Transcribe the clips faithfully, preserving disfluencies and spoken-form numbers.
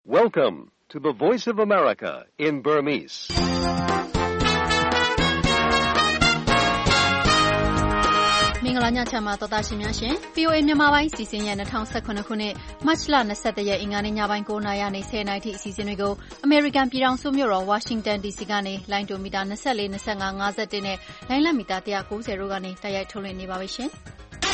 Welcome to the Voice of America in Burmese. ။မင်္ဂလာညချမ်းပါတော်သားရှင်များရှင် V O A မြန်မာပိုင်းစီစဉ်ရဲ့၂၀၁၇ခုနှစ်မတ်လ၂၁ရက်အင်္ဂါနေ့ညပိုင်း၉နာရီကနေ၁၀နာရီထိအစီအစဉ်တွေကိုအမေရိကန်ပြည်ထောင်စုမြို့တော်ဝါရှင်တန် ဒီစီ ကနေလိုင်းဒိုမီတာ၂၄ ၂၅ ၅၁နဲ့လိုင်းလမီတာ၁၉၀တို့ကနေတိုက်ရိုက်ထုတ်လွှင့်နေပါပြီရှင်။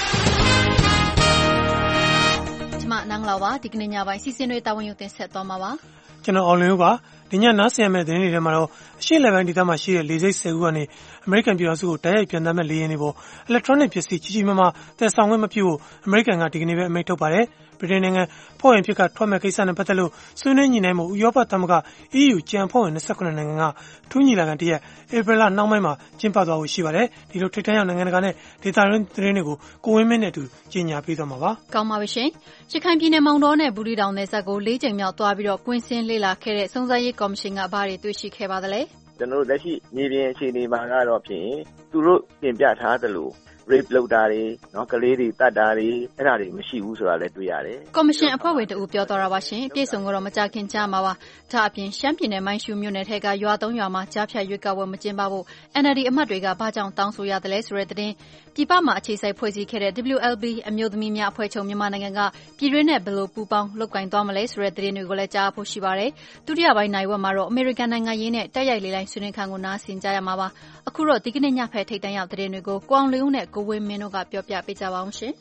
ကျွန်မနန်းလာပါဒီကနေ့ညပိုင်းစီစဉ်တွေတာဝန်ယူတင်ဆက်သွားမှာပါ။ကျွန်တော်အောင်လင်းဦးပါဒီညနားဆင်ရမယ့်သတင်းတွေထဲမှာတော့အရှေ့လယ်ပိုင်းဒေသမှာရှိတဲ့လေဆိပ်ဆယ်ခုကနေအမေရိကန်ပြည်ထောင်စုကိုတိုက်ရိုက်ပြန်သားမဲ့လေယာဉ်တွေပေါ် electronic ပစ္စည်းကြီးကြီးမားမားတည်ဆောင်ခွင့်မပြုဖို့အမေရိကန်ကဒီကနေ့ပဲအမိန့်ထုတ်ပါတယ်ဗြိတိန်နိုင်ငံဖွဲ့ဝင်ဖြစ်ကထွက်မဲ့ကိစ္စနဲ့ပတ်သက်လို့ဆွေးနွေးညှိနှိုင်းမှုဥရောပသမဂ္ဂ E U ကြံဖွဲ့ဝင်၂၈နိုင်ငံကထူးညီလာခံတရက်ဧပြီလနှောင်းပိုင်းမှာကျင်းပသွားဖို့ရှိပါတယ်ဒီလိုထိပ်တန်းရောက်နိုင်ငံတကာနဲ့ဒေသတွင်းသတင်းတွေကိုကိုဝင်းမင်းနဲ့အတူကြီးညာပေးသွားမှာပါကောင်းပါပြီရှင်ရခိုင်ပြည်နယ်မောင်တော်နဲ့ဘူးရီတောင်နယ်စပ်ကို၄ကြိမ်မြောက်သွားပြီးတော့ကွင်းစင်းလေ့လာခဲ့တဲ့စုံစမ်းရေးကော်မရှင်ကဘာတွေတွေ့ရှိခဲ့ပါသလဲကျွန်တော်တို့လက်ရှိမြေပြင်အခြေအနေမှာကတော့ဖြင့်သူတို့ပြင်ပြထားသလိုrape လုပ်တာတွေနော်ကလေးတွေတတ်တာတွေအဲ့ဒါတွေမရှိဘူးဆိုတာလည်းတွေ့ရတယ်ကော်မရှင်အဖွဲ့ဝင်တူပြောသွားတာပါရှင်အပြည့်စုံကတော့မကြခင်ကြားမှာပါဒါအပြင်ရှမ်းပြည်နယ်မိုင်းရှူမြို့နယ်ထက်ကရွာသုံးရွာမှာကြားဖြတ်ရွေးကောက်ပွဲမကျင်းပဖို့ N L D အမတ်တွေကဘာကြောင့်တောင်းဆိုရတယ်လဲဆိုတဲ့သတင်းပြည်ပမှာအခြေစိုက်ဖွဲ့စည်းခဲ့တဲ့ W L B အမျိုးသမီးများအဖွဲ့ချုပ်မြန်မာနိုင်ငံကပြည်တွင်းနဲ့ဘယ်လိုပူးပေါင်းလုပ်ကိုင်သွားမလဲဆိုတဲ့သတင်းတွေကိုလည်းကြားဖို့ရှိပါတယ်ဒုတိယပိုင်းနိုင်ဝက်မှာတော့အမေရိကန်နိုင်ငံရေးနဲ့တိုက်ရိုက်လေးလိုင်းဆွေးနွေးခန်းကိုနားဆင်ကြရမှာပါအခုတော့ဒီကနေ့ညဖက်ထိပ်တန်းရောက်သတင်းတွေကိုကိုအောင်လေးဦးနဲ့ကိုဝင်းမင်းတို့ကပြောပြပေးကြပါအောင်ရှင်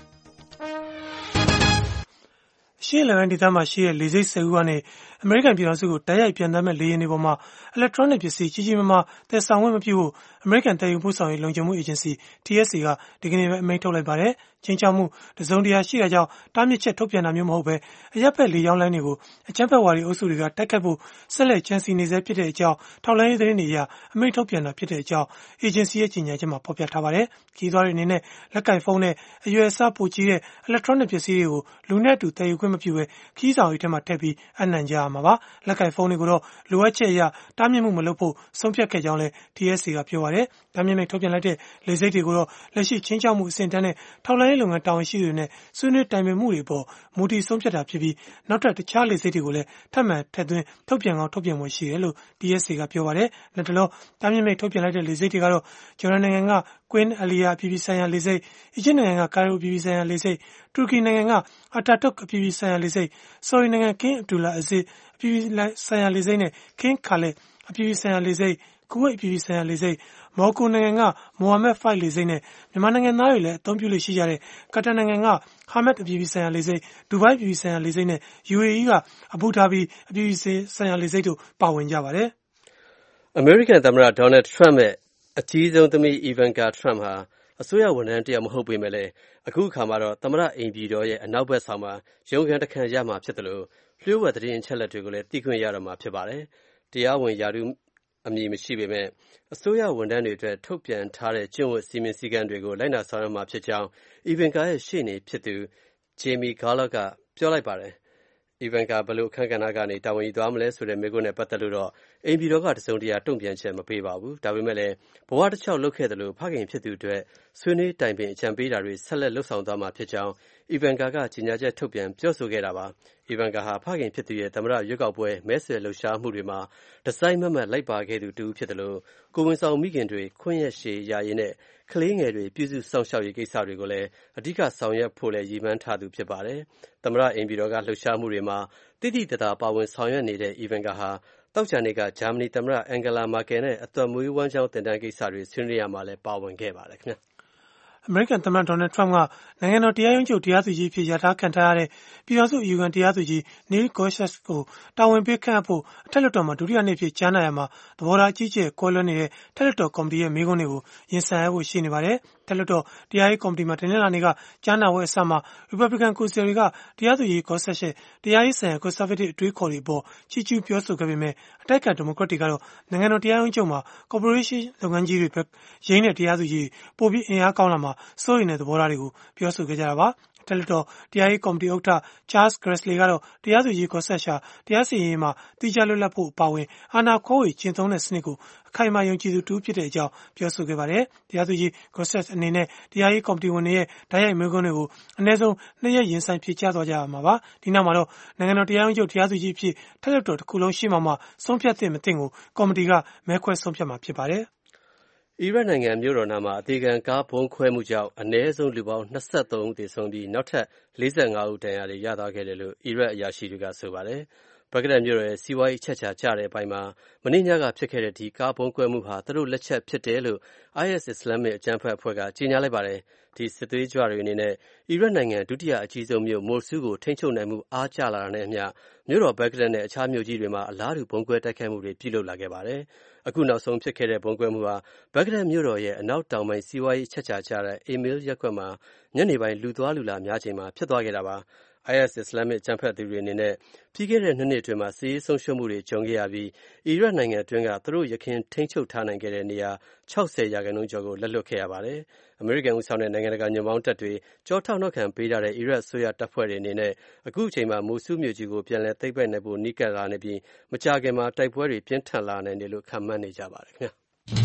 ရှေ့လယ်ပိုင်းဒေသမှာရှိတဲ့လေဆိပ်ဆယ်ခုကနေအမေရိကန်ပြည်ထောင်စုကိုတိုက်ရိုက်ပြန်သားမဲ့လေယာဉ်တွေပေါ်မှာ electronic ပစ္စည်းကြီးကြီးမားမားတည်ဆောင်ခွင့်မပြုဖို့အမေရိကန်တည်ယူပို့ဆောင်ရေးလုံခြုံမှုအေဂျင်စီ T S A ကဒီကနေ့ပဲအမိန့်ထုတ်လိုက်ပါတယ်ချင်းချောက်မှုတစုံတရာရှိတာကြောင့်တားမြစ်ချက်ထုတ်ပြန်တာမျိုးမဟုတ်ပဲအရက်ဖက်လေကြောင်းလိုင်းတွေကိုအကြမ်းဖက်ဝါဒီအုပ်စုတွေကတိုက်ခတ်ဖို့ဆက်လက်ကြံစီနေစေဖြစ်တဲ့အကြောင်းထောက်လှမ်းရေးသတင်းတွေအရအမိန့်ထုတ်ပြန်တာဖြစ်တဲ့အကြောင်းအေဂျင်စီရဲ့ကြေညာချက်မှာဖော်ပြထားပါတယ်ခီးသွားတွေအနေနဲ့လက်ကင်ဖုန်းနဲ့အရွယ်အစားပိုကြီးတဲ့ electronic ပစ္စည်းတွေကိုလူနဲ့အတူတည်ယူခွင့်မပြုပဲခီးဆောင်အိတ်ထဲမှာထည့်ပြီးအနှံကြရမှာပါလက်ကင်ဖုန်းတွေကိုတော့လိုအပ်ချက်အရတားမြစ်မှုမလုပ်ဖို့ဆုံးဖြတ်ခဲ့ကြောင်းလည်း T S A ကပြောပါတယ်တားမြစ်မိတ်ထုတ်ပြန်လိုက်တဲ့လေဆိပ်တွေကိုတော့လက်ရှိချင်းချောက်မှုအဆင့်တန်းနဲ့ထောက်လှမ်းရေးလုပ်ငန်းတာဝန်ရှိသူတွေနဲ့ဆွေးနွေးတိုင်ပင်မှုတွေပေါ်မူတည်ဆုံးဖြတ်တာဖြစ်ပြီးနောက်ထပ်တခြားလေဆိပ်တွေကိုလည်းထပ်မံထည့်သွင်းထုတ်ပြန်ကောင်းထုတ်ပြန်မှုရှိတယ်လို့ T S A ကပြောပါတယ်လက်တလုံးတားမြစ်မိတ်ထုတ်ပြန်လိုက်တဲ့လေဆိပ်တွေကတော့ဂျော်ဒန်နိုင်ငံက Queen Alia အပြည်ပြည်ဆိုင်ရာလေဆိပ်အီဂျစ်နိုင်ငံက Cairo အပြည်ပြည်ဆိုင်ရာလေဆိပ်တူရကီနိုင်ငံက Ataturk အပြည်ပြည်ဆိုင်ရာလေဆိပ်ဆော်ဒီနိုင်ငံ King Abdullah Aziz အပြည်ပြည်ဆိုင်ရာလေဆိပ်နဲ့ King Khaled အပြည်ပြည်ဆိုင်ရာလေဆိပ်ကူဝိတ်အပြည်ပြည်ဆိုင်ရာလေဆိပ်မော်ကိုနိုင်ငံကမိုဟာမက်ဖိုက်လေဆိပ်နဲ့မြန်မာနိုင်ငံသားတွေလည်းအသုံးပြုလို့ရှိကြတဲ့ကာတာနိုင်ငံကဟာမက်အပြည်ပြည်ဆိုင်ရာလေဆိပ်ဒူဘိုင်းအပြည်ပြည်ဆိုင်ရာလေဆိပ်နဲ့ U A E ကအဘူဒါဘီအပြည်ပြည်ဆိုင်ရာလေဆိပ်တို့ပါဝင်ကြပါတယ်အမေရိကန်သမ္မတဒေါ်နယ်ထရမ့်ရဲ့အကြီးဆုံးသမီး Ivanka Trump ဟာအစိုးရဝန်ထမ်းတယောက်မဟုတ်ပေမဲ့လည်းအခုအခါမှာတော့သမ္မတအိမ်ပြည်တော်ရဲ့အနောက်ဘက်ဆောင်မှာရုံးခန်းတစ်ခန်းရမှာဖြစ်တယ်လို့လျှို့ဝှက်သတင်းအချက်အလက်တွေကိုလည်းသိခွင့်ရတော့မှာဖြစ်ပါတယ်တရားဝင်ယာတုအမည်မရှိပေမဲ့အစိုးရဝန်ထမ်းတွေအတွက်ထုတ်ပြန်ထားတဲ့ကျင့်ဝတ်စည်းမျဉ်းစည်းကမ်းတွေကိုလိုက်နာဆောင်ရွက်မှာဖြစ်ကြောင်း Ivanka ရဲ့ရှေ့နေဖြစ်သူ Jamie Garlock ကပြောလိုက်ပါတယ်။ Ivanka ဘယ်လိုအခန်းကဏ္ဍကနေတာဝန်ယူသွားမလဲဆိုတဲ့မေးခွန်းနဲ့ပတ်သက်လို့တော့အိမ်ပြည်တော်ကတစုံတရာတုံ့ပြန်ချက်မပေးပါဘူး။ဒါပေမဲ့လည်းဘဝတစ်လျှောက်လုပ်ခဲ့သလိုဖခင်ဖြစ်သူအတွက်ဆွေးနွေးတိုင်ပင်အကြံပေးတာတွေဆက်လက်လုပ်ဆောင်သွားမှာဖြစ်ကြောင်း Ivanka ကကြေညာချက်ထုတ်ပြန်ပြောဆိုခဲ့တာပါ။ Ivanka ဟာဖခင်ဖြစ်သူရဲ့သမ္မတရွေးကောက်ပွဲမဲဆွယ်လှုပ်ရှားမှုတွေမှာဒီဇိုင်းမတ်မတ်လိုက်ပါခဲ့သူတူဖြစ်တယ်လို့ကိုဝန်ဆောင်မိခင်တွေခွင့်ရရှည်ရရေးနဲ့ကလေးငယ်တွေပြုစုစောင့်ရှောက်ရေးကိစ္စတွေကိုလည်းအဓိကဆောင်ရွက်ဖို့လည်းရည်မှန်းထားသူဖြစ်ပါတယ်။သမ္မတအိမ်ပြည်တော်ကလှုပ်ရှားမှုတွေမှာတိတိတသားပါဝင်ဆောင်ရွက်နေတဲ့ Ivanka ဟာတောက်ချာနေ့ကဂျာမနီသမ္မတ Angela Merkel နဲ့အသက်မွေးဝမ်းကြောင်းတင်တန်းကိစ္စတွေဆွေးနွေးရမှာလည်းပါဝင်ခဲ့ပါတယ်ခင်ဗျာ။အမေရိကန်သမ္မတဒေါ်နယ်ထရမ့်ကနိုင်ငံတော်တရားရုံးချုပ်တရားသူကြီးအဖြစ်ရထားခံထားရတဲ့ပြည်ထောင်စုအယူခံတရားသူကြီး Neil Gorsuch ကိုတာဝန်ပေးခန့်အပ်ဖို့အထက်လွှတ်တော်မှာဒုတိယနေ့ဖြစ်ကြားနာရမှာသဘောထားအကြီးအကျယ်ကွဲလွဲနေတဲ့ထက်လွှတ်တော်ကော်မတီရဲ့မေးခွန်းတွေကိုရင်ဆိုင်ရဖို့ရှိနေပါတယ်ထက်လွှတ်တော်တရားရေးကော်မတီမှာတင်လာနေကကြားနာပွဲအစမှာ Republican ကိုယ်စားလှယ်တွေကတရားသူကြီး Gorsuch ရဲ့တရားရေးဆိုင်ရာ conservative အတွေးခေါ်တွေအပေါ်ချီးကျူးပြောဆိုခဲ့ပေမဲ့အတိုက်အခံဒီမိုကရက်တွေကတော့နိုင်ငံတော်တရားရုံးချုပ်မှာ corporation လုပ်ငန်းကြီးတွေဘက်ရင်းတဲ့တရားသူကြီးပိုပြီးအင်အားကောင်းလာမှာစိုးရိမ်တဲ့သဘောထားတွေကိုပြောဆိုခဲ့ကြတာပါတယ်လီတော်တရားရေးကော်မတီဥက္ကဋ္ဌ Charles Grassley ကတော့တရားသူကြီး Gorsuch ဟာတရားစီရင်ရေးမှာတိကျလွတ်လပ်ဖို့အပါအဝင်အာဏာခွဲဝေကျင့်သုံးတဲ့စနစ်ကိုအခိုင်အမာယုံကြည်သူတူဖြစ်တဲ့အကြောင်းပြောဆိုခဲ့ပါတယ်။တရားသူကြီး Gorsuch အနေနဲ့တရားရေးကော်မတီဝင်တွေရဲ့ဓာတ်ရိုက်မေးခွန်းတွေကိုအနည်းဆုံးနှစ်ရက်ရင်ဆိုင်ဖြေကြားသွားကြရမှာပါ။ဒီနောက်မှာတော့နိုင်ငံတော်တရားရုံးချုပ်တရားသူကြီးအဖြစ်ထက်လွှတ်တော်တစ်ခုလုံးရှေ့မှမှဆုံးဖြတ်သင့်မသင့်ကိုကော်မတီကမဲခွဲဆုံးဖြတ်မှာဖြစ်ပါတယ်။အီရတ်နိုင်ငံမြို့တော်နားမှာအသေခံကားဗုံးခွဲမှုကြောင့်အနည်းဆုံးလူပေါင်း၂၃ဦးသေဆုံးပြီးနောက်ထပ်၄၅ဦးဒဏ်ရာတွေရသွားခဲ့တယ်လို့အီရတ်အရာရှိတွေကဆိုပါတယ်။ဘဂ္ဂဒက်မြို့တော်ရဲ့စီးပွားရေးအချက်အခြာကျတဲ့အပိုင်းမှာမနေ့ညကဖြစ်ခဲ့တဲ့ဒီကားဗုံးခွဲမှုဟာသူတို့လက်ချက်ဖြစ်တယ်လို့ အိုင်အက်စ် အစ္စလာမစ်အကြမ်းဖက်အဖွဲ့ကကြေညာလိုက်ပါတယ်။ဒီစစ်သွေးကြွတွေအနေနဲ့အီရတ်နိုင်ငံဒုတိယအကြီးဆုံးမြို့မိုဆူးကိုထိန်းချုပ်နိုင်မှုအားကျလာတာနဲ့အမျှမြို့တော်ဘဂ္ဂဒက်နဲ့အခြားမြို့ကြီးတွေမှာအလားတူဗုံးခွဲတိုက်ခိုက်မှုတွေပြုလုပ်လာခဲ့ပါတယ်။အခုနောက်ဆုံးဖြစ်ခဲ့တဲ့ဗုံးကွဲမှုဟာဘဂ္ဂဒက်မြို့တော်ရဲ့အနောက်တောင်ပိုင်းစီးပွားရေးချက်ချာကျတဲ့အေမီလ်ရပ်ကွက်မှာညနေပိုင်းလူသွားလူလာများချိန်မှာဖြစ်သွားခဲ့တာပါ။ အိုင်အက်စ် အစ္စလာမစ်အကြမ်းဖက်သူတွေအနေနဲ့ပြီးခဲ့တဲ့နှစ်နှစ်အတွင်းမှာစစ်ရေးဆုံးရှုံးမှုတွေကြုံခဲ့ရပြီးအီရတ်နိုင်ငံအတွင်းကသူတို့ယခင်ထိန်းချုပ်ထားနိုင်ခဲ့တဲ့နေရာ၆၀ရာခိုင်နှုန်းကျော်ကိုလက်လွတ်ခဲ့ရပါတယ်။အမေရိကန်ဦးဆောင်တဲ့နိုင်ငံတကာညွန့်ပေါင်းတပ်တွေကြောထောက်နောက်ခံပေးထားတဲ့အီရတ်အစိုးရတပ်ဖွဲ့တွေအနေနဲ့အခုအချိန်မှာမိုဆူးမြို့ကြီးကိုပြန်လည်သိမ်းပိုက်နိုင်ဖို့နီးကပ်လာနေပြီးမကြာခင်မှာတိုက်ပွဲတွေပြင်းထန်လာနိုင်တယ်လို့ခန့်မှန်းနေကြပါတယ်ခင်ဗျာ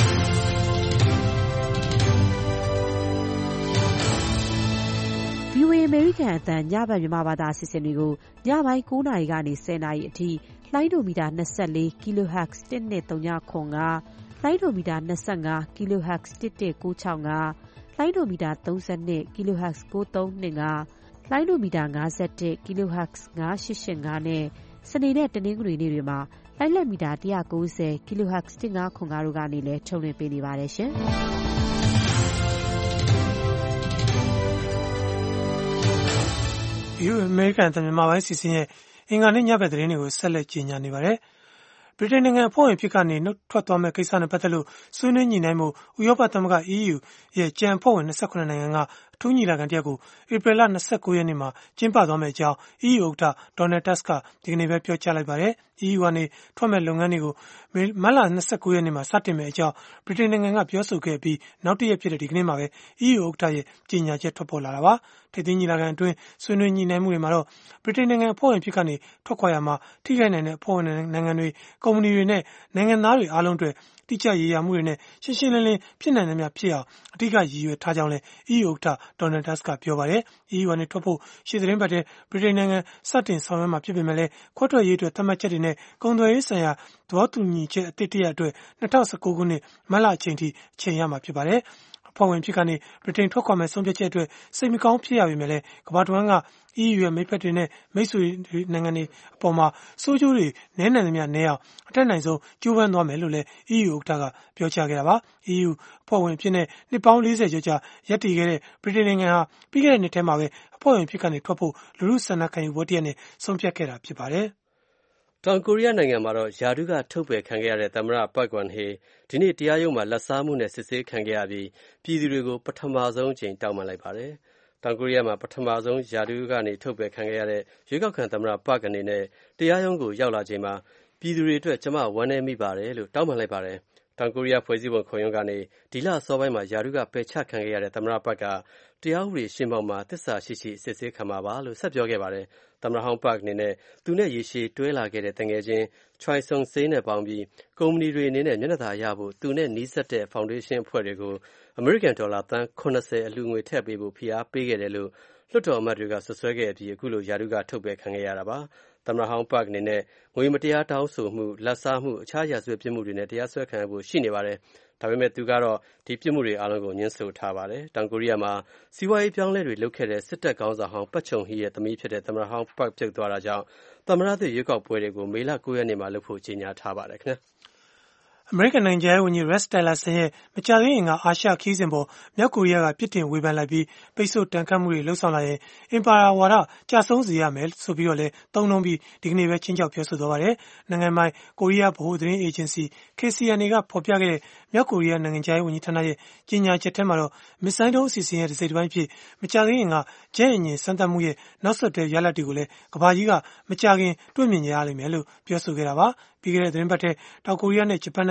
။ ဗီအိုအေ အမေရိကန်အသံညဘက်မြန်မာဘာသာအစီအစဉ်တွေကိုညပိုင်း၉နာရီကနေ၁၀နာရီအထိလိုင်းဒိုမီတာ၂၄ kHz တစ်၂၃၇၅ လိုင်းဒိုမီတာ၂၅ kHz တစ်၁၉၆၅ လိုင်းဒိုမီတာ၃၂ kHz ၉၃၂၅ လိုင်းဒိုမီတာ၅၁ kHz ၅၈၈၅နဲ့စနေနဲ့တနင်္ဂနွေနေ့တွေမှာလိုင်းလက်မီတာ၁၉၀ kHz တစ်၅၇၅တို့ကနေလည်းထုတ်လွှင့်ပေးနေပါတယ်ရှင်။ဒီအမေရိကန်သမ္မတပိုင်းစီစဉ်ရဲ့အင်္ဂါနေ့ညဘက်သတင်းတွေကိုဆက်လက်ကြီးညာနေပါတယ်။ဗြိတိန်နိုင်ငံအဖွဲ့ဝင်ဖြစ်ကနေနှုတ်ထွက်သွားမဲ့ကိစ္စနဲ့ပတ်သက်လို့ဆွေးနွေးညှိနှိုင်းမှုဥရောပသမဂ္ဂ အီးယူ ရဲ့ကြံအဖွဲ့ဝင်၂၈နိုင်ငံကအထူးညီလာခံတရက်ကိုဧပြီလ၂၉ရက်နေ့မှာကျင်းပသွားမယ့်အကြောင်း အီးယူဥက္ကဋ္ဌ Donald Tusk ကဒီကနေ့ပဲပြောကြားလိုက်ပါတယ်။ အီးယူကနေထွက်မဲ့လုပ်ငန်းတွေကိုမတ်လ၂၉ရက်နေ့မှာစတင်မယ့်အကြောင်းဗြိတိန်နိုင်ငံကပြောဆိုခဲ့ပြီးနောက်တစ်ရက်ဖြစ်တဲ့ဒီကနေ့မှာပဲ အီးယူဥက္ကဋ္ဌရဲ့ကြေညာချက်ထွက်ပေါ်လာတာပါ။ထိပ်သီးညီလာခံအတွင်းဆွေးနွေးညှိနှိုင်းမှုတွေမှာတော့ဗြိတိန်နိုင်ငံအဖွဲ့ဝင်ဖြစ်ကနေထွက်ခွာရမှာထိခိုက်နိုင်တဲ့အဖွဲ့ဝင်နိုင်ငံတွေကုမ္ပဏီတွေနဲ့နိုင်ငံသားတွေအားလုံးအတွက်တိကျရေးရာမှုတွေနဲ့ရှင်းရှင်းလင်းလင်းဖြစ်နိုင်သမျှဖြစ်အောင်အဓိကရည်ရွယ်ထားကြောင်းလည်း အီးယူဥက္ကဋ္ဌ Donald Tusk ကပြောပါတယ်။ အီးယူကနေထွက်ဖို့ရှေ့သီတင်းပတ်ထဲဗြိတိန်နိုင်ငံစတင်ဆောင်ရွက်မှာဖြစ်ပေမဲ့လည်းခွဲထွက်ရေးအတွက်သတ်မှတ်ချက်တွေနဲ့ကုန်သွယ်ရေးဆိုင်ရာသဘောတူညီချက်အသစ်တရပ်အတွက်၂၀၁၉ခုနှစ်မတ်လအချိန်ထိအချိန်ရမှာဖြစ်ပါတယ်။အဖွဲ့ဝင်ဖြစ်ကနေဗြိတိန်ထွက်ခွာမဲ့ဆုံးဖြတ်ချက်အတွက်စိတ်မကောင်းဖြစ်ရပေမဲ့လည်းကမ္ဘာတဝန်းကအီးယူရဲ့မိတ်ဖက်တွေနဲ့မိတ်ဆွေနိုင်ငံတွေအပေါ်မှာစိုးကျိုးတွေနည်းနိုင်သမျှနည်းအောင်အထက်နိုင်ဆုံးကြိုးပမ်းသွားမယ်လို့လည်း အီးယူဥက္ကဋ္ဌကပြောကြားခဲ့တာပါ။ အီးယူအဖွဲ့ဝင်ဖြစ်တဲ့နှစ်ပေါင်း၄၀ကျော်ကြာရပ်တည်ခဲ့တဲ့ဗြိတိန်နိုင်ငံဟာပြီးခဲ့တဲ့နှစ်ထဲမှာပဲအဖွဲ့ဝင်ဖြစ်ကနေထွက်ဖို့လူထုဆန္ဒခံယူပွဲတစ်ရပ်နဲ့ဆုံးဖြတ်ခဲ့တာဖြစ်ပါတယ်။တောင်ကိုရီးယားနိုင်ငံမှာတော့ယာတုကထုတ်ပယ်ခံခဲ့ရတဲ့သမ္မတပက်ဂွန်ဟေဒီနေ့တရားရုံးမှာလက်စားမှုနဲ့စစ်ဆေးခံခဲ့ရပြီးပြည်သူတွေကိုပထမဆုံးအကြိမ်တောင်းပန်လိုက်ပါတယ်။တောင်ကိုရီးယားမှာပထမဆုံးယာတုကနေထုတ်ပယ်ခံခဲ့ရတဲ့ရွေးကောက်ခံသမ္မတပက်အနေနဲ့တရားရုံးကိုရောက်လာချိန်မှာပြည်သူတွေအတွက်ကျွန်မဝမ်းနည်းမိပါတယ်လို့တောင်းပန်လိုက်ပါတယ်။တောင်ကိုရီးယားဖွဲ့စည်းပုံခုံရုံးကနေဒီလအစောပိုင်းမှာယာတုကပယ်ချခံခဲ့ရတဲ့သမ္မတပက်ကတရားဥပဒေရှင်းပေါက်မှာသစ္စာရှိရှိစစ်ဆေးခံပါပါလို့ဆက်ပြောခဲ့ပါတယ်။သမ္မတဟောင်းပါကအနေနဲ့သူနဲ့ရေရှည်တွဲလာခဲ့တဲ့တငယ်ချင်း Choi Sung-se နဲ့ပေါင်းပြီးကုမ္ပဏီတွေအနေနဲ့မျက်နှာသာရဖို့သူနဲ့နီးစပ်တဲ့ဖောင်ဒေးရှင်းအဖွဲ့တွေကိုအမေရိကန်ဒေါ်လာသန်း၇၀အလှူငွေထည့်ပေးဖို့ဖိအားပေးခဲ့တယ်လို့လွှတ်တော်အမတ်တွေကဆွဆွဲခဲ့ပြီးအခုလိုယာတုကထုတ်ပယ်ခံခဲ့ရတာပါ။သမ္မတဟောင်းပါကအနေနဲ့ငွေမတရားတောင်းဆိုမှုလက်စားမှုအခြားရာဇဝတ်ပြစ်မှုတွေနဲ့တရားစွဲခံရဖို့ရှိနေပါတယ်။ဒါပေမဲ့သူကတော့ဒီပြစ်မှုတွေအားလုံးကိုညှင်းဆိုထားပါတယ်။တောင်ကိုရီးယားမှာစီးပွားရေးပြောင်းလဲတွေလုပ်ခဲ့တဲ့စစ်တပ်ခေါင်းဆောင်ဟောင်းပတ်ချုံဟီရဲ့သမီးဖြစ်တဲ့သမ္မတဟောင်းပတ်ပြုတ်သွားတာကြောင့်သမ္မတသစ်ရွေးကောက်ပွဲတွေကိုမေလ၉ရက်နေ့မှာလုပ်ဖို့ကြေညာထားပါတယ်ခင်ဗျာ။အမေရိကန်နိုင်ငံခြားရေးဝန်ကြီး Rex Tillerson ရဲ့မကြာသေးခင်ကအာရှခရီးစဉ်ပေါ်မြောက်ကိုရီးယားကပြစ်တင်ဝေဖန်လိုက်ပြီးပိတ်ဆို့တန်ခတ်မှုတွေလှုပ်ဆောင်လာရင်အင်ပါယာဝါဒကျဆုံးစေရမယ်ဆိုပြီးတော့လည်းသုံးနှုန်းပြီးဒီကနေ့ပဲချင်းချောက်ပြောဆိုသွားပါတယ်။နိုင်ငံပိုင်ကိုရီးယားဗဟိုသတင်းအေဂျင်စီ K C N A ကဖော်ပြခဲ့တဲ့မြောက်ကိုရီးယားနိုင်ငံခြားရေးဝန်ကြီးဌာနရဲ့ကြေညာချက်ထဲမှာတော့မစ်ဇိုင်းဒုံးအစီအစဉ်ရဲ့တစ်စိတ်တစ်ပိုင်းဖြစ်မကြာသေးခင်ကဂျက်အင်ဂျင်စမ်းသပ်မှုရဲ့နောက်ဆက်တွဲရလဒ်တွေကိုလည်းကမ္ဘာကြီးကမကြာခင်တွေ့မြင်ကြရလိမ့်မယ်လို့ပြောဆိုခဲ့တာပါ။ပြီးခဲ့တဲ့သတင်းပတ်ထဲတောင်ကိုရီးယားနဲ့ဂျပန်နိုင်ငံ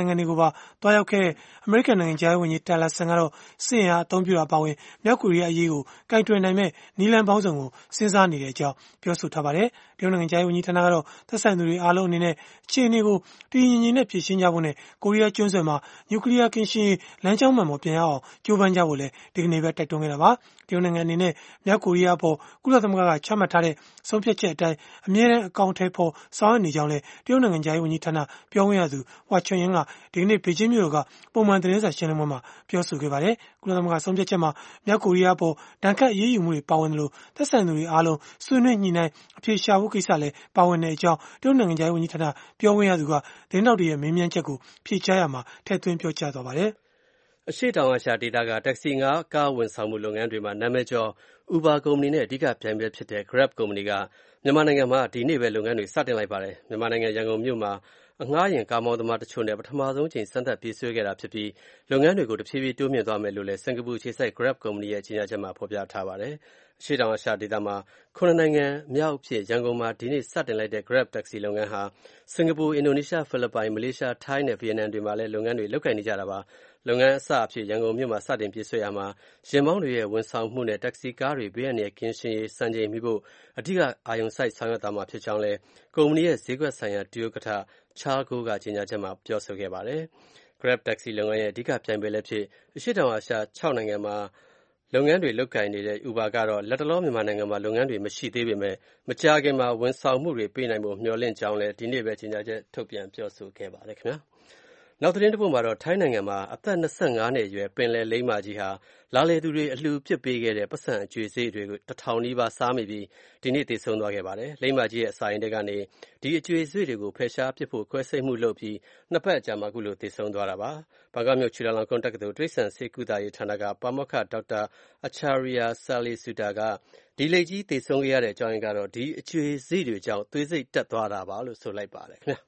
နိုင်ငံတွေကိုပါသွားရောက်ခဲ့တဲ့အမေရိကန်နိုင်ငံခြားရေးဝန်ကြီး Tillerson ကတော့စစ်အင်အားအသုံးပြုတာပါဝင်မြောက်ကိုရီးယားအရေးကိုကိုင်တွယ်နိုင်မဲ့နည်းလမ်းပေါင်းစုံကိုစဉ်းစားနေတဲ့အကြောင်းပြောဆိုထားပါတယ်။တရုတ်နိုင်ငံခြားရေးဝန်ကြီးဌာနကတော့သက်ဆိုင်သူတွေအားလုံးအနေနဲ့အခြေအနေကိုတည်ငြိမ်ငြိမ်နဲ့ဖြေရှင်းကြဖို့နဲ့ကိုရီးယားကျွန်းဆွယ်မှာနျူကလ িয়ার ကင်းရှင်းရေးလမ်းကြောင်းမှန်ပေါ်ပြန်ရအောင်ကြိုးပမ်းကြဖို့လည်းဒီကနေ့ပဲတိုက်တွန်းခဲ့တာပါ။တရုတ်နိုင်ငံအနေနဲ့မြောက်ကိုရီးယားအပေါ်ကုလသမဂ္ဂကချမှတ်ထားတဲ့ဆုံးဖြတ်ချက်အတိုင်းအမြဲတမ်းအကောင့်ထဲပေါ်ဆောင်ရွက်နေကြောင်းလည်းတရုတ်နိုင်ငံခြားရေးဝန်ကြီးဌာနပြောခွင့်ရသူဟွာချွန်ယင်းကဒီကနေ့ဘေကျင်းမြို့ကပုံမှန်သတင်းစာရှင်းလင်းပွဲမှာပြောဆိုခဲ့ပါတယ်။ကုလသမဂ္ဂဆုံးဖြတ်ချက်မှာမြောက်ကိုရီးယားအပေါ်ဒဏ်ခတ်အရေးယူမှုတွေပါဝင်တယ်လို့သက်ဆိုင်သူတွေအားလုံးဆွေးနွေးညှိနှိုင်းအဖြေရှာဖို့ကိစ္စလည်းပါဝင်တဲ့အကြောင်းတရုတ်နိုင်ငံခြားရေးဝန်ကြီးဌာနပြောခွင့်ရသူကသတင်းတောက်တွေရဲ့မေးမြန်းချက်ကိုဖြေကြားရမှာထည့်သွင်းပြောကြားသွားပါတယ်။အရှေ့တောင်အာရှဒေသကတက္ကစီငါးကားဝန်ဆောင်မှုလုပ်ငန်းတွေမှာနာမည်ကျော် Uber ကုမ္ပဏီနဲ့အဓိကပြိုင်ဘက်ဖြစ်တဲ့ Grab ကုမ္ပဏီကမြန်မာနိုင်ငံမှာဒီနေ့ပဲလုပ်ငန်းတွေစတင်လိုက်ပါတယ်။မြန်မာနိုင်ငံရန်ကုန်မြို့မှာအငှားယာဉ်ကားမောင်းသမားတချို့နဲ့ပထမဆုံးချိန်စမ်းသပ်ပြေးဆွဲခဲ့တာဖြစ်ပြီးလုပ်ငန်းတွေကိုတဖြည်းဖြည်းတိုးမြင့်သွားမယ်လို့လည်းစင်ကာပူအခြေစိုက် Grab ကုမ္ပဏီရဲ့ကြေညာချက်မှာဖော်ပြထားပါတယ်။အရှေ့တောင်အာရှဒေသမှာခုနှစ်နိုင်ငံမြောက်အဖြစ်ရန်ကုန်မှာဒီနေ့စတင်လိုက်တဲ့ Grab တက္ကစီလုပ်ငန်းဟာစင်ကာပူ၊အင်ဒိုနီးရှား၊ဖိလစ်ပိုင်၊မလေးရှား၊ထိုင်းနဲ့ဗီယက်နမ်တွေမှာလည်းလုပ်ငန်းတွေလုပ်ကိုင်နေကြတာပါ။လုပ်ငန်းအစအဖြစ်ရန်ကုန်မြို့မှာစတင်ပြေးဆွဲရာမှာယာဉ်မောင်းတွေရဲ့ဝန်ဆောင်မှုနဲ့တက္ကစီကားတွေဘေးအန္တရာယ်ကင်းရှင်းရေးစံချိန်မီဖို့အဓိကအာရုံစိုက်ဆောင်ရွက်သွားမှာဖြစ်ကြောင်းလည်းကုမ္ပဏီရဲ့ဈေးကွက်ဆိုင်ရာဒုဥက္ကဋ္ဌ Charles Goh ကကြေညာချက်မှာပြောဆိုခဲ့ပါတယ်။ Grab တက္ကစီလုပ်ငန်းရဲ့အဓိကပြိုင်ဘက်လည်းဖြစ်အရှေ့တောင်အာရှခြောက်နိုင်ငံမှာလုပ်ငန်းတွေလုပ်ကိုင်နေတဲ့ Uber ကတော့လတ်တလောမြန်မာနိုင်ငံမှာလုပ်ငန်းတွေမရှိသေးပေမဲ့မကြာခင်မှာဝန်ဆောင်မှုတွေပေးနိုင်ဖို့မျှော်လင့်ကြောင်းလည်းဒီနေ့ပဲကြေညာချက်ထုတ်ပြန်ပြောဆိုခဲ့ပါတယ်ခင်ဗျာ။နောက်သတင်းတစ်ပုဒ်မှာတော့ထိုင်းနိုင်ငံမှာအသက်၂၅နှစ်အရွယ်ပင်လယ်လိမ္မာကြီးဟာလာလည်သူတွေအလှူပစ်ပေးခဲ့တဲ့ပတ်စံအကျွေးစေးတွေကိုတစ်ထောင်နီးပါးစားမိပြီးဒီနေ့သေဆုံးသွားခဲ့ပါတယ်။လိမ္မာကြီးရဲ့အစာအိမ်ထဲကနေဒီအကျွေးစေးတွေကိုဖယ်ရှားပစ်ဖို့ခွဲစိတ်မှုလုပ်ပြီးနှစ်ပတ်အကြာမှာအခုလိုသေဆုံးသွားတာပါ။ဘန်ကောက်မြို့ချူလာလောင်ကွန်းတက္ကသိုလ်တိရစ္ဆာန်ဆေးကုသရေးဌာနကပါမောက္ခဒေါက်တာအချာရီယာဆာလီဆူတာကဒီလိပ်ကြီးသေဆုံးခဲ့ရတဲ့အကြောင်းရင်းကတော့ဒီအကျွေးစေးတွေကြောင့်သွေးစိတ်တက်သွားတာပါလို့ဆိုလိုက်ပါတယ်ခင်ဗျာ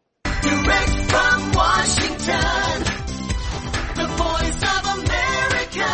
Direct from Washington, the voice of America,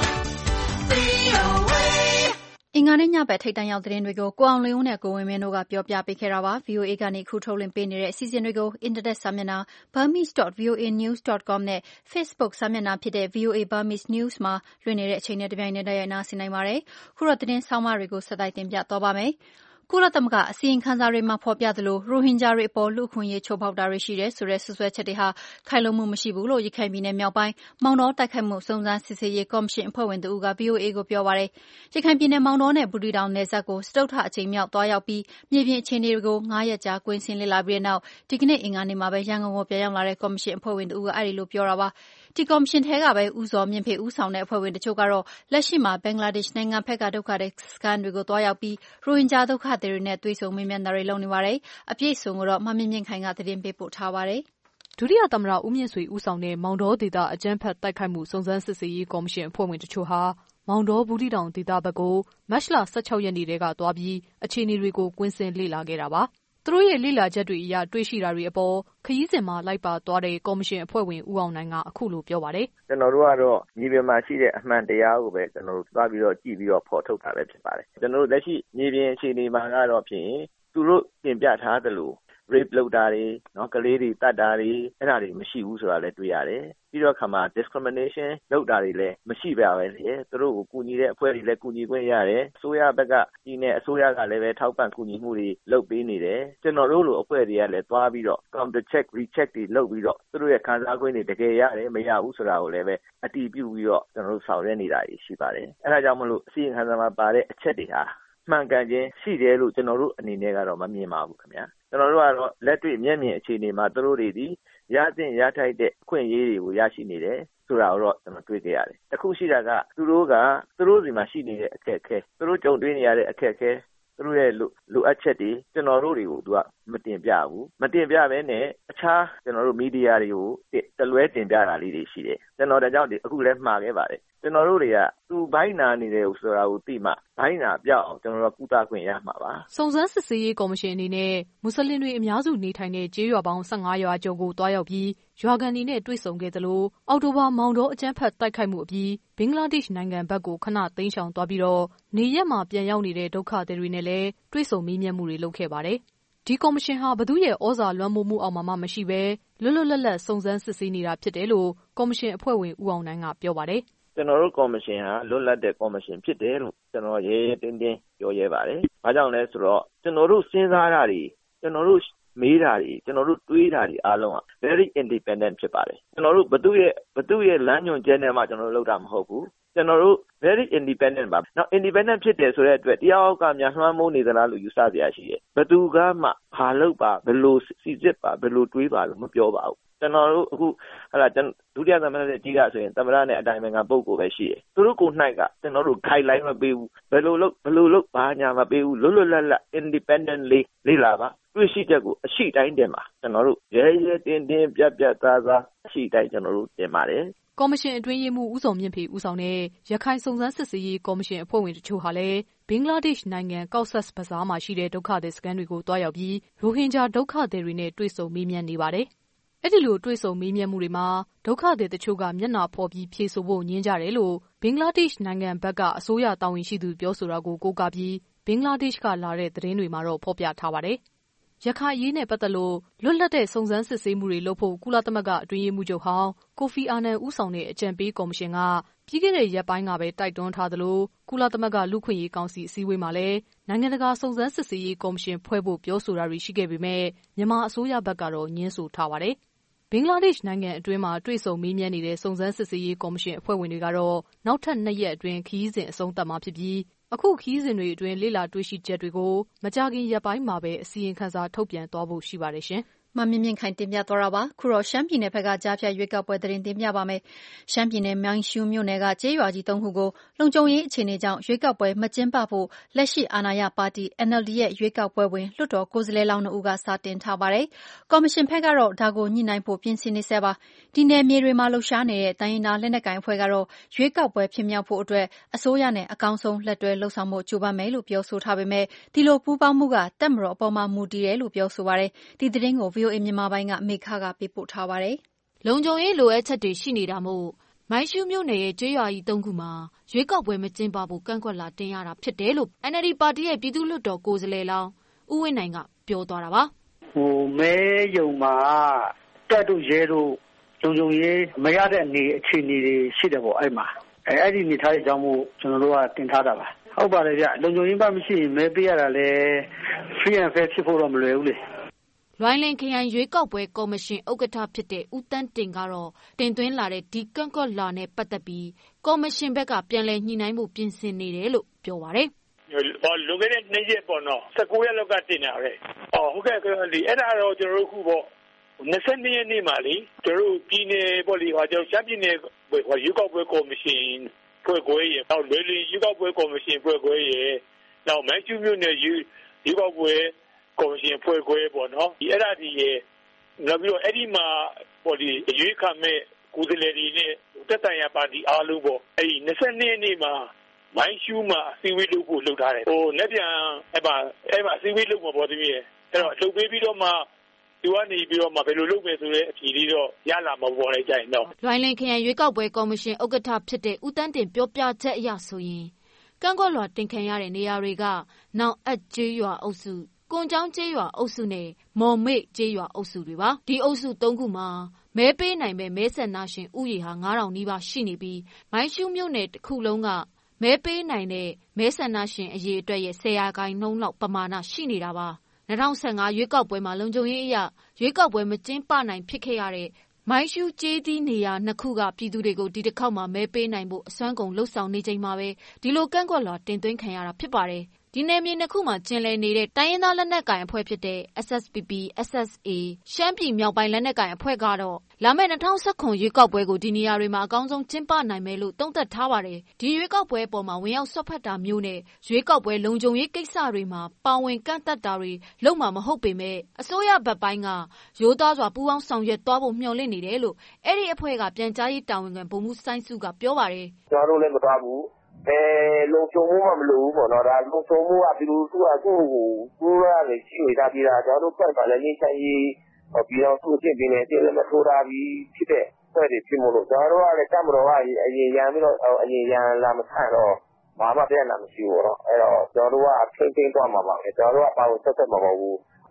V O A အင်္ဂါနေ့ညဘက်ထိပ်တန်းရောက်သတင်းတွေကိုကိုအောင်လင်းဦးနဲ့ကိုဝင်းမင်းတို့ကပြောပြပေးခဲ့တာပါ V O A ကနေခုထုတ်လွှင့်ပေးနေတဲ့အစီအစဉ်တွေကိုအင်တာနက်စာမျက်နှာ burmese dot v o a news dot com နဲ့ Facebook စာမျက်နှာဖြစ်တဲ့ V O A Burmese News မှာလွှင့်နေတဲ့အချိန်နဲ့တပြိုင်နက်တည်းရိုက်နားဆင်နိုင်ပါတယ်ခုတော့သတင်းဆောင်မတွေကိုဆက်တိုက်တင်ပြသွားပါမယ်ကုလသမဂ္ဂအစီရင်ခံစာတွေမှာဖော်ပြသလိုရိုဟင်ဂျာတွေအပေါ်လူ့အခွင့်အရေးချိုးဖောက်တာတွေရှိတယ်ဆိုတဲ့ဆွဆွဲချက်တွေဟာခိုင်လုံမှုမရှိဘူးလို့ရခိုင်ပြည်နယ်မြောက်ပိုင်းမောင်တောတိုက်ခိုက်မှုစုံစမ်းစစ်ဆေးရေးကော်မရှင်အဖွဲ့ဝင်တဦးက V O A ကိုပြောပါတယ်။ရခိုင်ပြည်နယ်မောင်တောနဲ့ဘူးတီတောင်နယ်စပ်ကိုစတုတ္ထအကြိမ်မြောက်သွားရောက်ပြီးမြေပြင်အခြေအနေတွေကိုငါးရက်ကြာကွင်းဆင်းလေ့လာပြီးတဲ့နောက်ဒီကနေ့အင်္ဂါနေ့မှာပဲရန်ကုန်ကိုပြန်ရောက်လာတဲ့ကော်မရှင်အဖွဲ့ဝင်တဦးကအဲဒီလိုပြောတာပါ။ဒီကော်မရှင်ထဲကပဲဦးစောမြင့်ဖေဦးဆောင်တဲ့အဖွဲ့ဝင်တချို့ကတော့လက်ရှိမှာဘင်္ဂလားဒေ့ရှ်နိုင်ငံဘက်ကဒုက္ခသည်စခန်းတွေကိုသွားရောက်ပြီးရိုဟင်ဂျာဒုက္ခသည်တွေနဲ့တွေ့ဆုံမေးမြန်းတာတွေလုပ်နေပါတယ်။အပြည့်အစုံကိုတော့မမြင့်မြင့်ခိုင်ကသတင်းပေးပို့ထားပါတယ်။ဒုတိယသမ္မတဦးမြင့်ဆွေဦးဆောင်တဲ့မောင်တောဒေသအကြမ်းဖက်တိုက်ခိုက်မှုစုံစမ်းစစ်ဆေးရေးကော်မရှင်အဖွဲ့ဝင်တချို့ဟာမောင်တောဘူးတီတောင်ဒေသဘက်ကိုမတ်လ၁၆ရက်နေ့တည်းကသွားပြီးအခြေအနေတွေကိုကွင်းဆင်းလေ့လာခဲ့တာပါ။သူတို့ရဲ့လေ့လာချက်တွေအရတွေ့ရှိတာတွေအပေါ်ခရီးစဉ်မှာလိုက်ပါသွားတဲ့ကော်မရှင်အဖွဲ့ဝင်ဦးအောင်နိုင်ကအခုလိုပြောပါတယ်။ကျွန်တော်တို့ကတော့မြေပြင်မှာရှိတဲ့အမှန်တရားကိုပဲကျွန်တော်တို့သွားပြီးတော့ကြည့်ပြီးတော့ဖော်ထုတ်တာပဲဖြစ်ပါတယ်။ကျွန်တော်တို့လက်ရှိမြေပြင်အခြေအနေမှာကတော့ဖြင့်သူတို့ပြင်ပြထားသလို rape လုပ်တာတွေနော်ကလေးတွေတတ်တာတွေအဲ့ဒါတွေမရှိဘူးဆိုတာလည်းတွေ့ရတယ်ပြီးတော့ခါမှာ discrimination လုပ်တာတွေလည်းမရှိပါပဲလေသူတို့ကိုကူညီတဲ့အဖွဲ့တွေလည်းကူညီခွင့်ရတယ်အစိုးရဘက်ကဒီနဲ့အစိုးရကလည်းပဲထောက်ပံ့ကူညီမှုတွေလုပ်ပေးနေတယ်ကျွန်တော်တို့လိုအဖွဲ့တွေကလည်းသွားပြီးတော့ counter check recheck တွေလုပ်ပြီးတော့သူတို့ရဲ့ခံစား권တွေတကယ်ရတယ်မရဘူးဆိုတာကိုလည်းပဲအတည်ပြုပြီးတော့ကျွန်တော်တို့ဆောင်ရွက်နေတာရှိပါတယ်အဲ့ဒါကြောင့်မလို့အစီရင်ခံစာမှာပါတဲ့အချက်တွေဟာမှန်ကန်ခြင်းရှိတယ်လို့ကျွန်တော်တို့အနေနဲ့ကတော့မမြင်ပါဘူးခင်ဗျာကျွန်တော်တို့ကတော့လက်တွေ့မျက်မြင်အခြေအနေမှာသူတို့တွေဒီရသင့်ရထိုက်တဲ့အခွင့်အရေးတွေကိုရရှိနေတယ်ဆိုတာကိုတော့ကျွန်တော်တွေ့ကြရတယ်။အခုရှိတာကသူတို့ကသူတို့စီမှာရှိနေတဲ့အခက်အခဲသူတို့ကြုံတွေ့နေရတဲ့အခက်အခဲသူတို့ရဲ့လိုအပ်ချက်တွေကျွန်တော်တို့တွေကိုသူကမတင်ပြဘူးမတင်ပြဘဲနဲ့အခြားကျွန်တော်တို့မီဒီယာတွေကိုတလွဲတင်ပြတာလေးတွေရှိတယ်။ကျွန်တော်ဒါကြောင့်ဒီအခုလည်းမှားခဲ့ပါတယ်။ကျွန်တော်တို့တွေကသူဘိုင်းနာနေတယ်ဆိုတာကိုသိမှဘိုင်းနာပြောက်အောင်ကျွန်တော်တို့ကုသခွင့်ရမှာပါ။စုံစမ်းစစ်ဆေးရေးကော်မရှင်အနေနဲ့မွတ်စလင်တွေအများစုနေထိုင်တဲ့ကျေးရွာပေါင်း၁၅ရွာကျော်ကိုတွားရောက်ပြီးရွာကန်တွေနဲ့တွေ့ဆုံခဲ့သလိုအောက်တိုဘာမောင်တောအကြမ်းဖက်တိုက်ခိုက်မှုအပြီးဘင်္ဂလားဒေ့ရှ်နိုင်ငံဘက်ကိုခဏသိမ်းရှောင်သွားပြီးတော့နေရက်မှာပြန်ရောက်နေတဲ့ဒုက္ခသည်တွေနဲ့လည်းတွေ့ဆုံမေးမြန်းမှုတွေလုပ်ခဲ့ပါတယ်။ဒီကော်မရှင်ဟာဘသူရဲ့ဩဇာလွှမ်းမိုးမှုအောက်မှာမှမရှိဘဲလွတ်လွတ်လပ်လပ်စုံစမ်းစစ်ဆေးနေတာဖြစ်တယ်လို့ကော်မရှင်အဖွဲ့ဝင်ဦးအောင်နိုင်ကပြောပါတယ်ကျွန်တော်တို့ကော်မရှင်ဟာလွတ်လပ်တဲ့ကော်မရှင်ဖြစ်တယ်လို့ကျွန်တော်ရဲရဲတင်းတင်းပြောရဲပါတယ်။ဘာကြောင့်လဲဆိုတော့ကျွန်တော်တို့စဉ်းစားတာတွေကျွန်တော်တို့မေးတာတွေကျွန်တော်တို့တွေးတာတွေအားလုံးက very independent ဖြစ်ပါတယ်။ကျွန်တော်တို့ဘသူရဲ့ဘသူရဲ့လမ်းညွှန်ချက်နဲ့မှကျွန်တော်တို့လုပ်တာမဟုတ်ဘူး။ကျွန်တော်တို့ very independent ပါ။ Now independent ဖြစ်တယ်ဆိုတဲ့အတွက်တရားဥပဒေများလွှမ်းမိုးနေသလားလို့ယူဆစရာရှိတယ်။ဘသူကမှဘာလုပ်ပါဘယ်လိုစီစစ်ပါဘယ်လိုတွေးပါလို့မပြောပါဘူး။ကျွန်တော်တို့အခုဟလာဒုတိယသမ္မတကြီးကဆိုရင်သမ္မတနဲ့အတိုင်းအမြံပုဂ္ဂိုလ်ပဲရှိတယ်။သူတို့ကို၌ကကျွန်တော်တို့ guideline မပေးဘူး။ဘယ်လိုလုပ်ဘယ်လိုလုပ်ဘာညာမပေးဘူး။လွတ်လွတ်လပ်လပ် independently လေ့လာပါ။တွေ့ရှိချက်ကိုအရှိတိုင်းတင်ပါကျွန်တော်တို့ရဲရဲတင်းတင်းပြတ်ပြတ်သားသားအရှိတိုင်းကျွန်တော်တို့တင်ပါတယ်ကော်မရှင်အတွင်းရေးမှူးဦးစောမြင့်ဖေဦးဆောင်တဲ့ရခိုင်စုံစမ်းစစ်ဆေးရေးကော်မရှင်အဖွဲ့ဝင်တချို့ဟာလည်းဘင်္ဂလားဒေ့ရှ်နိုင်ငံကော့ဆက်ဘဇားမှာရှိတဲ့ဒုက္ခသည်စခန်းတွေကိုတွားရောက်ပြီးရိုဟင်ဂျာဒုက္ခသည်တွေနဲ့တွေ့ဆုံမေးမြန်းနေပါတယ်။အဲ့ဒီလိုတွေ့ဆုံမေးမြန်းမှုတွေမှာဒုက္ခသည်တချို့ကမျက်နှာဖော်ပြီးဖြေဆိုဖို့ညှင်းကြတယ်လို့ဘင်္ဂလားဒေ့ရှ်နိုင်ငံဘက်ကအစိုးရတာဝန်ရှိသူပြောဆိုတာကိုကိုးကားပြီးဘင်္ဂလားဒေ့ရှ်ကလာတဲ့သတင်းတွေမှာတော့ဖော်ပြထားပါတယ်။ရခိုင်ရေးနဲ့ပတ်သက်လို့လွတ်လပ်တဲ့စုံစမ်းစစ်ဆေးမှုတွေလုပ်ဖို့ကုလသမဂ္ဂအတွင်းရေးမှူးချုပ်ဟောင်းကိုဖီအာနန်ဦးဆောင်တဲ့အကြံပေးကော်မရှင်ကပြီးခဲ့တဲ့ရက်ပိုင်းကပဲတိုက်တွန်းထားသလိုကုလသမဂ္ဂလူ့ခွင့်ရေးကောင်စီအစည်းအဝေးမှာလည်းနိုင်ငံတကာစုံစမ်းစစ်ဆေးရေးကော်မရှင်ဖွဲ့ဖို့ပြောဆိုတာတွေရှိခဲ့ပေမဲ့မြန်မာအစိုးရဘက်ကတော့ညှင်းဆိုထားပါတယ်။ဘင်္ဂလားဒေ့ရှ်နိုင်ငံအတွင်းမှာတွေ့ဆုံမေးမြန်းနေတဲ့စုံစမ်းစစ်ဆေးရေးကော်မရှင်အဖွဲ့ဝင်တွေကတော့နောက်ထပ်နှစ်ရက်အတွင်းခရီးစဉ်အဆုံးသတ်မှာဖြစ်ပြီးအခုခီးစဉ်တွေအတွင်းလေ့လာတွေ့ရှိချက်တွေကိုမကြာခင်ရက်ပိုင်းမှာပဲအစီရင်ခံစာထုတ်ပြန်သွားဖို့ရှိပါတယ်ရှင်။မမြင့်မြင့်ခိုင်တင်ပြသွားတာပါခုတော့ရှမ်းပြည်နယ်ဘက်ကကြားဖြတ်ရွေးကောက်ပွဲသတင်းတင်ပြပါမယ်ရှမ်းပြည်နယ်မိုင်းရှူးမြို့နယ်ကကျေးရွာကြီးသုံးခုကိုလုံခြုံရေးအခြေအနေကြောင့်ရွေးကောက်ပွဲမကျင်းပဖို့လက်ရှိအာဏာရပါတီ N L D ရဲ့ရွေးကောက်ပွဲဝင်လွှတ်တော်ကိုယ်စားလှယ်လောင်းတို့ကစာတင်ထားပါတယ်ကော်မရှင်ဘက်ကတော့ဒါကိုညှိနှိုင်းဖို့ပြင်ဆင်နေဆဲပါဒီနယ်မြေတွေမှာလှုပ်ရှားနေတဲ့တိုင်းရင်းသားလက်နက်ကိုင်အဖွဲ့ကတော့ရွေးကောက်ပွဲဖြစ်မြောက်ဖို့အတွက်အစိုးရနဲ့အကောင်းဆုံးလက်တွဲလှုပ်ဆောင်ဖို့ကြိုးပမ်းမယ်လို့ပြောဆိုထားပေမဲ့ဒီလိုပူးပေါင်းမှုကတပ်မတော်အပေါ်မှာမူတည်တယ်လို့ပြောဆိုပါတယ်ဒီသတင်းကို V O A မြန်မာပိုင်းကမေခကပေးပို့ထားပါတယ်။လုံခြုံရေးလိုအပ်ချက်တွေရှိနေတာမို့မိုင်းရှူးမြို့နယ်ရဲ့ကျေးရွာကြီးသုံးခုမှာရွေးကောက်ပွဲမကျင်းပဖို့ကန့်ကွက်လာတင်ရတာဖြစ်တယ်လို့ N L D ပါတီရဲ့ပြည်သူ့လွှတ်တော်ကိုယ်စားလှယ်လောင်းဦးဝင်းနိုင်ကပြောသွားတာပါ။ဟိုမဲယုံမှာတက်တို့ရဲတို့လုံခြုံရေးမရတဲ့အနေအခြေအနေတွေရှိတယ်ပေါ့အဲ့မှာအဲအဲ့ဒီနေထားတဲ့အကြောင်းမို့ကျွန်တော်တို့ကတင်ထားတာပါ။ဟုတ်ပါတယ်ဗျလုံခြုံရေးမှမရှိရင်မဲပေးရတာလဲ free and fair ဖြစ်ဖို့တော့မလွယ်ဘူးလေ။လွိုင်းလင်ခရိုင်ရွေးကောက်ပွဲကော်မရှင်ဥက္ကဋ္ဌဖြစ်တဲ့ဦးတန်းတင်ကတော့တင်သွင်းလာတဲ့ဒီကန့်ကွက်လာနဲ့ပတ်သက်ပြီးကော်မရှင်ဘက်ကပြန်လည်ညှိနှိုင်းမှုပြင်ဆင်နေတယ်လို့ပြောပါတယ်။ဟောလွန်ခဲ့တဲ့နေ့ရက်ပေါ့နော်၁၉ရက်လောက်ကတင်တာပဲ။အော်ဟုတ်ကဲ့ဒီအဲ့ဒါတော့ကျွန်တော်တို့ခုပေါ့၂၂ရက်နေ့မှာလေကျွန်တော်တို့ပြည်နယ်ပေါ့လေဟောကျွန်တော်ရှမ်းပြည်နယ်ဟောရွေးကောက်ပွဲကော်မရှင်ဖွဲ့ခွဲရတော့လွယ်လွယ်ရွေးကောက်ပွဲကော်မရှင်ဖွဲ့ခွဲရနောက်မိုင်းကျူးမြို့နယ်ရွေးကောက်ပွဲကော်မရှင်ဖွဲ့ခွဲပေါ့နော်ဒီအဲ့ဒါဒီရဲ့နောက်ပြီးတော့အဲ့ဒီမှာပေါ့ဒီအရွေးခံမဲ့ကိုယ်စားလှယ်တွေနဲ့တက်တိုင်ရပါတီအားလုံးပေါ့အဲ့ဒီ၂၂ရက်နေ့မှာမိုင်းရှူးမှာအစည်းအဝေးလုပ်ဖို့လုပ်ထားတယ်ဟိုလက်ပြန်အဲ့မှာအဲ့မှာအစည်းအဝေးလုပ်မှာပေါ့တမီးရဲ့အဲ့တော့လုပ်ပေးပြီးတော့မှဒီကနေပြီးတော့မှဘယ်လိုလုပ်မယ်ဆိုတဲ့အဖြေလေးတော့ရလာမှာပေါ်လိုက်ကြရင်တော့လွိုင်းလင်ခရိုင်ရွေးကောက်ပွဲကော်မရှင်ဥက္ကဋ္ဌဖြစ်တဲ့ဦးတန်းတင်ပြောပြချက်အရဆိုရင်ကန့်ကွက်လွှာတင်ခံရတဲ့နေရာတွေကနောင်အပ်ကျေးရွာအုပ်စုကွန်ကျောင်းကျေးရွာအုပ်စုနဲ့မော်မေ့ကျေးရွာအုပ်စုတွေပါဒီအုပ်စုသုံးခုမှာမဲပေးနိုင်မဲ့မဲဆန္ဒရှင်ဥယျာဉ်ဟာငါးထောင်နီးပါးရှိနေပြီးမိုင်းရှူးမြို့နယ်တစ်ခုလုံးကမဲပေးနိုင်တဲ့မဲဆန္ဒရှင်အရေအတွက်ရဲ့ဆယ်ရာခိုင်နှုန်းလောက်ပမာဏရှိနေတာပါ၂၀၁၅ရွေးကောက်ပွဲမှာလုံခြုံရေးအရရွေးကောက်ပွဲမကျင်းပနိုင်ဖြစ်ခဲ့ရတဲ့မိုင်းရှူးကျေးသီးနေရာနှစ်ခုကပြည်သူတွေကိုဒီတစ်ခေါက်မှာမဲပေးနိုင်ဖို့အစွမ်းကုန်လှုပ်ဆောင်နေချိန်မှာပဲဒီလိုကန့်ကွက်လွှာတင်သွင်းခံရတာဖြစ်ပါတယ်ဒီနယ်မြေနှစ်ခုမှာကျင်လည်နေတဲ့တိုင်းရင်းသားလက်နက်ကိုင်အဖွဲ့ဖြစ်တဲ့ S S P P S S A ရှမ်းပြည်မြောက်ပိုင်းလက်နက်ကိုင်အဖွဲ့ကတော့လာမယ့်၂၀၁၇ရွေးကောက်ပွဲကိုဒီနေရာတွေမှာအကောင်းဆုံးကျင်းပနိုင်မယ်လို့သုံးသပ်ထားပါတယ်ဒီရွေးကောက်ပွဲအပေါ်မှာဝင်ရောက်ဆွတ်ဖက်တာမျိုးနဲ့ရွေးကောက်ပွဲလုံခြုံရေးကိစ္စတွေမှာပါဝင်ကန့်သက်တာတွေလုပ်မှာမဟုတ်ပေမဲ့အစိုးရဘက်ပိုင်းကရိုးသားစွာပူးပေါင်းဆောင်ရွက်သွားဖို့မျှော်လင့်နေတယ်လို့အဲ့ဒီအဖွဲ့ကပြန်ကြားရေးတာဝန်ခံဗိုလ်မှူးစိုင်းစုကပြောပါတယ်ကျွန်တော်တို့လည်းမသွားဘူးအဲလုံခြုံမှုမှမလိုဘူးပေါ့နော်ဒါလုံခြုံမှုကဒီလိုသူကကိုယ့်ကိုကိုယ်ရလည်းရှိနေတာပြည်တာကျွန်တော်တို့ပတ်ပါလည်းငင်းချင်ရေးပြည်အောင်စုချင်းပြည်နယ်ပြည်လည်းမထိုးတာပြီးဖြစ်တဲ့ဖွဲ့တွေဖြစ်မို့လို့ကျွန်တော်တို့ကလည်းတမတော်ကအရင်ရန်ပြီးတော့အရင်ရန်လာမဆန့်တော့ဘာမှပြန်လာမရှိဘူးပေါ့နော်အဲ့တော့ကျွန်တော်တို့ကထိန်းသိမ်းသွားမှာပါပဲကျွန်တော်တို့ကပါဝင်ဆက်ဆက်မှာမဟုတ်ဘူးဟ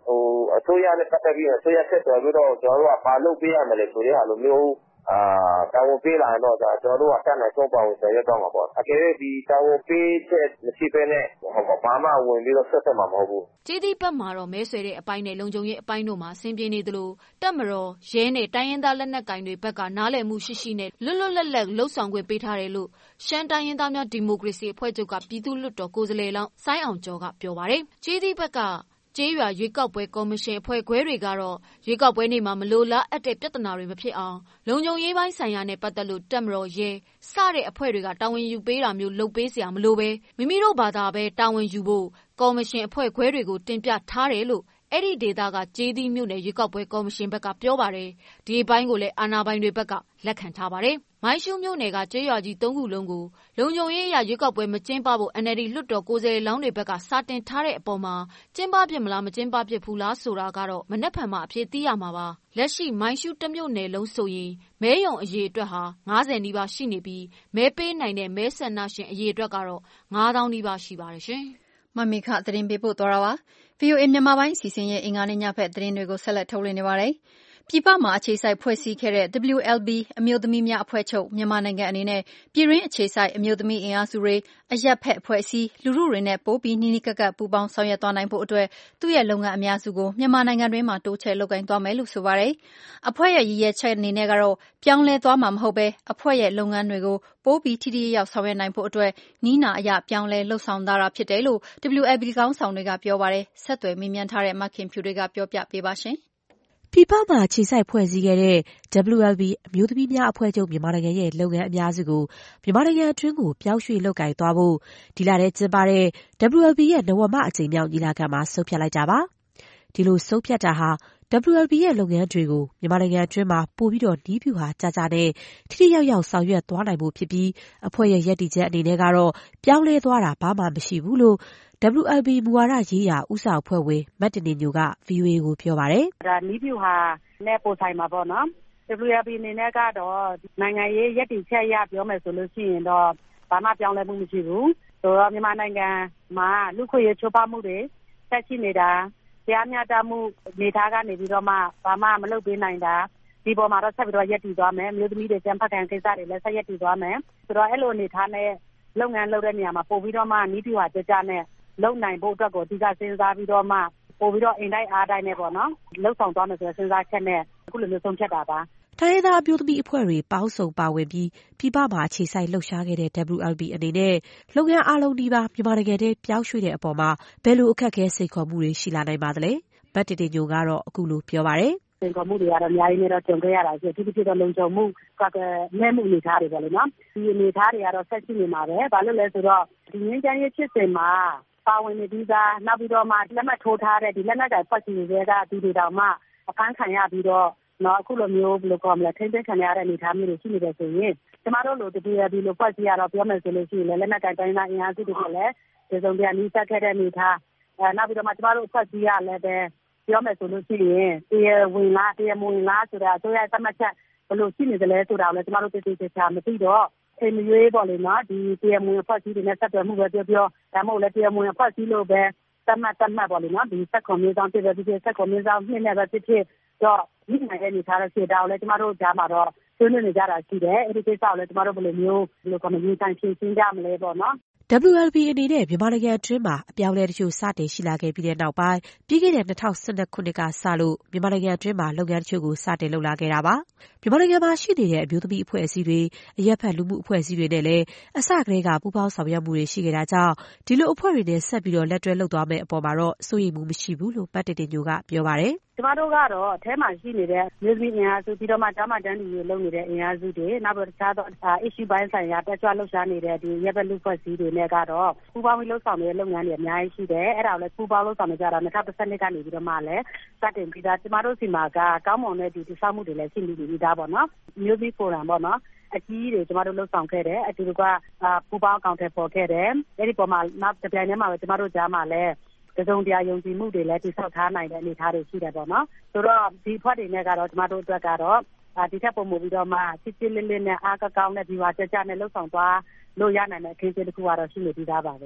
ဟိုအစိုးရနဲ့ပတ်သက်ပြီးအစိုးရဆက်သွယ်ပြီးတော့ကျွန်တော်တို့ကပါလုပ်ပေးရမယ်လေဆိုတဲ့ဟာလိုမျိုးအာတာဝန်ပေးလာတော့ဒါကျွန်တော်တို့ကတတ်နိုင်ဆုံးပါဝင်ဆောင်ရွက်တော့မှာပေါ့အကယ်၍ဒီတာဝန်ပေးချက်မရှိဘဲနဲ့ဟောဘာမှဝင်ပြီးတော့ဆက်ဆက်မှာမဟုတ်ဘူးကျေးသီးဘက်မှာတော့မဲဆွယ်တဲ့အပိုင်းနဲ့လုံခြုံရေးအပိုင်းတို့မှာဆင်ပြေနေသလိုတပ်မတော်ရဲနဲ့တိုင်းရင်းသားလက်နက်ကင်တွေဘက်ကနားလည်မှုရှိရှိနဲ့လွတ်လွတ်လပ်လပ်လှုပ်ဆောင်ခွင့်ပေးထားတယ်လို့ရှမ်းတိုင်းရင်းသားများဒီမိုကရေစီအဖွဲ့ချုပ်ကပြည်သူ့လွှတ်တော်ကိုယ်စားလှယ်လောင်းစိုင်းအောင်ကျော်ကပြောပါတယ်ကျေးသီးဘက်ကကျေးရွာရွေးကောက်ပွဲကော်မရှင်အဖွဲ့ခွဲတွေကတော့ရွေးကောက်ပွဲနေ့မှာမလိုလားအပ်တဲ့ပြဿနာတွေမဖြစ်အောင်လုံခြုံရေးပိုင်းဆိုင်ရာနဲ့ပတ်သက်လို့တပ်မတော်ရဲစတဲ့အဖွဲ့တွေကတာဝန်ယူပေးတာမျိုးလုပ်ပေးစရာမလိုပဲမိမိတို့ဘာသာပဲတာဝန်ယူဖို့ကော်မရှင်အဖွဲ့ခွဲတွေကိုတင်ပြထားတယ်လို့အဲ့ဒီဒေသကကျေးသီးမြို့နယ်ရွေးကောက်ပွဲကော်မရှင်ဘက်ကပြောပါတယ်ဒီအပိုင်းကိုလည်းအာဏာပိုင်တွေဘက်ကလက်ခံထားပါတယ်မိုင်းရှူးမြို့နယ်ကကျေးရွာကြီးသုံးခုလုံးကိုလုံခြုံရေးအရာရွေးကောက်ပွဲမကျင်းပဖို့ N L D လွှတ်တော်ကိုယ်စားလှယ်လောင်းတွေဘက်ကစာတင်ထားတဲ့အပေါ်မှာကျင်းပပြစ်မလားမကျင်းပပြစ်ဘူးလားဆိုတာကတော့မနက်ဖြန်မှအဖြစ်သိရမှာပါလက်ရှိမိုင်းရှူးတစ်မြို့နယ်လုံးဆိုရင်မဲရုံအရေအတွက်ဟာ၅၀နီးပါးရှိနေပြီးမဲပေးနိုင်တဲ့မဲဆန္ဒရှင်အရေအတွက်ကတော့၅သောင်းနီးပါးရှိပါတယ်ရှင်မမီခသတင်းပေးပို့သွားတာပါ V O A မြန်မာပိုင်းအစီအစဉ်ရဲ့အင်္ဂါနေ့ညဖက်သတင်းတွေကိုဆက်လက်ထုတ်လွှင့်နေပါတယ်ပြည်ပမှာအခြေစိုက်ဖွဲ့စည်းခဲ့တဲ့ W L B အမျိုးသမီးများအဖွဲ့ချုပ်မြန်မာနိုင်ငံအနေနဲ့ပြည်ရင်းအခြေစိုက်အမျိုးသမီးအင်အားစုတွေအရက်ဖက်အဖွဲ့အစည်းလူထုတွေနဲ့ပိုပြီးနီးနီးကပ်ကပ်ပူးပေါင်းဆောင်ရွက်သွားနိုင်ဖို့အတွက်သူ့ရဲ့လုပ်ငန်းအများစုကိုမြန်မာနိုင်ငံတွင်းမှာတိုးချဲ့လုပ်ကိုင်သွားမယ်လို့ဆိုပါတယ်။အဖွဲ့ရဲ့ရည်ရွယ်ချက်အနေနဲ့ကတော့ပြောင်းလဲသွားမှာမဟုတ်ပဲအဖွဲ့ရဲ့လုပ်ငန်းတွေကိုပိုပြီးထိထိရောက်ဆောင်ရွက်နိုင်ဖို့အတွက်နီးနာအရပြောင်းလဲလှုပ်ဆောင်တာဖြစ်တယ်လို့ W L B ခေါင်းဆောင်တွေကပြောပါတယ်။ဆက်သွယ်မေးမြန်းထားတဲ့မခင်ဖြူတွေကပြောပြပေးပါရှင်။ပြည်ပမှာခြေစိုက်ဖွဲ့စည်းခဲ့တဲ့ W L B အမျိုးသမီးများအဖွဲ့ချုပ်မြန်မာနိုင်ငံရဲ့လုပ်ငန်းအများစုကိုမြန်မာနိုင်ငံအတွင်းကိုပြောင်းရွှေ့လုပ်ကိုင်သွားဖို့ဒီလထဲကျင်းပတဲ့ W L B ရဲ့နဝမအကြိမ်မြောက်ညီလာခံမှာဆုံးဖြတ်လိုက်တာပါ။ဒီလိုဆုံးဖြတ်တာဟာ W L B ရဲ့လုပ်ငန်းတွေကိုမြန်မာနိုင်ငံအတွင်းမှာပိုပြီးတော့နီးဗျူဟာကျကျနဲ့ထိထိရောက်ရောက်ဆောင်ရွက်သွားနိုင်ဖို့ဖြစ်ပြီးအဖွဲ့ရဲ့ရည်တည်ချက်အနေနဲ့ကတော့ပြောင်းလဲသွားတာဘာမှမရှိဘူးလို့W L B မူဝါဒရေးရာဦးဆောင်အဖွဲ့ဝင်မတ်တင်နေညိုက V O A ကိုပြောပါတယ်။ဒါနီးဗျူဟာနဲ့ပို့ဆိုင်မှာပေါ့နော်။ W L B အနေနဲ့ကတော့နိုင်ငံရေးရည်တည်ချက်ရပြောမယ်ဆိုလို့ရှိရင်တော့ဘာမှပြောင်းလဲမှုမရှိဘူး။ဆိုတော့မြန်မာနိုင်ငံမှာလူခွေရေးချိုးဖောက်မှုတွေဆက်ရှိနေတာတရားမျှတမှုနေသားကနေပြီးတော့မှဘာမှမလုပ်ပေးနိုင်တာဒီပေါ်မှာတော့ဆက်ပြီးတော့ရည်တည်သွားမယ်မျိုးသမီးတွေကျန်းဖတ်ခံကိစ္စတွေလည်းဆက်ရည်တည်သွားမယ်ဆိုတော့အဲ့လိုနေသားနဲ့လုပ်ငန်းလုပ်တဲ့နေရာမှာပို့ပြီးတော့မှနီးဗျူဟာကြကြနဲ့လုံနိုင်ဖို့အတွက်ကိုအဓိကစဉ်းစားပြီးတော့မှပို့ပြီးတော့အိမ်တိုင်းအားတိုင်းနဲ့ပေါ့နော်လှုပ်ဆောင်သွားမယ်ဆိုတဲ့စဉ်းစားချက်နဲ့အခုလိုမျိုးဆုံးဖြတ်တာပါတိုင်းရင်းသားအမျိုးသမီးအဖွဲ့တွေပေါင်းစုံပါဝင်ပြီးပြည်ပမှာအခြေစိုက်လှုပ်ရှားခဲ့တဲ့ W L B အနေနဲ့လုပ်ငန်းအားလုံးဒီပါမြန်မာနိုင်ငံထဲပြောင်းရွှေ့တဲ့အပေါ်မှာဘယ်လိုအခက်အခဲစိန်ခေါ်မှုတွေရှိလာနိုင်ပါသလဲမတ်တီတီညိုကတော့အခုလိုပြောပါတယ်စိန်ခေါ်မှုတွေကတော့အများကြီးနဲ့တော့ကြုံခဲ့ရတာဆိုသူတို့တော့လုံခြုံမှုကမဲမှုအနေထားတွေပေါ့လေနော်ဒီအနေထားတွေကတော့ဆက်ရှိနေမှာပဲဘာလို့လဲဆိုတော့ဒီငင်းချမ်းရေးဖြစ်စဉ်မှာပါဝင်နေပြီးသားနောက်ပြီးတော့မှလက်မှတ်ထိုးထားတဲ့ဒီလက်နက်ကိုင်ဖွဲ့စည်းတွေကဒီတွေတောင်မှအဖမ်းခံရပြီးတော့နော်အခုလိုမျိုးဘယ်လိုကောမလဲထိန်းသိမ်းခံရတဲ့အနေအထားမျိုးတွေရှိနေတယ်ဆိုရင်ကျမတို့လို W L B လိုဖွဲ့စည်းရတော့ပြောမယ်ဆိုလို့ရှိရင်လည်းလက်နက်ကိုင်တိုင်းသားအင်အားစုတွေကလည်းဒီစုံပြန်နှီးစပ်ခဲ့တဲ့အနေအထားအဲနောက်ပြီးတော့မှကျမတို့ဖွဲ့စည်းရလည်းပဲပြောမယ်ဆိုလို့ရှိရင်တရားဝင်လားတရားမဝင်လားဆိုတာအစိုးရသတ်မှတ်ချက်ဘယ်လိုရှိနေသလဲဆိုတာကိုလည်းကျမတို့သိသိချာမသိတော့အိမ်မရွေးပေါ့လေနော်ဒီတရားမဝင်ဖွဲ့စည်းတွေနဲ့ဆက်သွယ်မှုပဲပြောပြောဒါမှမဟုတ်လည်းတရားမဝင်ဖွဲ့စည်းလို့ပဲသတ်မှတ်သတ်မှတ်ပေါ့လေနော်ဒီစက်ကွန်မျိုးဆောင်ဖြစ်ပဲဖြစ်ဖြစ်စက်ကွန်မျိုးဆောင်နှစ်နဲ့ပဲဖြစ်ဖြစ်တော့ဒီနိုင်တဲ့နေသားတဲ့ခြေတောက်လည်းကျမတို့ကြားမှာတော့ဆွေးနွေးနေကြတာရှိတယ်အဲ့ဒီကိစ္စကိုလည်းကျမတို့ဘယ်လိုမျိုးဘယ်လိုကော်မတီဆိုင်ရှင်းရှင်းကြမလဲပေါ့နော် W L B အနေနဲ့မြန်မာနိုင်ငံအတွင်းမှာအပြောင်းအလဲတချို့စတင်ရှိလာခဲ့ပြီးတဲ့နောက်ပိုင်းပြီးခဲ့တဲ့၂၀၁၂ခုနှစ်ကစလို့မြန်မာနိုင်ငံအတွင်းမှာလုပ်ငန်းတချို့ကိုစတင်လုပ်လာခဲ့တာပါမြန်မာနိုင်ငံမှာရှိနေတဲ့အမျိုးသမီးအဖွဲ့အစည်းတွေအရက်ဖက်လူမှုအဖွဲ့အစည်းတွေနဲ့လည်းအစကတည်းကပူးပေါင်းဆောင်ရွက်မှုတွေရှိခဲ့တာကြောင့်ဒီလိုအဖွဲ့တွေနဲ့ဆက်ပြီးတော့လက်တွဲလုပ်သွားမယ့်အပေါ်မှာတော့စိုးရိမ်မှုမရှိဘူးလို့ပတ်တင်တင်ညိုကပြောပါတယ်ကျမတို့ကတော့အထဲမှာရှိနေတဲ့မျိုးသမီးအင်အားစုပြီးတော့မှတာမတန်းတွေလုပ်နေတဲ့အင်အားစုတွေနောက်ပြီးတခြားသော issue ပိုင်းဆိုင်ရာတက်ကြွလှုပ်ရှားနေတဲ့ဒီရက်ဘက်လူဖွဲ့စည်းတွေနဲ့ကတော့ပူးပေါင်းပြီးလှုပ်ဆောင်နေတဲ့လုပ်ငန်းတွေအများကြီးရှိတယ်အဲ့ဒါကိုလည်းပူးပေါင်းလှုပ်ဆောင်နေကြတာ၂၀၁၂ကနေပြီးတော့မှလည်းစတင်ပြီးသားကျမတို့စီမှာကကောင်းမွန်တဲ့ဒီတည်ဆောက်မှုတွေလည်းရှိနေပြီးသားပေါ့နော်မျိုးသမီးဖိုရမ်ပေါ့နော်အကြီးတွေကျမတို့လှုပ်ဆောင်ခဲ့တယ်အတူတူကပူးပေါင်းအကောင့်ထဲပေါ်ခဲ့တယ်အဲ့ဒီပေါ်မှာနောက်တစ်ပြိုင်တည်းမှာပဲကျမတို့ကြားမှာလည်းတစုံတရာယုံကြည်မှုတွေလည်းတိစောက်ထားနိုင်တဲ့အနေအထားတွေရှိတယ်ပေါ့နော်ဆိုတော့ဒီဖွဲ့တွေနဲ့ကတော့ကျမတို့အတွက်ကတော့ဒီထက်ပုံမူပြီးတော့မှစစ်စစ်လေးလေးနဲ့အားကောင်းတဲ့ဒီဝါကြကြနဲ့လှုပ်ဆောင်သွားလို့ရနိုင်တဲ့အခင်းအကျင်းတစ်ခုကတော့ရှိနေပြီးသားပါပဲ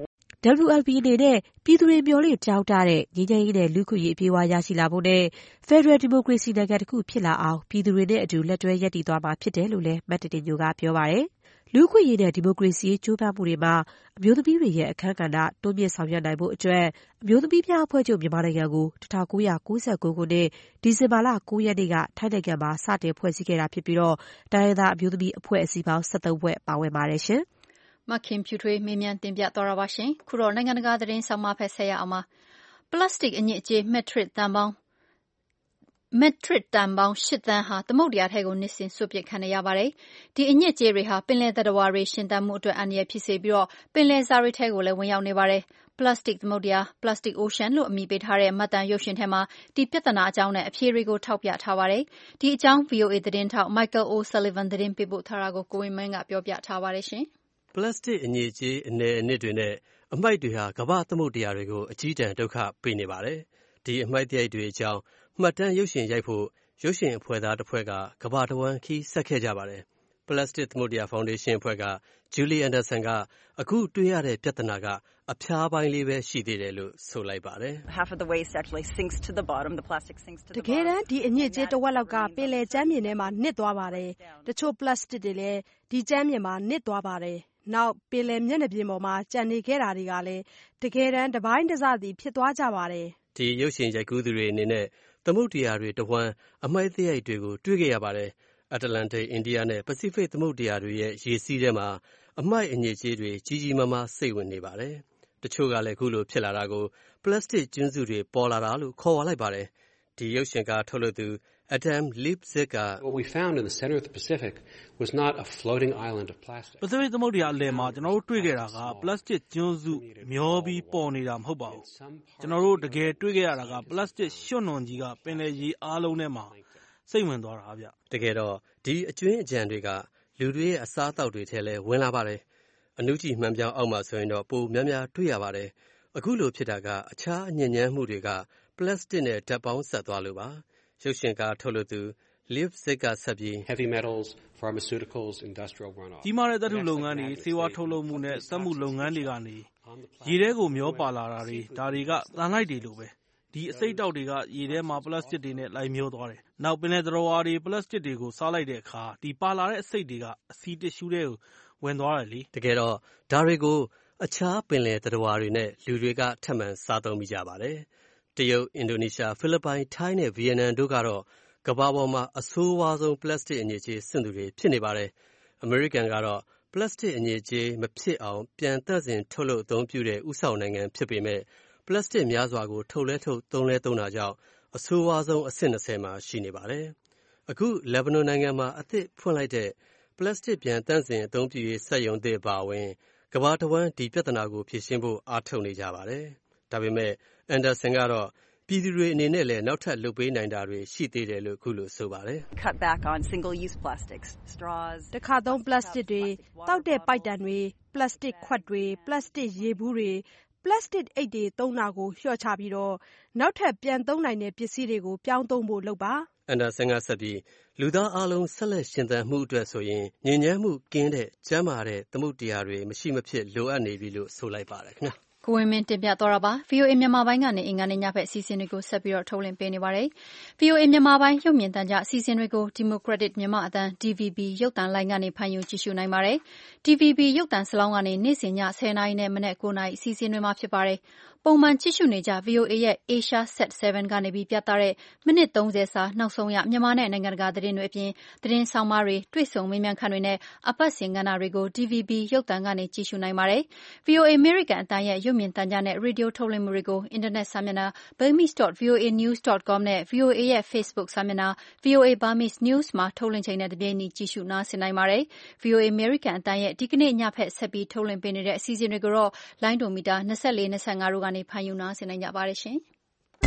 W L B အနေနဲ့ပြည်သူတွေမျှော်လင့်တောင်းတတဲ့ငြိမ်းချမ်းရေးနဲ့လူ့အခွင့်အရေးအပြည့်အဝရရှိလာဖို့နဲ့ဖက်ဒရယ်ဒီမိုကရေစီနိုင်ငံတစ်ခုဖြစ်လာအောင်ပြည်သူတွေနဲ့အတူလက်တွဲရပ်တည်သွားမှာဖြစ်တယ်လို့လည်းမတ်တင်တင်ညိုကပြောပါတယ်။လူ့အခွင့်အရေးနဲ့ဒီမိုကရေစီရေးကြိုးပမ်းမှုတွေမှာအမျိုးသမီးတွေရဲ့အခန်းကဏ္ဍတိုးမြင့်ဆောင်ရွက်နိုင်ဖို့အတွက်အမျိုးသမီးများအဖွဲ့ချုပ်မြန်မာနိုင်ငံကို၁၉၉၉ခုနှစ်ဒီဇင်ဘာလ၉ရက်နေ့ကထိုင်းနိုင်ငံမှာစတင်ဖွဲ့စည်းခဲ့တာဖြစ်ပြီးတော့တိုင်းရင်းသားအမျိုးသမီးအဖွဲ့အစည်းပေါင်း၁၃ဖွဲ့ပါဝင်ပါတယ်ရှင်။မခင်ဖြူထွေးမေးမြန်းတင်ပြသွားတာပါရှင်။ခုတော့နိုင်ငံတကာသတင်းဆောင်မဖက်ဆက်ရအောင်ပါ။ပလတ်စတစ်အညစ်အကြေးမက်ထရစ်တန်ပေါင်းမက်ထရစ်တန်ပေါင်း၈သန်းဟာသမုဒ္ဒရာထဲကိုနှစ်စဉ်စွန့်ပစ်ခံရပါတယ်။ဒီအညစ်အကြေးတွေဟာပင်လယ်သတ္တဝါတွေရှင်သန်မှုအတွက်အန္တရာယ်ဖြစ်စေပြီးတော့ပင်လယ်စာတွေထဲကိုလည်းဝင်ရောက်နေပါတယ်။ပလတ်စတစ်သမုဒ္ဒရာ Plastic Ocean လို့အမည်ပေးထားတဲ့မှတ်တမ်းရုပ်ရှင်ထဲမှာဒီပြဿနာအကြောင်းနဲ့အဖြေတွေကိုထောက်ပြထားပါတယ်။ဒီအကြောင်း V O A သတင်းထောက် Michael O'Sullivan သတင်းပေးပို့ထားတာကိုကိုဝင်းမင်းကပြောပြထားပါတယ်ရှင်။ပလတ်စတစ်အညစ်အကြေးအနယ်အနှစ်တွေနဲ့အမှိုက်တွေဟာကမ္ဘာသမုဒ္ဒရာတွေကိုအကြီးအကျယ်ဒုက္ခပေးနေပါတယ်။ဒီအမှိုက်သရိုက်တွေအကြောင်းမှတ်တမ်းရုပ်ရှင်ရိုက်ဖို့ရုပ်ရှင်အဖွဲ့သားတစ်ဖွဲ့ကကမ္ဘာတစ်ဝန်းခီးဆက်ခဲ့ကြပါတယ်။ Plastic သမုဒ္ဒရာဖောင်ဒေးရှင်းအဖွဲ့က Julie Anderson ကအခုတွေ့ရတဲ့ပြဿနာကအဖျားပိုင်းလေးပဲရှိသေးတယ်လို့ဆိုလိုက်ပါတယ်။ Half of the waste actually sinks to the bottom. The plastic sinks to the bottom. တကယ်တမ်းဒီအညစ်အကြေးတစ်ဝက်လောက်ကပင်လယ်ကျမ်းမြေထဲမှာနစ်သွားပါတယ်။တချို့ plastic တွေလည်းဒီကျမ်းမြေမှာနစ်သွားပါတယ်။နောက်ပင်လယ်မျက်နှာပြင်ပေါ်မှာကျန်နေခဲ့တာတွေကလည်းတကယ်တမ်းတစ်ပိုင်းတစ်စစီဖြစ်သွားကြပါတယ်။ဒီရုပ်ရှင်ရိုက်ကူးသူတွေအနေနဲ့သမုဒ္ဒရာတွေတဝန်းအမှိုက်သရိုက်တွေကိုတွေ့ခဲ့ရပါတယ်။ အတ္တလန္တိတ်အိန္ဒိယနဲ့ပစိဖိတ်သမုဒ္ဒရာတွေရဲ့ရေစီးထဲမှာအမှိုက်အညစ်အကြေးတွေကြီးကြီးမားမားစိမ့်ဝင်နေပါတယ်။တချို့ကလည်းအခုလိုဖြစ်လာတာကိုပလတ်စတစ်ကျွန်းစုတွေပေါ်လာတာလို့ခေါ်ဝေါ်လိုက်ပါတယ်။ဒီရုပ်ရှင်ကားထုတ်လုပ်သူ Adam Leipzig က What we found in the center of the Pacific was not a floating island of plastic. ပစိဖိတ်သမုဒ္ဒရာအလယ်မှာကျွန်တော်တို့တွေ့ခဲ့တာကပလတ်စတစ်ကျွန်းစုမျောပြီးပေါ်နေတာမဟုတ်ပါဘူး။ကျွန်တော်တို့တကယ်တွေ့ခဲ့ရတာကပလတ်စတစ်ရွှံ့နွံကြီးကပင်လယ်ရေအားလုံးထဲမှာစိမ့်ဝင်သွားတာဗျ။တကယ်တော့ဒီအကျွင်းအကြံတွေကလူတွေရဲ့အစားအသောက်တွေထဲလဲဝင်လာပါတယ်။အနုကြည့်မှန်ပြောင်းအောက်မှာဆိုရင်တော့ပိုများများတွေ့ရပါတယ်။အခုလိုဖြစ်တာကအခြားအညစ်ညမ်းမှုတွေကပလတ်စတစ်နဲ့ဓာတ်ပေါင်းဆက်သွားလို့ပါ။ရုပ်ရှင်ကားထုတ်လုပ်သူLeipzig ကဆက်ပြီး heavy metals, pharmaceuticals, industrial runoff ကြီးမားတဲ့သတ္တုလုပ်ငန်းတွေဆေးဝါးထုတ်လုပ်မှုနဲ့စက်မှုလုပ်ငန်းတွေကနေရေထဲကိုမျောပါလာတာတွေဒါတွေကသံလိုက်တွေလိုပဲဒီအစိတ်တောက်တွေကရေထဲမှာပလတ်စတစ်တွေနဲ့လိုက်မျောသွားတယ်။နောက်ပင်လယ်သတ္တဝါတွေပလတ်စတစ်တွေကိုစားလိုက်တဲ့အခါဒီပါလာတဲ့အစိတ်တွေကအဆီတစ်ရှူးတွေကိုဝင်သွားတယ်လေ။တကယ်တော့ဒါတွေကိုအခြားပင်လယ်သတ္တဝါတွေနဲ့လူတွေကထပ်မံစားသုံးမိကြပါတယ်။တရုတ်၊အင်ဒိုနီးရှား၊ဖိလစ်ပိုင်၊ထိုင်းနဲ့ဗီယက်နမ်တို့ကတော့ကမ္ဘာပေါ်မှာအဆိုးဝါးဆုံးပလတ်စတစ်အညစ်အကြေးစွန့်သူတွေဖြစ်နေပါတယ်။အမေရိကန်ကတော့ပလတ်စတစ်အညစ်အကြေးမဖြစ်အောင်ပြန်သန့်စင်ထုတ်လုပ်အသုံးပြုတဲ့ဥဆောင်နိုင်ငံဖြစ်ပေမဲ့ပလတ်စတစ်များစွာကိုထုတ်လဲထုတ်သုံးလဲသုံးတာကြောင့်အဆိုးဝါးဆုံးအဆင့်၂၀မှာရှိနေပါတယ်။အခုလက်ဘနွန်နိုင်ငံမှာအသစ်ဖွင့်လိုက်တဲ့ပလတ်စတစ်ပြန်သန့်စင်အသုံးပြုရေးစက်ရုံသစ်ပါဝင်ကမ္ဘာတစ်ဝန်းဒီပြဿနာကိုဖြေရှင်းဖို့အားထုတ်နေကြပါတယ်။ဒါပေမဲ့အန်ဒါဆန်ကတော့ပြည်သူတွေအနေနဲ့လည်းနောက်ထပ်လုပ်ပေးနိုင်တာတွေရှိသေးတယ်လို့ခုလိုဆိုပါတယ်။ Cut back on single use plastics, straws. တခါသုံးပလတ်စတစ်တွေတောက်တဲ့ပိုက်တံတွေပလတ်စတစ်ခွက်တွေပလတ်စတစ်ရေဘူးတွေပလတ်စတစ်အိတ်တွေသုံးတာကိုလျှော့ချပြီးတော့နောက်ထပ်ပြန်သုံးနိုင်တဲ့ပစ္စည်းတွေကိုပြောင်းသုံးဖို့လုပ်ပါ။အန်ဒါဆန်ကဆက်ပြီးလူသားအလုံးဆက်လက်ရှင်သန်မှုအတွက်ဆိုရင်ညဉ့်ညမ်းမှုကင်းတဲ့ကျန်းမာတဲ့သမုဒ္ဒရာတွေမရှိမဖြစ်လိုအပ်နေပြီလို့ဆိုလိုက်ပါတယ်ခင်ဗျာ။ကိုဝင်းမင်းတင်ပြသွားတာပါ။ V O A မြန်မာပိုင်းကနေအင်္ဂါနေ့ညဘက်အစီအစဉ်တွေကိုဆက်ပြီးတော့ထုတ်လွှင့်ပေးနေပါတယ်။ V O A မြန်မာပိုင်းရုပ်မြင်သံကြားအစီအစဉ်တွေကို Democratic မြန်မာအသံ D V B ရုပ်သံလိုင်းကနေဖန်ယူကြည့်ရှုနိုင်ပါတယ်။ D V B ရုပ်သံစလောင်းကနေနေ့စဉ်ညဆယ်နာရီနဲ့မနက်ကိုးနာရီအစီအစဉ်တွေမှာဖြစ်ပါတယ်။ပုံမှန်ကြည့်ရှုနေကြ V O A ရဲ့ Asia Sat 7 ကနေပြီးပြသတဲ့မိနစ်သုံးဆယ်စာနောက်ဆုံးရမြန်မာနဲ့နိုင်ငံတကာသတင်းတွေအပြင်သတင်းဆောင်မတွေတွေ့ဆုံမေးမြန်းခန်းတွေနဲ့အပတ်စဉ်ကဏ္ဍတွေကို D V B ရုပ်သံကနေကြည့်ရှုနိုင်ပါတယ်။ V O A American အသံရဲ့ရုပ်မြင်သံကြားနဲ့ရေဒီယိုထုတ်လွှင့်မှုတွေကိုအင်တာနက်စာမျက်နှာ burmese dot v o a news dot com နဲ့ V O A ရဲ့ Facebook စာမျက်နှာ V O A Burmese News မှာထုတ်လွှင့်ချိန်နဲ့တပြေးညီကြည့်ရှုနားဆင်နိုင်ပါတယ်။ V O A American အသံရဲ့ဒီကနေ့ညဖက်ဆက်ပြီးထုတ်လွှင့်ပေးနေတဲ့အစီအစဉ်တွေကိုတော့လိုင်းဒိုမီတာ၂၄ ၂၅တို့ကနေဖန်ယူနားဆင်နိုင်ကြပါတယ်ရှင်။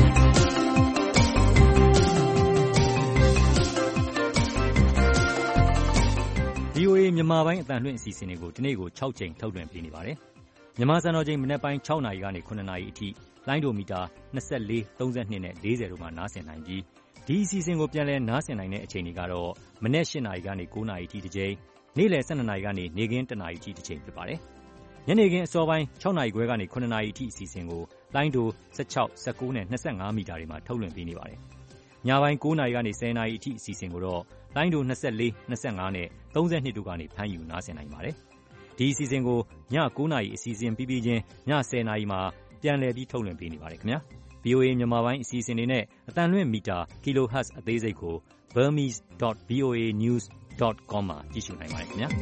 V O A မြန်မာပိုင်းအသံလွှင့်အစီအစဉ်တွေကိုဒီနေ့ကို၆ကြိမ်ထုတ်လွှင့်ပေးနေပါတယ်။မြန်မာစံတော်ချိန်မနက်ပိုင်း၆နာရီကနေခုနှစ်နာရီအထိလိုင်းဒိုမီတာ၂၄ ၃၂နဲ့၄၀တို့မှာနားဆင်နိုင်ပြီးဒီအစီအစဉ်ကိုပြန်လည်နားဆင်နိုင်တဲ့အချိန်တွေကတော့မနက်၈နာရီကနေ၉နာရီအထိတစ်ကြိမ်နေ့လယ်၁၂နာရီကနေနေ့ခင်း၁နာရီအထိတစ်ကြိမ်ဖြစ်ပါတယ်။ညနေခင်းအစောပိုင်း၆နာရီခွဲကနေ၇နာရီအထိအစီအစဉ်ကိုလိုင်းဒို၁၆ ၁၉နဲ့၂၅မီတာတွေမှာထုတ်လွှင့်ပေးနေပါတယ်။ညပိုင်း၉နာရီကနေ၁၀နာရီအထိအစီအစဉ်ကိုတော့လိုင်းဒို၂၄ ၂၅နဲ့၃၂တို့ကနေဖမ်းယူနားဆင်နိုင်ပါတယ်။ဒီအစီအစဉ်ကိုည၉နာရီအစီအစဉ်ပြီးပြီးချင်းည၁၀နာရီမှာပြန်လည်ပြီးထုတ်လွှင့်ပေးနေပါတယ်ခင်ဗျာ။ ဗီအိုအေ မြန်မာပိုင်းအစီအစဉ်တွေနဲ့အသံလွှင့်မီတာ kilohertz အသေးစိတ်ကို burmese dot v o a news dot com မှာကြည့်ရှုနိုင်ပါတယ်ခင်ဗျာ။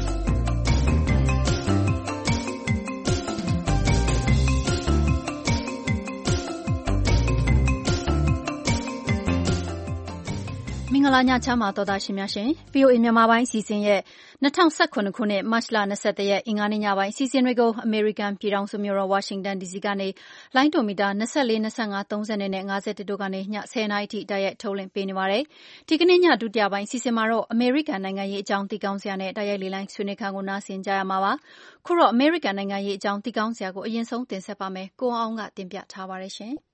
မင်္ဂလာညချမ်းပါတော်သားရှင်များရှင် ဗီအိုအေ မြန်မာပိုင်းအစီအစဉ်ရဲ့၂၀၁၇ခုနှစ်မတ်လ၂၁ရက်အင်္ဂါနေ့ညပိုင်းအစီအစဉ်တွေကိုအမေရိကန်ပြည်ထောင်စုမြို့တော်ဝါရှင်တန်ဒီစီကနေလိုင်းဒိုမီတာ၂၄ ၂၅ ၃၀နဲ့၅၁တို့ကနေည၁၀နာရီထိတိုက်ရိုက်ထုတ်လွှင့်ပေးနေပါတယ်။ဒီကနေ့ညဒုတိယပိုင်းအစီအစဉ်မှာတော့အမေရိကန်နိုင်ငံရေးအကြောင်းသိကောင်းစရာနဲ့တိုက်ရိုက်လေလိုင်းဆွေးနွေးခန်းကိုနားဆင်ကြရမှာပါ။ခုတော့အမေရိကန်နိုင်ငံရေးအကြောင်းသိကောင်းစရာကိုအရင်ဆုံးတင်ဆက်ပါမယ်။ကိုအောင်ကတင်ပြထားပါတယ်ရှင်။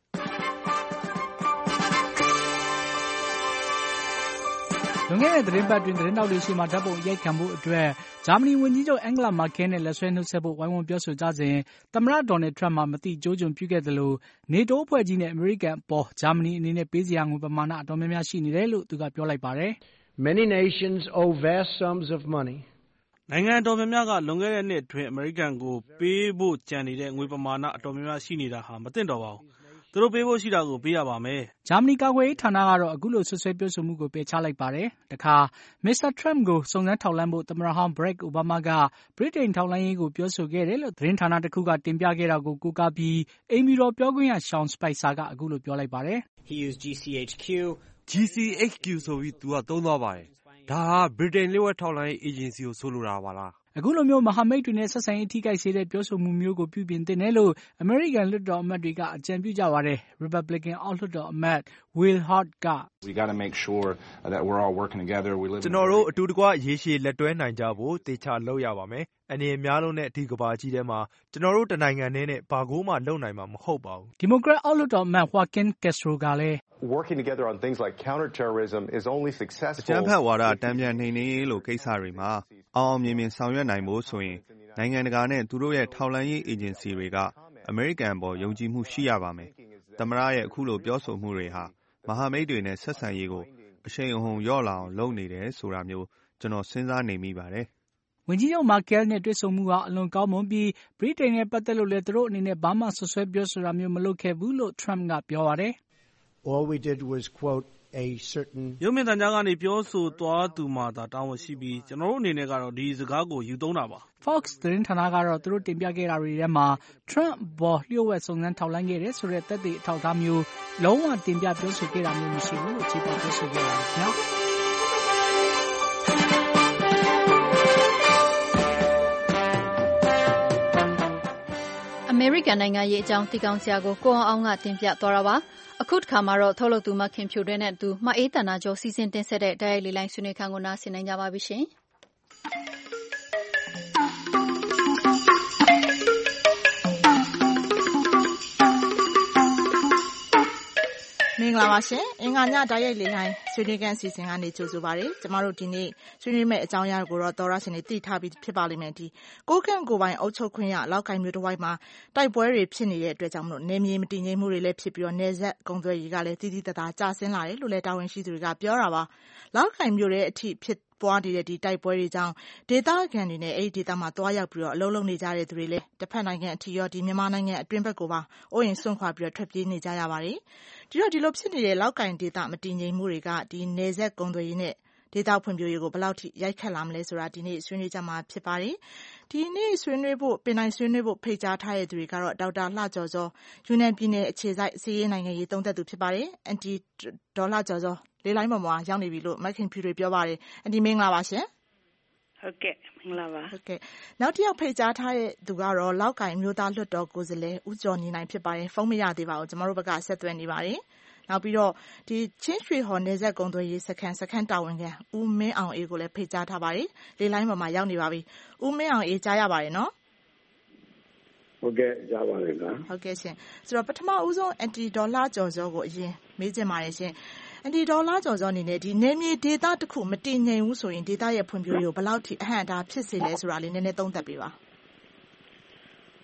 လွန်ခဲ့တဲ့သတင်းပတ်တွင်သတင်းတောက်တွေရှိမှဓာတ်ပုံရိုက်ခံဖို့အတွက်ဂျာမနီဝန်ကြီးချုပ်အန်ဂလာမာကဲနဲ့လက်ဆွဲနှုတ်ဆက်ဖို့ဝိုင်းဝန်းပြောဆိုကြစဉ်သမ္မတဒေါ်နယ်ထရန့်မှမသိကျိုးကျွံပြုခဲ့သလိုနေတိုးအဖွဲ့ကြီးနဲ့အမေရိကန်အပေါ်ဂျာမနီအနေနဲ့ပေးစရာငွေပမာဏအတော်များများရှိနေတယ်လို့သူကပြောလိုက်ပါတယ်။ Many nations owe vast sums of money. နိုင်ငံတော်များများကလွန်ခဲ့တဲ့နှစ်အတွင်းအမေရိကန်ကိုပေးဖို့ကြံနေတဲ့ငွေပမာဏအတော်များများရှိနေတာဟာမသင့်တော်ပါဘူး။သူတို့ပေးဖို့ရှိတာကိုပေးရပါမယ်။ဂျာမနီကာကွယ်ရေးဌာနကတော့အခုလိုဆွဆွဲပြောဆိုမှုကိုပယ်ချလိုက်ပါတယ်။တခါမစ္စတာထရန့်ကိုစုံစမ်းထောက်လှမ်းဖို့သမ္မတဟောင်းဘရက်အိုဘားမားကဗြိတိန်ထောက်လှမ်းရေးကိုပြောဆိုခဲ့တယ်လို့သတင်းဌာနတစ်ခုကတင်ပြခဲ့တာကိုကိုးကားပြီးအိမ်ဖြူတော်ပြောခွင့်ရရှောင်းစပိုက်ဆာကအခုလိုပြောလိုက်ပါတယ်။ He used G C H Q G C H Q ဆိုပြီးသူကသုံးသွားပါတယ်။ဒါဟာဗြိတိန်လျှို့ဝှက်ထောက်လှမ်းရေးအေဂျင်စီကိုဆိုလိုတာပါလားအခုလိုမျိုးမဟာမိတ်တွေနဲ့ဆက်ဆံရေးထိခိုက်စေတဲ့ပြောဆိုမှုမျိုးကိုပြုပြင်သင့်တယ်လို့အမေရိကန်လွှတ်တော်အမတ်တွေကအကြံပြုကြပါတယ်။ Republican အောက်လွှတ်တော်အမတ် Will Hart က We got to make sure that we're all working together. We live ကျွန်တော်တို့အတူတကွရေရှည်လက်တွဲနိုင်ကြဖို့တေချာလုပ်ရပါမယ်။အနေအများလုံးနဲ့ဒီကဘာကြီးထဲမှာကျွန်တော်တို့တနိုင်ငံနဲ့နဲ့ဘာကိုမှလုပ်နိုင်မှာမဟုတ်ပါဘူး။ Democrat အောက်လွှတ်တော်အမတ် Joaquin Castro ကလည်း Working together on things like counterterrorism is only successful. အကြမ်းဖက်ဝါဒတန်ပြန်နှိမ်နင်းရေးလိုကိစ္စတွေမှာအောင်အောင်မြင်မြင်ဆောင်ရွက်နိုင်ဖို့ဆိုရင်နိုင်ငံတကာနဲ့သူတို့ရဲ့ထောက်လှမ်းရေးအေဂျင်စီတွေကအမေရိကန်ပေါ်ယုံကြည်မှုရှိရပါမယ်။သမ္မတရဲ့အခုလိုပြောဆိုမှုတွေဟာမဟာမိတ်တွေနဲ့ဆက်ဆံရေးကိုအရှိန်အဟုန်လျော့လာအောင်လုပ်နေတယ်ဆိုတာမျိုးကျွန်တော်စဉ်းစားနေမိပါတယ်။ဝန်ကြီးချုပ်မာကဲလ်နဲ့တွေ့ဆုံမှုကအလွန်ကောင်းမွန်ပြီးဗြိတိန်နဲ့ပတ်သက်လို့လည်းသူတို့အနေနဲ့ဘာမှဆွဆွဲပြောဆိုတာမျိုးမလုပ်ခဲ့ဘူးလို့ထရန့်ကပြောပါတယ်။ All we did was quote a certain ရုပ်မြင်သံကြားကနေပြောဆိုသွားသူမှသာတာဝန်ရှိပြီးကျွန်တော်တို့အနေနဲ့ကတော့ဒီစကားကိုယူသုံးတာပါ။ Fox သတင်းဌာနကတော့သူတို့တင်ပြခဲ့တာတွေထဲမှာ Trump ဘောလျှို့ဝှက်စုံစမ်းထောက်လှမ်းခဲ့တယ်ဆိုတဲ့သက်သေအထောက်အထားမျိုးလုံးဝတင်ပြပြောဆိုခဲ့တာမျိုးမရှိဘူးလို့ခြေပြပြောဆိုခဲ့ပါတယ်ခင်ဗျာ။အမေရိကန်နိုင်ငံရေးအကြောင်းသိကောင်းစရာကိုကိုအောင်အောင်ကတင်ပြသွားတာပါ။အခုတစ်ခါမှာတော့ထုတ်လုပ်သူမခင်ဖြူတွဲနဲ့အတူမအေးတန်နာကျော်စီစဉ်တင်ဆက်တဲ့တိုက်ရိုက်လေလိုင်းဆွေးနွေးခန်းကိုနားဆင်နိုင်ကြပါပြီရှင်။မင်္ဂလာပါရှင်အင်္ဂါညတိုက်ရိုက်လေလိုင်းဆွေးနွေးခန်းအစီအစဉ်ကနေကြိုဆိုပါရစေကျမတို့ဒီနေ့ဆွေးနွေးမယ့်အကြောင်းအရာကိုတော့သောရရှင်တွေသိထားပြီးဖြစ်ပါလိမ့်မယ်ဒီကိုကန့်ကိုပိုင်အုပ်ချုပ်ခွင့်ရလောက်ကိုင်မျိုးတစ်ဝိုက်မှာတိုက်ပွဲတွေဖြစ်နေတဲ့အတွက်ကြောင့်မလို့နေမြေမတည်ငြိမ်မှုတွေလည်းဖြစ်ပြီးတော့နေဆက်ကုံသွဲကြီးကလည်းတည်တည်တသာကျဆင်းလာတယ်လို့လည်းတာဝန်ရှိသူတွေကပြောတာပါလောက်ကိုင်မျိုးရဲ့အထိဖြစ်ပွားနေတဲ့ဒီတိုက်ပွဲတွေကြောင့်ဒေသခံတွေနဲ့အဲ့ဒီဒေသမှာတွားရောက်ပြီးတော့အလုံးလုံးနေကြတဲ့သူတွေလည်းတစ်ဖက်နိုင်ငံအထိရောဒီမြန်မာနိုင်ငံအတွင်းဘက်ကိုပါအိုးရင်စွန့်ခွာပြီးတော့ထွက်ပြေးနေကြရပါတယ်ဒီတော့ဒီလိုဖြစ်နေတဲ့လောက်ကင်ဒေသမတည်ငြိမ်မှုတွေကဒီနေဆက်ကုံသွေးနဲ့ဒေသဖွံ့ဖြိုးရေးကိုဘယ်လောက်ထိရိုက်ခတ်လာမလဲဆိုတာဒီနေ့ဆွေးနွေးကြမှာဖြစ်ပါတယ်ဒီနေ့ဆွေးနွေးဖို့ပင်တိုင်းဆွေးနွေးဖို့ဖိတ်ကြားထားတဲ့သူတွေကတော့ဒေါက်တာလှကျော်စောယူနန်ပြည်နယ်အခြေစိုက်စီးရေးနိုင်ငံရေးသုံးသပ်သူဖြစ်ပါတယ်အန်တီဒေါ်လှကျော်စောလေးလိုင်းပေါ်မှာရောက်နေပြီလို့မခင်ဖြူတွေပြောပါတယ်အန်တီမင်္ဂလာပါရှင်ဟုတ်ကဲ့မင်္ဂလာပါဟုတ်ကဲ့နောက်တစ်ယောက်ဖိတ်ကြားထားတဲ့သူကတော့လောက်ကိုင်မျိုးသားလွှတ်တော်ကိုယ်စားလှယ်ဦးကျော်ညီနိုင်ဖြစ်ပါတယ်ဖုန်းမရသေးပါဘူးကျွန်တော်တို့ဘက်ကဆက်သွယ်နေပါတယ်နောက်ပြီးတော့ဒီချင်းရွှေဟော်နေဆက်ကုံသွေးရေးစခန်းစခန်းတာဝန်ခံဦးမင်းအောင်အေးကိုလည်းဖိတ်ကြားထားပါတယ်လေးလိုင်းပေါ်မှာရောက်နေပါပြီဦးမင်းအောင်အေးကြားရပါတယ်နော်ဟုတ်ကဲ့ကြားပါလေနော်ဟုတ်ကဲ့ရှင်ဆိုတော့ပထမဦးဆုံးအန်တီဒေါ်လာကျော်စောကိုအရင်မေးချင်ပါတယ်ရှင်အန်တီဒေါ်လာကျော်စောအနေနဲ့ဒီနေမြေဒေသတစ်ခုမတည်ငြိမ်ဘူးဆိုရင်ဒေသရဲ့ဖွံ့ဖြိုးရေးကိုဘယ်လောက်ထိအဟန့်အတားဖြစ်စေလဲဆိုတာလေးနည်းနည်းသုံးသပ်ပေးပါ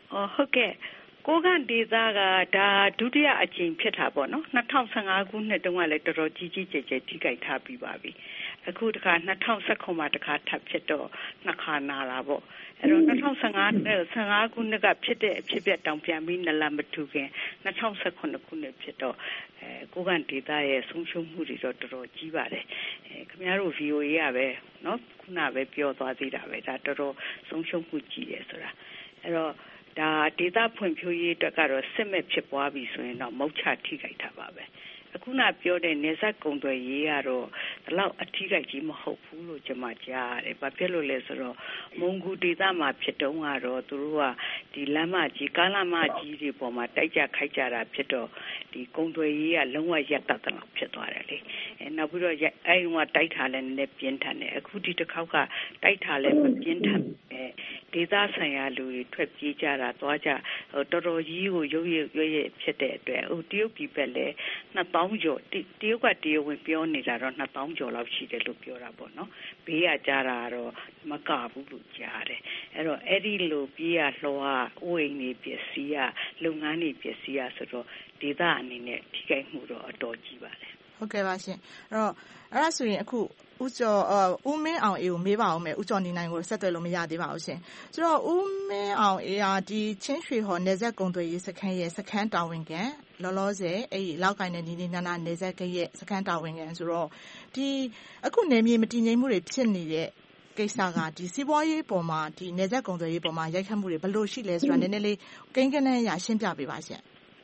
อ๋อဟုတ်ကဲ့ကိုကန့်ဒေသကဒါဒုတိယအကြိမ်ဖြစ်တာပေါ့နော်၂၀၁၅ခုနှစ်တုန်းကလည်းတော်တော်ကြီးကြီးကျယ်ကျယ်ထိခိုက်ထားပြီးပါပြီအခုတခါ၂၀၁၉မှာတခါထပ်ဖြစ်တော့နှစ်ခါနာလာပေါ့အဲ့တော့၂၀၁၅နဲ့၁၅ခုနှစ်ကဖြစ်တဲ့အဖြစ်ပြက်တောင်ပြန်ပြီးနလမထူခင်၂၀၁၉ခုနှစ်ဖြစ်တော့အဲကိုကန့်ဒေသရဲ့ဆုံးရှုံးမှုတွေတော့တော်တော်ကြီးပါတယ်အဲခင်ဗျားတို့ V O A ကပဲနော်ခုနပဲပြောသွားသေးတာပဲဒါတော်တော်ဆုံးရှုံးမှုကြီးတယ်ဆိုတာအဲ့တော့ဒါဒေသဖွံ့ဖြိုးရေးအတွက်ကတော့စစ်မဲ့ဖြစ်ပွားပြီဆိုရင်တော့မုတ်ချထိခိုက်တာပါပဲအခုနပြောတဲ့နေဆက်ကုံတွေရေးကတော့ဒီလောက်အထိခိုက်ကြီးမဟုတ်ဘူးလို့ကျွန်မကြားရတယ်။ဘာဖြစ်လို့လဲဆိုတော့မုံကူဒေသမှာဖြစ်တုန်းကတော့သူတို့ကဒီလမ်းမကြီးကားလမ်းမကြီးတွေပေါ်မှာတိုက်ကြခိုက်ကြတာဖြစ်တော့ဒီကုံတွေရေးကလုံးဝရပ်တတ်တယ်လို့ဖြစ်သွားတယ်လေ။အဲနောက်ပြီးတော့အဲဒီကတိုက်ထားလဲနည်းနည်းပြင်းထန်တယ်။အခုဒီတစ်ခေါက်ကတိုက်ထားလဲမပြင်းထန်ဘူး။ဒေသဆိုင်ရာလူတွေထွက်ပြေးကြတာသွားကြဟိုတော်တော်ကြီးကိုရုပ်ရရွရဖြစ်တဲ့အတွက်ဟိုတရုတ်ပြည်ဘက်လဲနှစ်သောင်းကျော်တရုတ်ကတရားဝင်ပြောနေတာတော့နှစ်သောင်းကျော်လောက်ရှိတယ်လို့ပြောတာပေါ့နော်ဘေးကကြားတာတော့မကဘူးလို့ကြားတယ်အဲ့တော့အဲ့ဒီလိုပြေးရလှော်ကဥယျာဉ်တွေပစ္စည်းရလုပ်ငန်းတွေပစ္စည်းရဆိုတော့ဒေသအနေနဲ့ထိခိုက်မှုတော့အတော်ကြီးပါတယ်ဟုတ်ကဲ့ပါရှင်အဲ့တော့အဲ့ဒါဆိုရင်အခုဦးကျော်ဦးမင်းအောင်အေးကိုမေးပါအောင်မယ်ဦးကျော်နေနိုင်ကိုဆက်သွယ်လို့မရသေးပါဘူးရှင်ဆိုတော့ဦးမင်းအောင်အေးဟာဒီချင်းရွှေဟော်နေဆက်ကုံသွေးရေးစခန်းရဲ့စခန်းတာဝန်ခံလောလောဆယ်အဲ့ဒီလောက်ကိုင်းတဲ့နီနီနာနာနေဆက်ကရဲ့စခန်းတာဝန်ခံဆိုတော့ဒီအခုနေမြေမတည်ငြိမ်မှုတွေဖြစ်နေတဲ့ကိစ္စကဒီစီးပွားရေးပေါ်မှာဒီနေဆက်ကုံသွေးရေးပေါ်မှာရိုက်ခတ်မှုတွေဘယ်လိုရှိလဲဆိုတာနည်းနည်းလေးကိန်းကနန်းရရှင်းပြပေးပါရှင်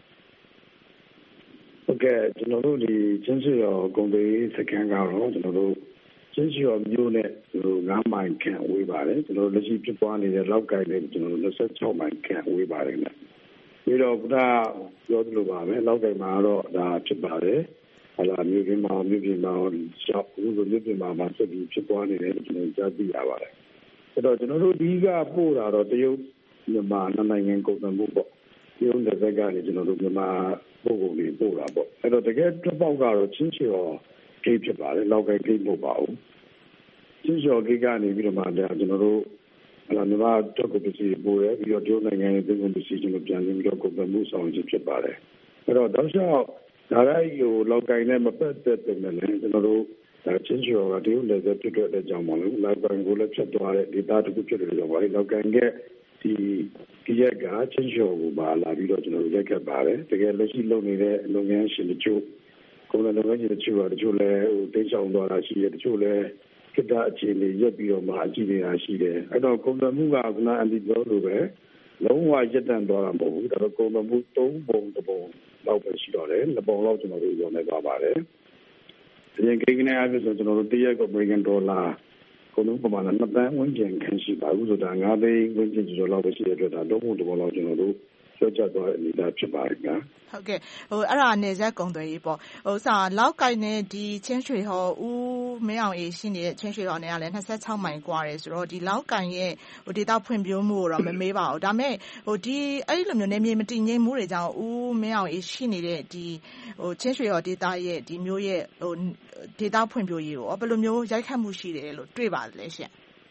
ဟုတ်ကဲ့ကျွန်တော်တို့ဒီချင်းရွှေဟော်ကုံသွေးရေးစခန်းကတော့ကျွန်တော်တို့ချင်းရွှေဟော်မြို့နဲ့ငါးမိုင်ခန့်ဝေးပါတယ်ကျွန်တော်လက်ရှိဖြစ်ပွားနေတဲ့လောက်ကိုင်းနဲ့ကျွန်တော်တို့၂၆မိုင်ခန့်ဝေးပါတယ်နော်ပြီးတော့ဘုရားပြောသလိုပါပဲလောက်ကိုင်းမှာတော့ဒါဖြစ်ပါတယ်ဟလာမြို့ပြင်မှာမြို့ပြင်မှာရှောက်ဦးဆိုမြို့ပြင်မှာမှာဆက်ပြီးဖြစ်ပွားနေတယ်ကျွန်တော်ကြားသိရပါတယ်အဲ့တော့ကျွန်တော်တို့ဒီကပို့တာတော့တရုတ်မြန်မာနိုင်ငံကုန်သွယ်မှုပေါ့တရုတ်နယ်စပ်ကနေကျွန်တော်တို့မြန်မာပို့ကုန်တွေပို့တာပေါ့အဲ့တော့တကယ်တစ်ပေါက်ကတော့ချင်းချော်ဂိတ်ဖြစ်ပါတယ်လောက်ကိုင်းဂိတ်မဟုတ်ပါဘူးချင်းချော်ဂိတ်ကနေပြီးတော့မှကျွန်တော်တို့ဟလာမြန်မာတက်ကိုပစ္စည်းပို့တယ်ပြီးတော့တရုတ်နိုင်ငံရဲ့ပြည်ပစ္စည်းကျွန်တော်ပြန်ပြီးတော့ကုန်သွယ်မှုဆောင်ရွက်ဖြစ်ပါတယ်အဲ့တော့တောက်လျှောက်ဒါရိုက်ကိုလောက်ကိုင်းနဲ့မပတ်သက်တယ်လည်းကျွန်တော်တို့ဒါချင်းချော်ကတရုတ်နယ်စပ်ဖြစ်တဲ့အကြောင်းပါလို့လောက်ကိုင်းကိုလည်းဖြတ်သွားတဲ့ဒေတာတစ်ခုဖြစ်တယ်လို့ပြောပါတယ်လောက်ကိုင်းကဒီဒီရက်ကချင်းချော်ကိုပါလာပြီးတော့ကျွန်တော်တို့ရက်ခဲ့ပါတယ်တကယ်လက်ရှိလုပ်နေတဲ့လုပ်ငန်းရှင်တချို့ကိုယ်တော်လုပ်ငန်းရှင်တချို့ကတချို့လည်းဟိုတိတ်ဆောင်သွားတာရှိတယ်တချို့လည်းကိတ္တအခြေအနေရက်ပြီးတော့မှအကြည့်နေတာရှိတယ်အဲ့တော့ကုန်သွယ်မှုကကနအန်တီပြောလို့ပဲလုံးဝရက်တန့်သွားတာမဟုတ်ဘူးဒါတော့ကုန်သွယ်မှုသုံးပုံတစ်ပုံလောက်ပဲရှိတော့တယ်နှစ်ပုံလောက်ကျွန်တော်တို့ပြောနေပါပါတယ်ဒီရင်ကိန်းကနေအားဖြင့်ဆိုကျွန်တော်တို့တရက်ကို American Dollar ကုန်သွယ်မှုပမာဏနှစ်သန်းဝန်းကျင်ခန့်ရှိပါဘူးဆိုတာငါးသိန်းဝန်းကျင်ကျော်လောက်ပဲရှိတဲ့အတွက်ဒါလုံးဝတစ်ပုံလောက်ကျွန်တော်တို့ပြောကြသွားတဲ့အနေအထားဖြစ်ပါတယ်ဗျာဟုတ်ကဲ့ဟိုအဲ့ဒါနေဆက်ကုံသွေးကြီးပေါ့ဟိုစာလောက်ကိုင်းနဲ့ဒီချင်းရွှေဟော်ဦးမင်းအောင်အေးရှိနေတဲ့ချင်းရွှေဟော်နဲ့ကလည်း၂၆မိုင်กว่าတယ်ဆိုတော့ဒီလောက်ကိုင်းရဲ့ဟိုဒေတာဖွံ့ဖြိုးမှုတော့မမေးပါဘူးဒါပေမဲ့ဟိုဒီအဲ့ဒီလိုမျိုးနေမြေမတည်ငြိမ်မှုတွေကြောင့်ဦးမင်းအောင်အေးရှိနေတဲ့ဒီဟိုချင်းရွှေဟော်ဒေတာရဲ့ဒီမျိုးရဲ့ဟိုဒေတာဖွံ့ဖြိုးရေးကိုဘယ်လိုမျိုးရိုက်ခတ်မှုရှိတယ်လို့တွေ့ပါလဲရှင်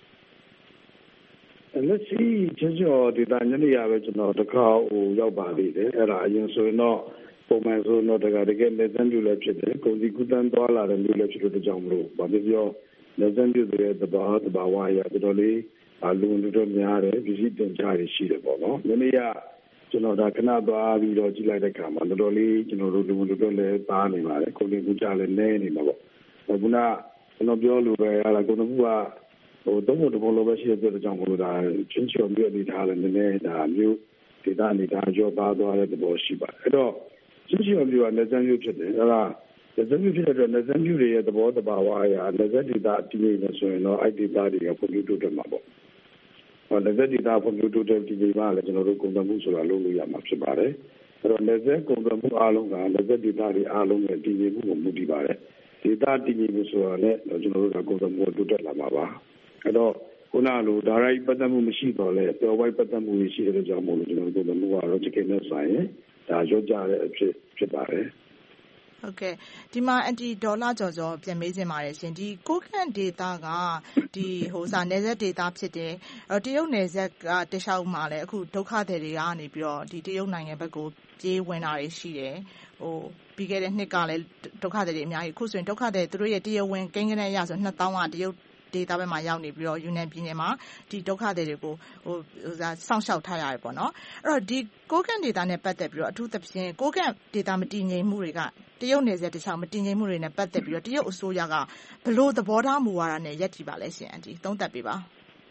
လက်ရှိချင်းချော်ဒေတာညနေရပဲကျွန်တော်တစ်ခါဟိုရောက်ပါသေးတယ်အဲ့ဒါအရင်ဆိုရင်တော့ပုံမှန်ဆိုတော့တကယ်တကယ်လက်စံပြလည်းဖြစ်တယ်ကုန်စည်ကူးတန်းသွားလာတဲ့မျိုးလည်းဖြစ်လို့ကြောင့်မလို့ဘာဖြစ်ပြောလက်စံပြတဲ့တဘာတဘာဝရတော်တော်လေးလူလူတို့များတယ်ပြည်စည်းတင်ကြားရရှိတယ်ပေါ့နော်ညနေရကျွန်တော်ဒါခဏသွားပြီးတော့ကြည့်လိုက်တဲ့အခါမှာတော်တော်လေးကျွန်တော်တို့လူလူတို့လည်းပါနေပါတယ်ကုန်စည်ကူးကြလည်းနဲနေမှာပေါ့ခုနကျွန်တော်ပြောလို့ပဲဟာလာကုန်စည်ကူးကဟိုတော့ဘုံလိုပဲရှိတဲ့အတွက်ကြောင့်မလို့ဒါချင်းချော်မြို့အနေထားလည်းနည်းနည်းဒါမြို့ဒေသအနေထားကျော်ပါသွားတဲ့သဘောရှိပါတယ်အဲ့တော့ချင်းချော်မြို့ကလက်စံမြို့ဖြစ်တယ်အဲ့ဒါလက်စံမြို့ဖြစ်တဲ့အတွက်လက်စံမြို့ရဲ့သဘောတဘာဝအရာလက်စံဒေသတည်နေလို့ဆိုရင်တော့အဲ့ဒီဒေသတွေကဖွံ့ဖြိုးတိုးတက်မှာပေါ့ဟောလက်စံဒေသဖွံ့ဖြိုးတိုးတက်ဒီနေ့မှလည်းကျွန်တော်တို့ကုန်သွယ်မှုဆိုတာလုပ်လို့ရမှာဖြစ်ပါတယ်အဲ့တော့လက်စံကုန်သွယ်မှုအားလုံးကလက်စံဒေသတွေအားလုံးရဲ့တည်ငြိမ်မှုကိုမူတည်ပါတယ်ဒေသတည်ငြိမ်မှုဆိုတာလည်းကျွန်တော်တို့ကကုန်သွယ်မှုတိုးတက်လာမှာပါအဲ့တော့ခုနလိုဒါရိုက်ပတ်သက်မှုမရှိတော့လဲပြောဝိုက်ပတ်သက်မှုရှိတဲ့ကြောင့်မို့လို့ကျွန်တော်တို့ကမှုကတော့ဒီကိစ္စနဲ့ဆိုင်ရင်ဒါရောကြတဲ့အဖြစ်ဖြစ်ပါတယ်ဟုတ်ကဲ့ဒီမှာအန်တီဒေါ်လာကျော်ကျော်ပြန်မေးချင်ပါတယ်ရှင်ဒီကိုကန့်ဒေတာကဒီဟိုစာနယ်စပ်ဒေတာဖြစ်တယ်အဲ့တော့တရုတ်နယ်စပ်ကတခြားမှာလည်းအခုဒုက္ခသည်တွေကနေပြီးတော့ဒီတရုတ်နိုင်ငံဘက်ကိုပြေးဝင်တာတွေရှိတယ်ဟိုပြီးခဲ့တဲ့နှစ်ကလည်းဒုက္ခသည်တွေအများကြီးအခုဆိုရင်ဒုက္ခသည်သူတို့ရဲ့တရားဝင်ကိန်းဂဏန်းရဆိုနှစ်သောင်းကတရုတ်ဒေတာဘက်မှာရောက်နေပြီးတော့ယူနန်ပြည်နယ်မှာဒီဒုက္ခသည်တွေကိုဟိုဟိုစောင့်ရှောက်ထားရတယ်ပေါ့နော်အဲ့တော့ဒီကိုကန့်ဒေတာနဲ့ပတ်သက်ပြီးတော့အထူးသဖြင့်ကိုကန့်ဒေတာမတည်ငြိမ်မှုတွေကတရုတ်နယ်စပ်တခြားမတည်ငြိမ်မှုတွေနဲ့ပတ်သက်ပြီးတော့တရုတ်အစိုးရကဘယ်လိုသဘောထားမူဝါဒနဲ့ရပ်တည်ပါလဲရှင်အန်တီသုံးသပ်ပေးပါ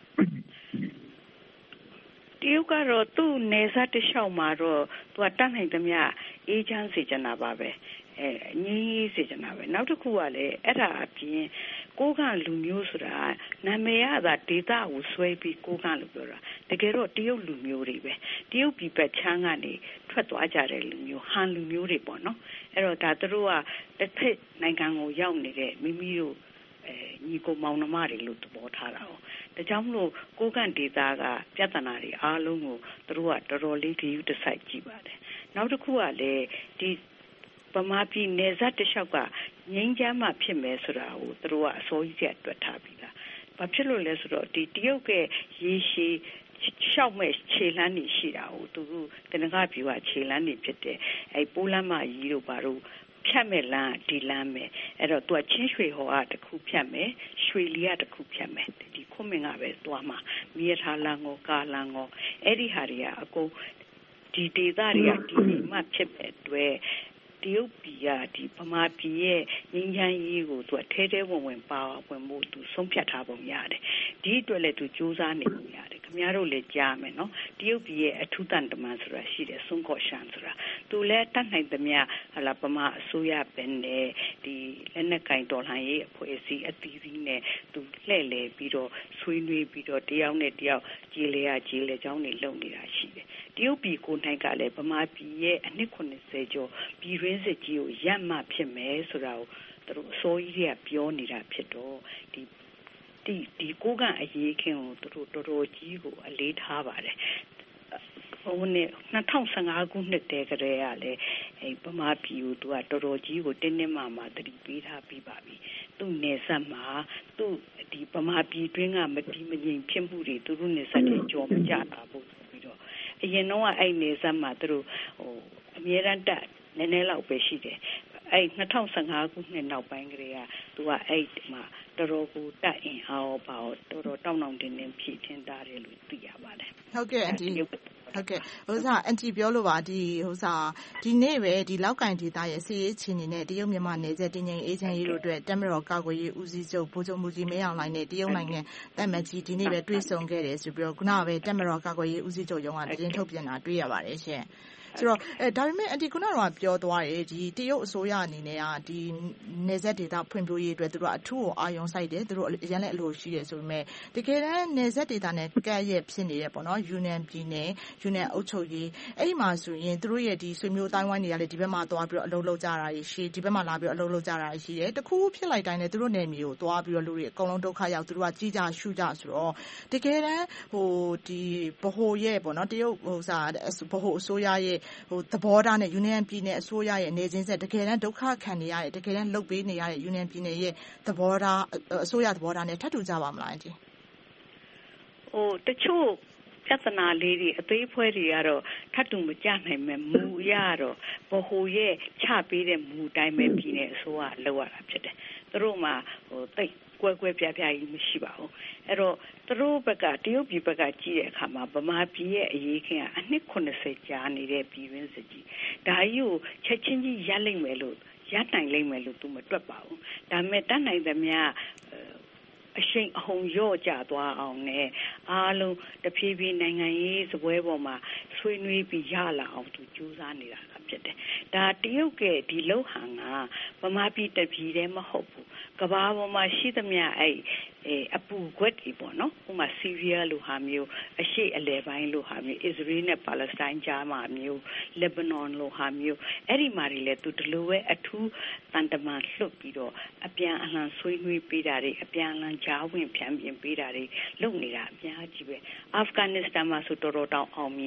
တရုတ်ကတော့သူ့နယ်စပ်တလျှောက်မှာတော့သူကတတ်နိုင်သမျှအေးချမ်းစေချင်တာပါပဲအဲငြိမ်းစေချင်တာပဲနောက်တစ်ခုကလည်းအဲ့ဒါအပြင်ကိုကလူမျိုးဆိုတာနာမည်ရတာဒေတာကိုဆွဲပြီးကိုကလို့ပြောတာတကယ်တော့တရုတ်လူမျိုးတွေပဲတရုတ်ပြည်ပတ်ချမ်းကနေထွက်သွားကြတဲ့လူမျိုးဟန်လူမျိုးတွေပေါ့နော်အဲ့တော့ဒါတို့ကတစ်ဖက်နိုင်ငံကိုရောက်နေတဲ့မိမိတို့အဲညီကိုမောင်နှမတွေလို့သဘောထားတာ哦ဒါကြောင့်မလို့ကိုကန့်ဒေတာကပြဿနာတွေအားလုံးကိုတို့ကတော်တော်လေးဂရုတစိုက်ကြည့်ပါတယ်နောက်တစ်ခုကလည်းဒီပမာပြည်နယ်စပ်တလျှောက်ကငိမ့်ချမ်းမှဖြစ်မယ်ဆိုတာကိုသူတို့ကအစိုးရအတွက်ထားပြီးတာဘာဖြစ်လို့လဲဆိုတော့ဒီတရုတ်ကရေရှည်ရှောက်မဲ့ခြေလမ်းနေရှိတာကိုသူတို့တနင်္ဂနွေပြည်ကခြေလမ်းနေဖြစ်တဲ့အဲပိုးလမ်းမကြီးတို့ဘာလို့ဖြတ်မဲ့လမ်းဒီလမ်းမယ်အဲ့တော့သူကချင်းရွှေဟောကတခုဖြတ်မယ်ရွှေလီကတခုဖြတ်မယ်ဒီခုမင်းကပဲသွားမှာမြေထားလမ်းကိုကားလမ်းကိုအဲ့ဒီဟာတွေကအကုန်ဒီဒေသတွေကဒီမှဖြစ်တဲ့အတွက်တရုတ်ပြည်ကဒီဗမာပြည်ရဲ့ငင်းချမ်းရေးကိုသူကထဲထဲဝင်ဝင်ပါဝင်မှုသူဆုံးဖြတ်ထားပုံရတယ်ဒီအတွက်လည်းသူစူးစမ်းနေပုံရတယ်ခင်ဗျားတို့လည်းကြားမယ်နော်တရုတ်ပြည်ရဲ့အထူးတန်တမန်ဆိုတာရှိတယ်ဆွန်ကော့ရှန်ဆိုတာသူလည်းတတ်နိုင်သမျှဟလာဗမာအစိုးရပဲနဲ့ဒီလက်နက်ကင်တော်လှန်ရေးအဖွဲ့အစည်းအသီးသီးနဲ့သူလှည့်လည်ပြီးတော့ဆွေးနွေးပြီးတော့တယောက်နဲ့တယောက်ကြည်လေရကြည်လေကြောင်းတွေလုပ်နေတာရှိတယ်တရုတ်ပြည်ကိုနိုင်ကလည်းဗမာပြည်ရဲ့အနှစ်ခုနှစ်ဆယ်ကျော်ပြည်ရင်းစစ်ကြီးကိုရပ်မှဖြစ်မယ်ဆိုတာကိုသူတို့အစိုးရကပြောနေတာဖြစ်တော့ဒီဒီဒီကိုကအရေးခင်ကိုသူတို့တော်တော်ကြီးကိုအလေးထားပါတယ်ဟိုနေ့နှစ်ထောင်ဆယ်ငါခုနှစ်တည်းကလေးကလည်းအဲဗမာပြည်ကိုသူကတော်တော်ကြီးကိုတင်းတင်းမာမာတတိပေးထားပြီးပါပြီသူ့နယ်စပ်မှာသူ့ဒီဗမာပြည်တွင်းကမတီးမငြိမ်ဖြစ်မှုတွေသူတို့နယ်စပ်တွေကြော်မကြတာဘူးပြီးတော့အရင်တော့အဲ့နယ်စပ်မှာသူတို့ဟိုအမြဲတမ်းတက်နည်းနည်းလောက်ပဲရှိတယ်အဲ့နှစ်ထောင်ဆယ်ငါခုနှစ်နောက်ပိုင်းကလေးကသူကအဲ့မှာတော်တော်ကိုတက်အင်အားပါတော်တော်တောင်းတောင်းတင်းတင်းဖြည့်ထင်းတာတယ်လို့သိရပါတယ်ဟုတ်ကဲ့အန်တီဟုတ်ကဲ့ဟိုစားအန်တီပြောလို့ပါဒီဟိုစားဒီနေ့ပဲဒီလောက်ကင်ဒေတာရဲ့စီရေးချင်းနေနဲ့တရုတ်မြန်မာနယ်စပ်တင်းငိမ်အေဂျင့်ရေးတို့အတွက်တမတော်ကာကွယ်ရေးဦးစီးချုပ်ဗိုလ်ချုပ်မူကြီးမင်းအောင်လှိုင်နဲ့တရုတ်နိုင်ငံတပ်မကြီးဒီနေ့ပဲတွေ့ဆုံခဲ့တယ်ဆိုပြီးတော့ခုနကပဲတမတော်ကာကွယ်ရေးဦးစီးချုပ်ရုံးကသတင်းထုတ်ပြန်တာတွေ့ရပါတယ်ရှင်ဆိုတော့အဲဒါပေမဲ့အန်တီခုနကတော့ပြောသွားတယ်ဒီတရုတ်အစိုးရအနေနဲ့ကဒီနယ်စပ်ဒေသဖွံ့ဖြိုးရေးအတွက်သူတို့အထူးကိုအာရုံစိုက်တယ်သူတို့အရင်လည်းအလိုရှိတယ်ဆိုပေမဲ့တကယ်တမ်းနယ်စပ်ဒေသနဲ့ကပ်ရက်ဖြစ်နေတယ်ပေါ့နော်ယူနန်ပြည်နယ်ယူနန်အုပ်ချုပ်ရေးအဲ့ဒီမှာဆိုရင်သူတို့ရဲ့ဒီဆွေမျိုးတိုင်းဝိုင်းတွေကလည်းဒီဘက်မှာသွားပြီးတော့အလုပ်လုပ်ကြတာရှိဒီဘက်မှာလာပြီးတော့အလုပ်လုပ်ကြတာရှိတယ်တခုဖြစ်လိုက်တိုင်းလည်းသူတို့နယ်မြေကိုသွားပြီးတော့လူတွေအကုန်လုံးဒုက္ခရောက်သူတို့ကကြီးကြရှုကြဆိုတော့တကယ်တမ်းဟိုဒီဗဟိုရဲ့ပေါ့နော်တရုတ်ဟိုစာဗဟိုအစိုးရရဲ့ဟိုသဘောထားနဲ့ယူနန်ပြည်နယ်အစိုးရရဲ့နေချင်းဆက်တကယ်တမ်းဒုက္ခခံနေရတဲ့တကယ်တမ်းလုပ်ပေးနေရတဲ့ယူနန်ပြည်နယ်ရဲ့သဘောထားအစိုးရသဘောထားနဲ့ထပ်တူကြပါမလားအန်တီဟိုတချို့ပြဿနာလေးတွေအသေးဖွဲတွေကတော့ထပ်တူမကြနိုင်မဲ့မူရတော့ဘဟိုရဲ့ချပေးတဲ့မူတိုင်းပဲပြည်နယ်အစိုးရလောက်ရတာဖြစ်တယ်သူတို့မှဟိုတိတ်ကွဲကွဲပြားပြားကြီးမရှိပါဘူးအဲ့တော့သူတို့ဘက်ကတရုတ်ပြည်ဘက်ကကြည့်တဲ့အခါမှာဗမာပြည်ရဲ့အရေးခင်ကအနှစ်ခုနှစ်ဆယ်ကြာနေတဲ့ပြည်ရင်းစစ်ကြီးဒါကြီးကိုချက်ချင်းကြီးရပ်လိုက်မယ်လို့ရနိုင်လိမ့်မယ်လို့သူမတွက်ပါဘူးဒါပေမဲ့တတ်နိုင်သမျှအရှိန်အဟုန်ရော့ကျသွားအောင်နဲ့အားလုံးတဖြည်းဖြည်းနိုင်ငံရေးစပွဲပေါ်မှာဆွေးနွေးပြီးရလာအောင်သူကြိုးစားနေတာဖြစ်တယ်ဒါတရုတ်ကဒီလောက်ဟန်ကဗမာပြည်တပြည်တည်းမဟုတ်ဘူးကမ္ဘာပေါ်မှာရှိသမျှအဲ့အပူခွက်တွေပေါ့နော်ဥပမာဆီးရီးယားလိုဟာမျိုးအရှေ့အလယ်ပိုင်းလိုဟာမျိုးအစ္စရေးနဲ့ပါလက်စတိုင်းကြားမှာမျိုးလက်ဘနွန်လိုဟာမျိုးအဲ့ဒီမှာတွေလည်းသူဒီလိုပဲအထူးတန်တမန်လွတ်ပြီးတော့အပြန်အလှန်ဆွေးနွေးပေးတာတွေအပြန်အလှန်ကြားဝင်ဖြန့်ပြင်ပေးတာတွေလုပ်နေတာအများကြီးပဲအာဖဂန်နစ္စတန်မှာဆိုတော်တော်တောင်အောင်မြင်နေတယ်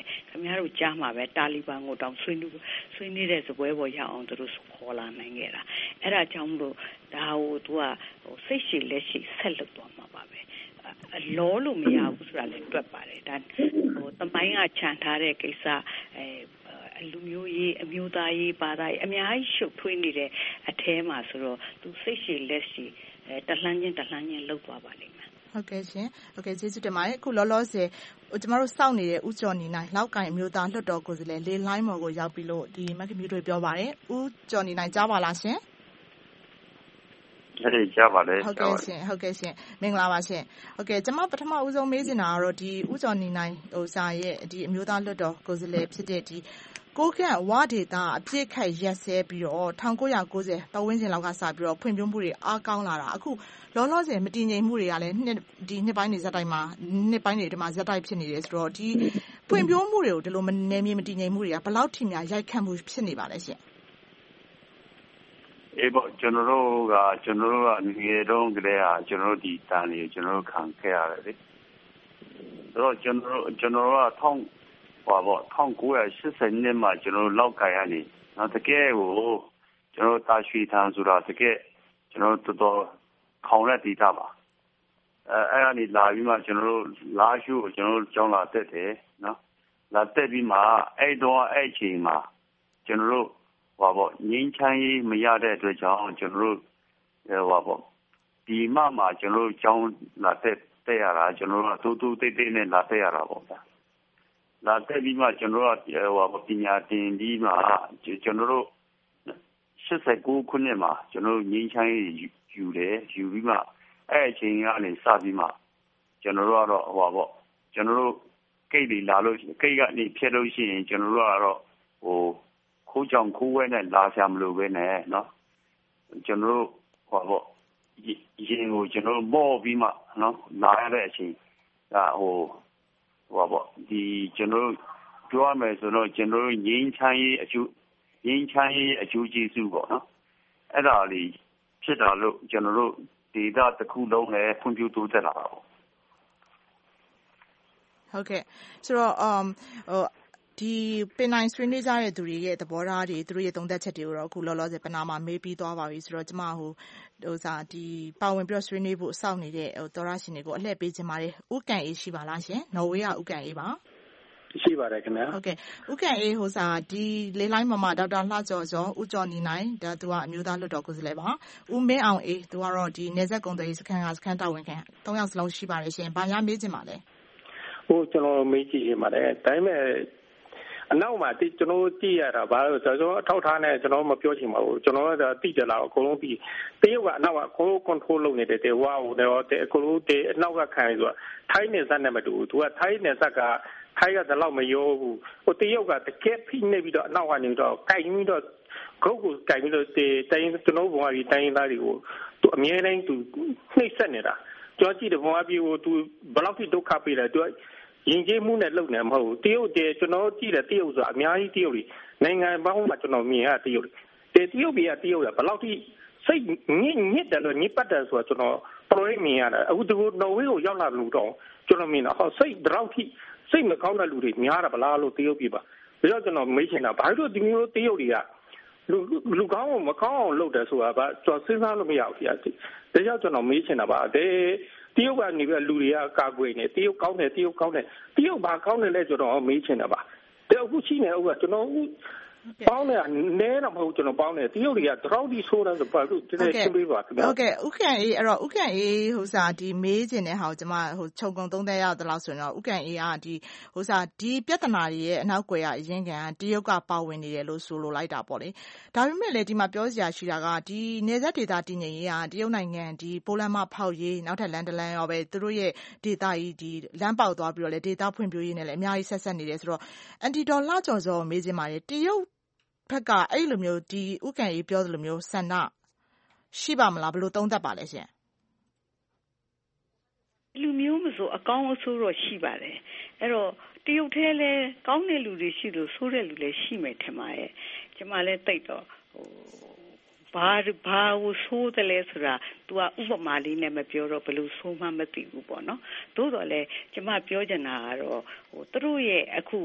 ခင်ဗျားတို့ကြားမှာပဲတာလီဘန်ကိုတောင်ဆွေးနွေးဆွေးနွေးတဲ့စပွဲပေါ်ရောက်အောင်သူတို့ခေါ်လာနိုင်ခဲ့တာအဲ့ဒါကြောင့်မလို့ဒါဟိုသူကဟိုစိတ်ရှိလက်ရှိဆက်လုပ်သွားမှာပါပဲလောလို့မရဘူးဆိုတာလည်းတွက်ပါတယ်ဒါဟိုတမိုင်းကခြံထားတဲ့ကိစ္စအဲလူမျိုးရေးအမျိုးသားရေးဘာသာရေးအများကြီးရှုပ်ထွေးနေတဲ့အထဲမှာဆိုတော့သူစိတ်ရှိလက်ရှိအဲတလှမ်းချင်းတလှမ်းချင်းလှုပ်သွားပါလိမ့်မယ်ဟုတ်ကဲ့ရှင်ဟုတ်ကဲ့ကျေးဇူးတင်ပါတယ်အခုလောလောဆယ်ကျမတို့စောင့်နေတဲ့ဦးကျော်နေနိုင်လောက်ကိုင်အမျိုးသားလွှတ်တော်ကိုယ်စားလှယ်လေးလိုင်းမော်ကိုရောက်ပြီးလို့ဒီမက်ကမြူတွေပြောပါတယ်ဦးကျော်နေနိုင်ကြားပါလားရှင်အဲ့ဒီကြားပါလေဟုတ်ကဲ့ရှင်ဟုတ်ကဲ့ရှင်မင်္ဂလာပါရှင်ဟုတ်ကဲ့ကျွန်မပထမဦးဆုံးမေးချင်တာကတော့ဒီဦးကျော်နေနိုင်ဟိုစာရဲ့ဒီအမျိုးသားလွှတ်တော်ကိုယ်စားလှယ်ဖြစ်တဲ့ဒီကိုကန့်ဝဒေတာအပြစ်ခတ်ရက်စဲပြီးတော့၁၉၉၀ပတ်ဝန်းကျင်လောက်ကစပြီးတော့ဖွံ့ဖြိုးမှုတွေအားကောင်းလာတာအခုလောလောဆယ်မတည်ငြိမ်မှုတွေကလည်းနှစ်ဒီနှစ်ပိုင်းတွေဇက်တိုင်းမှာနှစ်ပိုင်းတွေဒီမှာဇက်တိုင်းဖြစ်နေတယ်ဆိုတော့ဒီဖွံ့ဖြိုးမှုတွေကိုဒီလိုနေမြေမတည်ငြိမ်မှုတွေကဘယ်လောက်ထိများရိုက်ခတ်မှုဖြစ်နေပါလဲရှင်အေးပေါ့ကျွန်တော်တို့ကကျွန်တော်တို့ကငွေတုံးကလေးဟာကျွန်တော်တို့ဒီတန်လေးကျွန်တော်တို့ခံခဲ့ရတယ်လေဆိုတော့ကျွန်တော်တို့ကျွန်တော်တို့ကထောင်းဟောပေါ့၁၉၈၀နှစ်မှာကျွန်တော်တို့လောက်ကိုင်ရနေနော်တကယ်ကိုကျွန်တော်တာရွှေထန်ဆိုတာတကယ်ကျွန်တော်တို့တော်တော်ခေါင်းလက်တီးတာပါအဲအဲ့ဒါနေလာပြီးမှကျွန်တော်တို့လာရှုကိုကျွန်တော်တို့ကျောင်းလာတက်တယ်နော်လာတက်ပြီးမှအဲ့တော့အဲ့ချိန်မှာကျွန်တော်တို့ဟောပေါ့ငင်းချမ်းရေးမရတဲ့အတွက်ကြောင့်ကျွန်တော်တို့ဟောပေါ့ဒီမှမှာကျွန်တော်တို့ကျောင်းလာတက်တက်ရတာကျွန်တော်တို့တူတူတိတ်တိတ်နဲ့လာတက်ရတာပေါ့ဗျာလာတက်ပြီးမှကျွန်တော်တို့ဟောပညာတင်ပြီးမှကျွန်တော်တို့၈၉ခုနှစ်မှာကျွန်တော်တို့ငင်းချမ်းရေးယူတယ်ယူပြီးမှအဲ့အချိန်ကနေစပြီးမှကျွန်တော်တို့ကတော့ဟောပေါ့ကျွန်တော်တို့ကိတ်တွေလာလို့ကိတ်ကနေဖြတ်လို့ရှိရင်ကျွန်တော်တို့ကတော့ဟိုခိုးကြောင်ခိုးဝဲနဲ့လာဆရာမလို့ပဲနဲ့နော်ကျွန်တော်တို့ဟောပေါ့ရင်ကိုကျွန်တော်မော့ပြီးမှနော်လာရတဲ့အချိန်ဒါဟိုဟောပေါ့ဒီကျွန်တော်ပြောရမယ်ဆိုတော့ကျွန်တော်တို့ငင်းချမ်းရေးအကျိုးငင်းချမ်းရေးအကျိုးကျေးဇူးပေါ့နော်အဲ့ဒါလေးဖြစ်တာလို့ကျွန်တော်တို့ဒေတာတစ်ခုလုံးနဲ့ဖွံ့ဖြိုးတိုးတက်လာတာပေါ့ဟုတ်ကဲ့ဆိုတော့ um ဟိုဒီပင်နိုင်ဆွေးနွေးကြတဲ့သူတွေရဲ့သဘောထားတွေသူတို့ရဲ့သုံးသပ်ချက်တွေကိုတော့အခုလောလောဆယ်ပနာမှာမေးပြီးသွားပါပြီဆိုတော့ကျမဟိုဟိုစာဒီပါဝင်ပြီးဆွေးနွေးဖို့စောင့်နေတဲ့ဟိုသောရရှင်တွေကိုအလှည့်ပေးခြင်းပါတယ်ဥကန်အေးရှိပါလားရှင်နော်ဝေးကဥကန်အေးပါရှိပါတယ်ခင်ဗျာဟုတ်ကဲ့ဥကန်အေးဟိုစာဒီလေးလိုင်းမမဒေါက်တာလှကျော်ကျော်ဦးကျော်နေနိုင်ဒါသူကအမျိုးသားလွှတ်တော်ကိုယ်စားလှယ်ပါဦးမင်းအောင်အေးသူကတော့ဒီနေဆက်ကုံသွေးစခန်းကစခန်းတာဝန်ခံသုံးယောက်စလုံးရှိပါတယ်ရှင်ဘာများမေးခြင်းပါလဲဟိုကျွန်တော်မေးကြည့်ရပါတယ်ဒါပေမဲ့အနောက်မှာတိကျွန်တော်ကြည့်ရတာဘာလို့ဆိုတော့အထောက်ထားနဲ့ကျွန်တော်မပြောချင်ပါဘူးကျွန်တော်ကတိတယ်လားအကုန်လုံးပြီးတရုတ်ကအနောက်ကအကုန်လုံး control လုပ်နေတယ်တေဝါဟိုတော့အကုန်လုံးတေအနောက်ကခံဆိုတော့ထိုင်းနယ်စပ်နဲ့မတူဘူးသူကထိုင်းနယ်စပ်ကထိုင်းကတလောက်မရောဘူးဟိုတရုတ်ကတကယ်ဖိနေပြီးတော့အနောက်ကနေတော့ကြိုင်ပြီးတော့ဂုတ်ကိုကြိုင်ပြီးတော့တေတိုင်းကျွန်တော်ဘုံကဒီတိုင်းသားတွေကိုသူအမြဲတမ်းသူနှိမ့်ဆက်နေတာကြောကြည့်တယ်ဘုံကပြီးဟိုသူဘယ်လောက်ထိဒုက္ခပေးလဲသူရင်ကျေးမှုနဲ့လုံနေမဟုတ်ဘူးတရုတ်တည်းကျွန်တော်ကြည့်တယ်တရုတ်ဆိုတာအများကြီးတရုတ်တွေနိုင်ငံပေါင်းမှာကျွန်တော်မြင်ရတရုတ်တွေတရုတ်ပြည်ကတရုတ်ကဘယ်လောက်ထိစိတ်ညစ်ညစ်တယ်လို့ညစ်ပတ်တယ်ဆိုတာကျွန်တော်ပရိုမြင်ရတယ်အခုဒီနော်ဝေးကိုရောက်လာလို့တော့ကျွန်တော်မြင်တာဟောစိတ်ဘယ်လောက်ထိစိတ်မကောင်းတဲ့လူတွေများတာဗလားလို့တရုတ်ပြည်ပါဒါကြောင့်ကျွန်တော်မေးချင်တာဘာလို့ဒီမျိုးတရုတ်တွေကလူလူကောင်းကိုမကောင်းအောင်လုပ်တယ်ဆိုတာကကျွန်တော်စဉ်းစားလို့မရဘူးဗျာဒါကြောင့်ကျွန်တော်မေးချင်တာပါတဲ့တရုတ်ကနေပြီးလူတွေကကာကွယ်နေတရုတ်ကောင်းတယ်တရုတ်ကောင်းတယ်တရုတ်ဘာကောင်းတယ်လဲကျွန်တော်မေးချင်တာပါတရုတ်ခုရှိနေဥကကျွန်တော်ပေါင်းနေနဲတော့မဟုတ်ကျွန်တော်ပေါင်းနေတရုတ်တွေကတရောင်းဒီဆိုးတယ်ဆိုပါလို့တကယ်ရှင်းပေးပါခင်ဗျာဟုတ်ကဲ့ဥက္ကံအေးအဲ့တော့ဥက္ကံအေးဟိုစာဒီမေးချင်တဲ့ဟာကိုကျွန်မဟိုခြုံကုံသုံးသက်ရတဲ့လောက်ဆိုရင်တော့ဥက္ကံအေးကဒီဟိုစာဒီပြဿနာတွေရဲ့အနောက်ကွယ်ကအရင်ကတရုတ်ကပါဝင်နေတယ်လို့ဆိုလိုလိုက်တာပေါ့လေဒါပေမဲ့လေဒီမှာပြောစရာရှိတာကဒီနေဆက်ဒေတာတည်ငြိမ်ရေးကတရုတ်နိုင်ငံဒီပိုလန်မှာဖောက်ရေးနောက်ထပ်လန်ဒလန်ရောပဲသူတို့ရဲ့ဒေတာကြီးဒီလမ်းပေါက်သွားပြီးတော့လေဒေတာဖွံ့ဖြိုးရေးနဲ့လည်းအများကြီးဆက်ဆက်နေတယ်ဆိုတော့အန်တီဒေါ်လာကျော်စောမေးခြင်းပါတယ်တရုတ်ဖက်ကအဲ့လိုမျိုးဒီဥက္ကံကြီးပြောသလိုမျိုးဆန္ဒရှိပါမလားဘယ်လိုသုံးသပ်ပါလဲရှင်လူမျိုးမဆိုအကောင်းအဆိုးတော့ရှိပါတယ်အဲ့တော့တရုတ်ထဲလဲကောင်းတဲ့လူတွေရှိလို့ဆိုးတဲ့လူလည်းရှိမယ်ထင်ပါရဲ့ကျမလည်းသိတော့ဟိုဘာဘာကိုဆိုးတယ်လဲဆိုတာ तू ကဥပမာလေးနဲ့မပြောတော့ဘယ်လိုဆိုးမှမသိဘူးပေါ့နော်သို့တော်လဲကျမပြောချင်တာကတော့ဟိုသူတို့ရဲ့အခု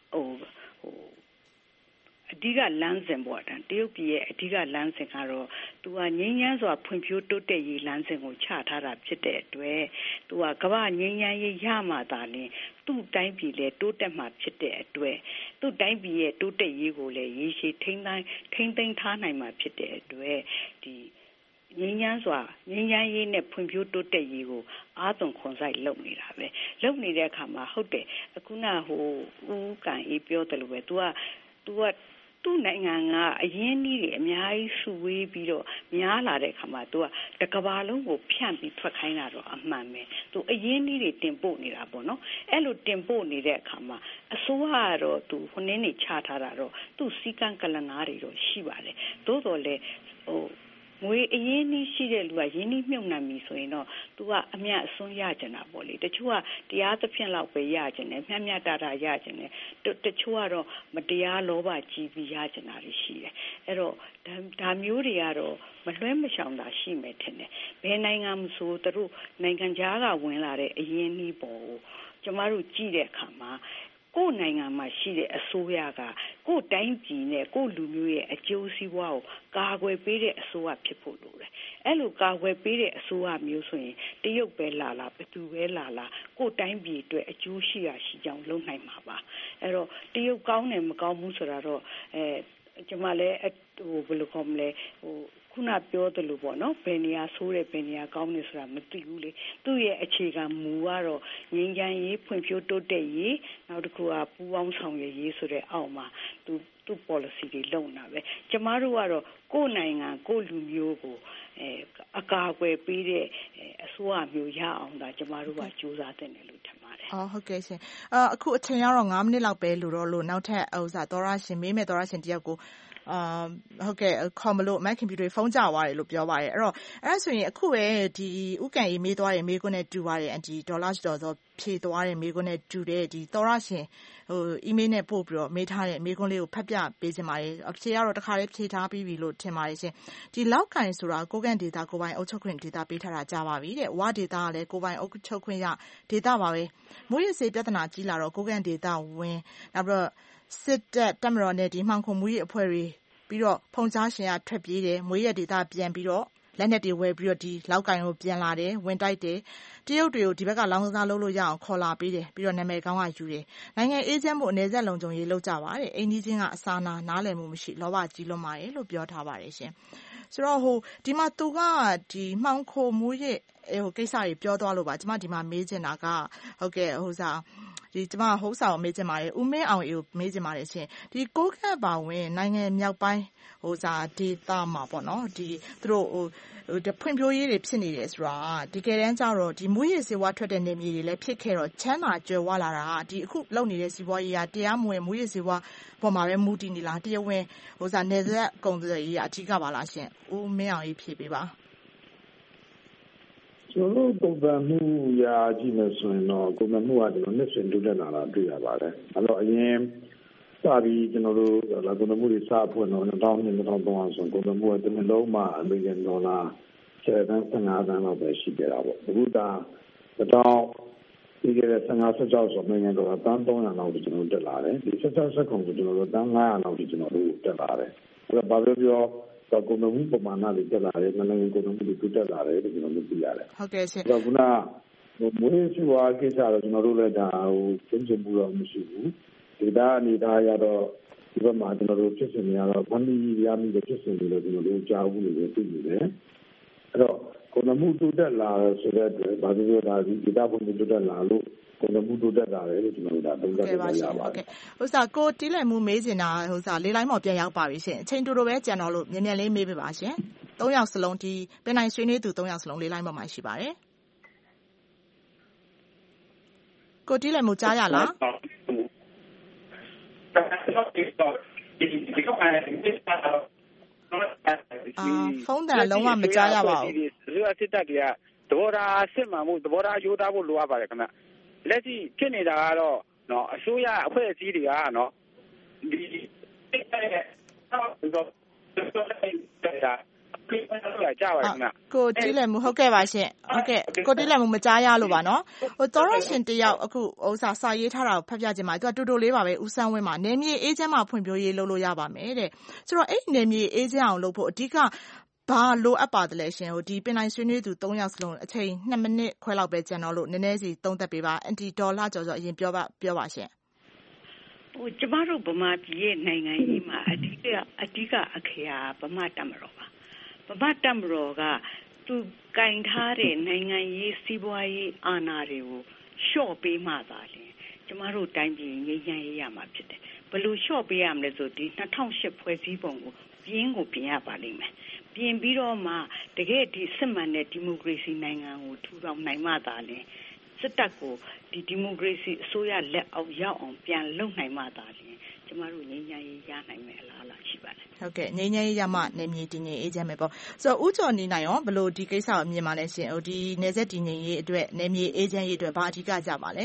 ဟိုဟိုအဓိကလမ်းစဉ်ပေါ့တန်တရုတ်ပြည်ရဲ့အဓိကလမ်းစဉ်ကတော့သူကငြိမ်းချမ်းစွာဖွံ့ဖြိုးတိုးတက်ရေးလမ်းစဉ်ကိုချထားတာဖြစ်တဲ့အတွက်သူကကမ္ဘာငြိမ်းချမ်းရေးရမှသာလျှင်သူ့တိုင်းပြည်လည်းတိုးတက်မှာဖြစ်တဲ့အတွက်သူ့တိုင်းပြည်ရဲ့တိုးတက်ရေးကိုလည်းရေရှည်ထိန်းသိမ်းထိန်းသိမ်းထားနိုင်မှာဖြစ်တဲ့အတွက်ဒီငြိမ်းချမ်းစွာငြိမ်းချမ်းရေးနဲ့ဖွံ့ဖြိုးတိုးတက်ရေးကိုအားသွန်ခွန်စိုက်လုပ်နေတာပဲလုပ်နေတဲ့အခါမှာဟုတ်တယ်အခုနဟိုဦးကန်အေးပြောတယ်လို့ပဲ तू က तू ကသူ့နိုင်ငံကအရင်းနှီးတွေအများကြီးစုဝေးပြီးတော့များလာတဲ့အခါမှာ तू ကတကဘာလုံးကိုဖြန့်ပြီးထွက်ခိုင်းတာတော့အမှန်ပဲ तू အရင်းနှီးတွေတင်ပို့နေတာပေါ့နော်အဲ့လိုတင်ပို့နေတဲ့အခါမှာအစိုးရကတော့ तू ဟိုနည်းနေချထားတာတော့သူ့စီကံကလနာတွေတော့ရှိပါတယ်သို့တော်လည်းဟိုငွေအရင်းနှီးရှိတဲ့လူကရင်းနှီးမြုပ်နှံပြီဆိုရင်တော့ तू ကအမြတ်အစွန်းရကြတာပေါ့လေတချို့ကတရားသဖြင့်လောက်ပဲရကြတယ်မျှမျှတတရကြတယ်တချို့ကတော့မတရားလောဘကြီးပြီးရကြတာရှိတယ်အဲ့တော့ဒါမျိုးတွေကတော့မလွှဲမရှောင်တာရှိမယ်ထင်တယ်ဘယ်နိုင်ငံမှဆိုသူတို့နိုင်ငံခြားကဝင်လာတဲ့အရင်းနှီးပေါ်ကိုကျမတို့ကြည့်တဲ့အခါမှာကိုယ်နိုင်ငံမှာရှိတဲ့အစိုးရကကိုယ်တိုင်းပြည်နဲ့ကိုယ်လူမျိုးရဲ့အကျိုးစီးပွားကိုကာကွယ်ပေးတဲ့အစိုးရဖြစ်ဖို့လိုတယ်အဲ့လိုကာကွယ်ပေးတဲ့အစိုးရမျိုးဆိုရင်တရုတ်ပဲလာလာဘယ်သူပဲလာလာကိုယ်တိုင်းပြည်အတွက်အကျိုးရှိရရှိကြောင်းလုပ်နိုင်မှာပါအဲ့တော့တရုတ်ကောင်းတယ်မကောင်းဘူးဆိုတာတော့အဲကျမလည်းဟိုဘယ်လိုခေါ်မလဲဟိုခုနပြောသလိုပေါ့နော်ဘယ်နေရာဆိုးတယ်ဘယ်နေရာကောင်းတယ်ဆိုတာမသိဘူးလေသူ့ရဲ့အခြေခံမူကတော့ငြိမ်းချမ်းရေးဖွံ့ဖြိုးတိုးတက်ရေးနောက်တစ်ခုကပူးပေါင်းဆောင်ရွက်ရေးဆိုတဲ့အောက်မှာသူသူ့ policy တွေလုပ်နေတာပဲကျမတို့ကတော့ကိုယ်နိုင်ငံကိုယ်လူမျိုးကိုအဲအကာအကွယ်ပေးတဲ့အစိုးရမျိုးရအောင်ဒါကျမတို့ကကြိုးစားတဲ့တယ်လို့ထင်ပါတယ်အော်ဟုတ်ကဲ့ရှင်အာအခုအချိန်ကတော့၅မိနစ်လောက်ပဲလို့တော့လို့နောက်ထပ်ဥစားသောရရှင်မေးမယ်သောရရှင်တယောက်ကိုအာဟုတ်ကဲ့ခေါ်မလို့အမခင်ပြူတွေဖုန်းကြသွားတယ်လို့ပြောပါတယ်အဲ့တော့အဲ့ဒါဆိုရင်အခုပဲဒီဥကန်ရေးမေးသွားတယ်မေးခွန်းနဲ့တူပါတယ်အန်တီဒေါ်လာကျော်စောဖြေသွားတယ်မေးခွန်းနဲ့တူတယ်ဒီသောရရှင်ဟိုအီးမေးလ်နဲ့ပို့ပြီးတော့မေးထားတဲ့မေးခွန်းလေးကိုဖတ်ပြပေးခြင်းပါတယ်အဖြေကတော့တခါလေးဖြေထားပြီးပြီလို့ထင်ပါတယ်ရှင်ဒီလောက်ကန်ဆိုတာကိုကန်ဒေတာကိုပိုင်အုပ်ချုပ်ခွင့်ဒေတာပေးထားတာကြာပါပြီတဲ့ဝါဒေတာကလည်းကိုပိုင်အုပ်ချုပ်ခွင့်ရဒေတာပါပဲမွေးရစေပြဿနာကြီးလာတော့ကိုကန်ဒေတာဝင်နောက်ပြီးတော့စစ်တပ်တပ်မတော်နဲ့ဒီမှောင်ခုံမှုရေးအဖွဲ့တွေပြီးတော့ဖုန်ကြားရှင်ကထွက်ပြေးတယ်မွေးရဒေတာပြန်ပြီးတော့လက်နက်တွေဝယ်ပြီးတော့ဒီလောက်ကန်ကိုပြန်လာတယ်ဝင်တိုက်တယ်တရုတ်တွေကိုဒီဘက်ကလောင်းကစားလုပ်လို့ရအောင်ခေါ်လာပေးတယ်ပြီးတော့နာမည်ကောင်းကယူတယ်နိုင်ငံအေးချမ်းမှုအနေနဲ့လုံခြုံရေးလုပ်ကြပါတဲ့အိန္ဒိချင်းကအစာနာနားလည်မှုမရှိလောဘကြီးလွန်ပါတယ်လို့ပြောထားပါတယ်ရှင်ဆိုတော့ဟိုဒီမှာသူကဒီမှောင်ခိုမှုရဲ့ဟိုကိစ္စတွေပြောသွားလို့ပါကျမဒီမှာမေးချင်တာကဟုတ်ကဲ့ဟိုစားဒီကျမဟိုးဆောင်မေးချင်ပါတယ်ဦးမင်းအောင်အေကိုမေးချင်ပါတယ်ရှင်ဒီကိုခန့်ပါဝင်နိုင်ငံမြောက်ပိုင်းဟိုစားဒေသမှာပေါ့နော်ဒီသူတို့ဟိုဖွံ့ဖြိုးရေးတွေဖြစ်နေတယ်ဆိုတာဒီကယ်တန်းကျတော့ဒီမွေးရစေဝါထွက်တဲ့နေမြေတွေလည်းဖြစ်ခဲ့တော့ချမ်းသာကြွယ်ဝလာတာဒီအခုလုပ်နေတဲ့စီးပွားရေးကတရားမဝင်မွေးရစေဝါပေါ်မှာပဲမူတည်နေလားတရားဝင်ဟိုစားနယ်စပ်ကုန်သွယ်ရေးအထူးကပါလားရှင်ဦးမင်းအောင်အေဖြေပေးပါကျွန်တော်ပုံစံမှုရာကြည့်လို့ဆိုရင်တော့ပုံစံမှုကကျွန်တော်နှစ်စဉ်တိုးတက်လာတာတွေ့ရပါတယ်အဲ့တော့အရင်စပြီးကျွန်တော်တို့လာကုန်မှုတွေစဖွင့်တော့၂၀၀၂ ၂၀၀၃ဆိုကုန်မှုကတစ်နှစ်လုံးမှာအမေရိကန်ဒေါ်လာဆယ်သန်း၁၅သန်းလောက်ပဲရှိကြတာပေါ့အခုဒါတော့ဒီကနေ့၁၅ ၁၆ဆိုအမေရိကန်ဒေါ်လာတန်း၃၀၀လောက်ကျွန်တော်တက်လာတယ်ဒီ၁၆ ၁၇ဆိုကျွန်တော်တို့တန်း၅၀၀လောက်ကျွန်တော်တို့တက်လာတယ်အဲ့တော့ဘာပြောပြောတော့ကုန်မှုပမာဏတွေတက်လာတယ်နိုင်ငံကုန်မှုတွေတက်လာတယ်လို့ကျွန်တော်တို့သိရတယ်ဟုတ်ကဲ့ရှင်တော့ခုနမွေးစုဝါကိစ္စတော့ကျွန်တော်တို့လည်းဒါဟိုကျင်းချမှုတော့မရှိဘူးဒီဒါအနေထားရတော့ဒီဘက်မှာကျွန်တော်တို့ဖြစ်စဉ်တွေကတော့ဗန်ဒီရမ်းပြီးဖြစ်စဉ်တွေလည်းကျွန်တော်တို့ကြားဘူးလို့သိနေတယ်အဲ့တော့ကုန်မှုတိုးတက်လာဆိုတဲ့အတွက်ဘာလို့လဲဒါဒီဒေတာပုံတိုးတက်လာလို့ကုန်မှုတိုးတက်လာတယ်လို့ကျွန်တော်တို့ဒါသုံးသပ်ရပါတယ်ဟုတ်ကဲ့ဥစ္စာကိုတီးလည်မှုမေးချင်တာဥစ္စာလေးလိုင်းမော်ပြန်ရောက်ပါပြီရှင်အချိန်တူတူပဲကြံတော့လို့မြန်မြန်လေးမေးပေးပါရှင်သုံးယောက်စလုံးဒီပင်နိုင်ဆွေးနွေးသူသုံးယောက်စလုံးလေးလိုင်းမော်မှာရှိပါတယ်ကိုတီးလည်မှုကြားရလားအာဖုန်းတန်လုံးဝမကြားရပါဘူးဒီလိုစစ်တပ်တွေကသဘောထားစစ်မှန်မှုသဘောထားရိုးသားဖို့လိုအပ်ပါတယ်ခင်ဗျလက်ရှိဖြစ်နေတာကတော့နော်အစိုးရအဖွဲ့အစည်းတွေကနော်ဒီစစ်တပ်ရဲ့တော့တော့လာကြပါခင်ဗျကိုတီးလည်းမဟုတ်ကဲ့ပါရှင်ဟုတ်ကဲ့ကိုတီးလည်းမကြားရလို့ပါနော်ဟိုသောရရှင်တယောက်အခုဥစားစာရေးထားတာကိုဖတ်ပြခြင်းမှာသူကတူတူလေးပါပဲဦးစန်းဝင်းမှာနေမြေအေးချမ်းမှာဖွံ့ဖြိုးရေးလုပ်လို့ရပါမယ်တဲ့ဆိုတော့အဲ့နေမြေအေးချမ်းအောင်လုပ်ဖို့အဓိကဘာလိုအပ်ပါတယ်လဲရှင်ဟိုဒီပင်တိုင်းဆွေးနွေးသူသုံးယောက်စလုံးအချိန်နှစ်မိနစ်ခွဲလောက်ပဲကျန်တော့လို့နည်းနည်းစီသုံးသက်ပေးပါအန်တီဒေါ်လာကျော်ကျော်အရင်ပြောပါပြောပါရှင်ဟိုကျမတို့ဗမာပြည်ရဲ့နိုင်ငံရေးမှာအဓိကအဓိကအခရာဗမာတမတော်ပါဗမာတမတော်ကသူကင်ထားတဲ့နိုင်ငံရေးစီးပွားရေးအာဏာတွေကိုလျှော့ပေးမှသာလေကျမတို့တိုင်းပြည်ငြိမ်းချမ်းရေးရမှာဖြစ်တယ်ဘယ်လိုလျှော့ပေးရမလဲဆိုဒီ၂၀၀၈ဖွဲ့စည်းပုံကိုပြင်းကိုပြင်ရပါလိမ့်မယ်ပြင်ပြီးတော့မှတကယ်ဒီစစ်မှန်တဲ့ဒီမိုကရေစီနိုင်ငံကိုထူထောင်နိုင်မှသာလေစစ်တပ်ကိုဒီဒီမိုကရေစီအစိုးရလက်အောက်ရောက်အောင်ပြန်လုပ်နိုင်မှသာလေကျမတို့ငြိမ်းချမ်းရေးရနိုင်မယ်အလားအလာရှိပါတယ်ဟုတ်ကဲ့ငြိမ်းချမ်းရေးရမှနေမြေတည်ငြိမ်အေးချမ်းမယ်ပေါ့ဆိုတော့ဦးကျော်နေနိုင်ရောဘယ်လိုဒီကိစ္စကိုမြင်ပါလဲရှင်ဟိုဒီနေဆက်တည်ငြိမ်ရေးအတွက်နေမြေအေးချမ်းရေးအတွက်ဘာအဓိကကြပါလဲ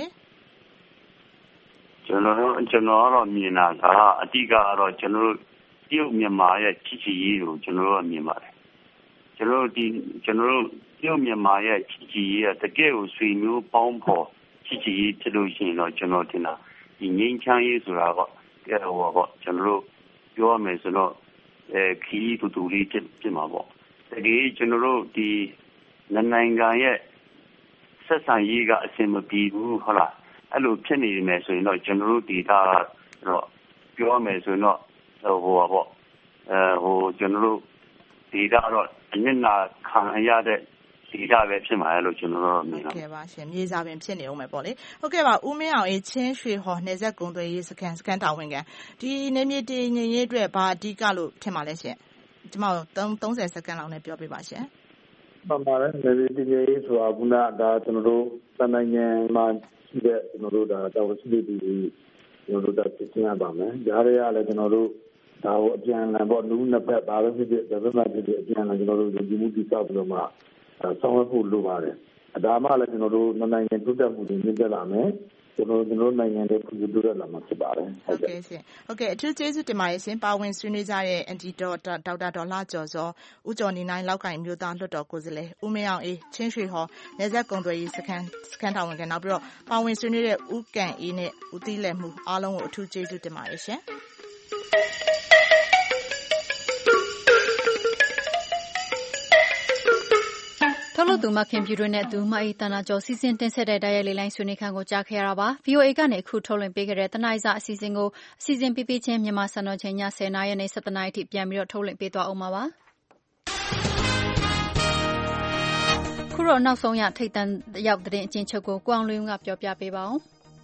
ကျွန်တော်တို့ကျွန်တော်ကတော့မြင်တာကအဓိကကတော့ကျွန်တော်တို့တရုတ်မြန်မာရဲ့ချစ်ချစ်ရေးကိုကျွန်တော်တို့မြင်ပါတယ်ကျွန်တော်တို့ဒီကျွန်တော်တို့တရုတ်မြန်မာရဲ့ချစ်ချစ်ရေးကတကယ်ကိုဆွေမျိုးပေါင်းဖော်ချစ်ချစ်ရေးဖြစ်လို့ရှိရင်တော့ကျွန်တော်တင်တာဒီငြိမ်းချမ်းရေးဆိုတာကကဲဟောပေါ့ကျွန်တော်တို့ပြောရမယ်ဆိုတော့အဲခီးတူတူလေးဖြစ်ဖြစ်မှာပေါ့တကယ်ကျွန်တော်တို့ဒီနိုင်ငံရဲ့ဆက်ဆံရေးကအဆင်မပြေဘူးဟုတ်လားအဲ့လိုဖြစ်နေနေဆိုရင်တော့ကျွန်တော်တို့ဒီတာတော့ပြောရမယ်ဆိုတော့ဟိုပေါ့အဲဟိုကျွန်တော်တို့ဒီတာတော့အနစ်နာခံရတဲ့ဒီတာပဲဖြစ်မှာလို့ကျွန်တော်တို့မြင်တော့ဟုတ်ကဲ့ပါရှင်မြေစာပင်ဖြစ်နေအောင်မယ်ပေါ့လေဟုတ်ကဲ့ပါဦးမင်းအောင်အေးချင်းရွှေဟော်နေဆက်ကုံသွေးရေးစကန်စကန်တာဝန်ခံဒီနေမြေတည်ငြိမ်ရေးအတွက်ဘာအဓိကလို့ထင်ပါလဲရှင်ကျွန်မတို့သုံးဆယ်စက္ကန့်လောက်နဲ့ပြောပြပါရှင်မှန်ပါတယ်နေမြေတည်ငြိမ်ရေးဆိုတာကဒါကျွန်တော်တို့နိုင်ငံမှာရှိတဲ့ကျွန်တော်တို့ဒါတာဝန်ရှိသူတွေကျွန်တော်တို့ဒါသိချင်ပါမယ်။ဒါတွေကလည်းကျွန်တော်တို့ဒါကိုအပြန်အလှန်ပေါ့လူနှစ်ဖက်ပါလို့ဖြစ်ဖြစ်ဒါပေမဲ့ဖြစ်ဖြစ်အပြန်အလှန်ကျွန်တော်တို့ဒီမှုတိစောက်ပြီးတော့မှဆောင်းရဖို့လိုပါတယ်။ဒါမှလည်းကျွန်တော်တို့နိုင်ငံတိုးတက်မှုတွေမြင့်တက်လာမယ်။ကျွန်တော်ကျွန်တော်နိုင်ငံတွေပြည်သူတွေလာမှာဖြစ်ပါတယ်။ဟုတ်ကဲ့ရှင်။ဟုတ်ကဲ့အထူးကျေးဇူးတင်ပါတယ်ရှင်။ပါဝင်ဆွေးနွေးကြတဲ့အန်တီဒေါက်တာဒေါက်တာဒေါ်လာကျော်စောဦးကျော်နေနိုင်လောက်ကင်မျိုးသားလွှတ်တော်ကိုယ်စားလှယ်ဦးမင်းအောင်အေးချင်းရွှေဟော်နေဆက်ကုံသွေးရေးစကန်စကန်တာဝန်ခံနောက်ပြီးတော့ပါဝင်ဆွေးနွေးတဲ့ဦးကန်အေးနဲ့ဦးသီးလက်မှုအားလုံးကိုအထူးကျေးဇူးတင်ပါတယ်ရှင်။ထုတ်လုပ်သူမခင်ပြူတွေနဲ့သူမအေးတနာကျော်စီစဉ်တင်ဆက်တဲ့တိုက်ရိုက်လေးလိုင်းဆွေးနွေးခန်းကိုကြားခဲ့ရတာပါ ဗီအိုအေ ကနေအခုထုတ်လွှင့်ပေးခဲ့တဲ့တနင်္လာစာအစီအစဉ်ကိုအစီအစဉ်ပြပြချင်းမြန်မာစံတော်ချိန်ညဆယ်နာရီနဲ့ဆယ်နာရီထိပြန်ပြီးတော့ထုတ်လွှင့်ပေးသွားအောင်ပါပါခုတော့နောက်ဆုံးရထိတ်တန့်ရောက်တဲ့အချင်းချုပ်ကိုကိုအောင်လွင်ကပြောပြပေးပါအောင်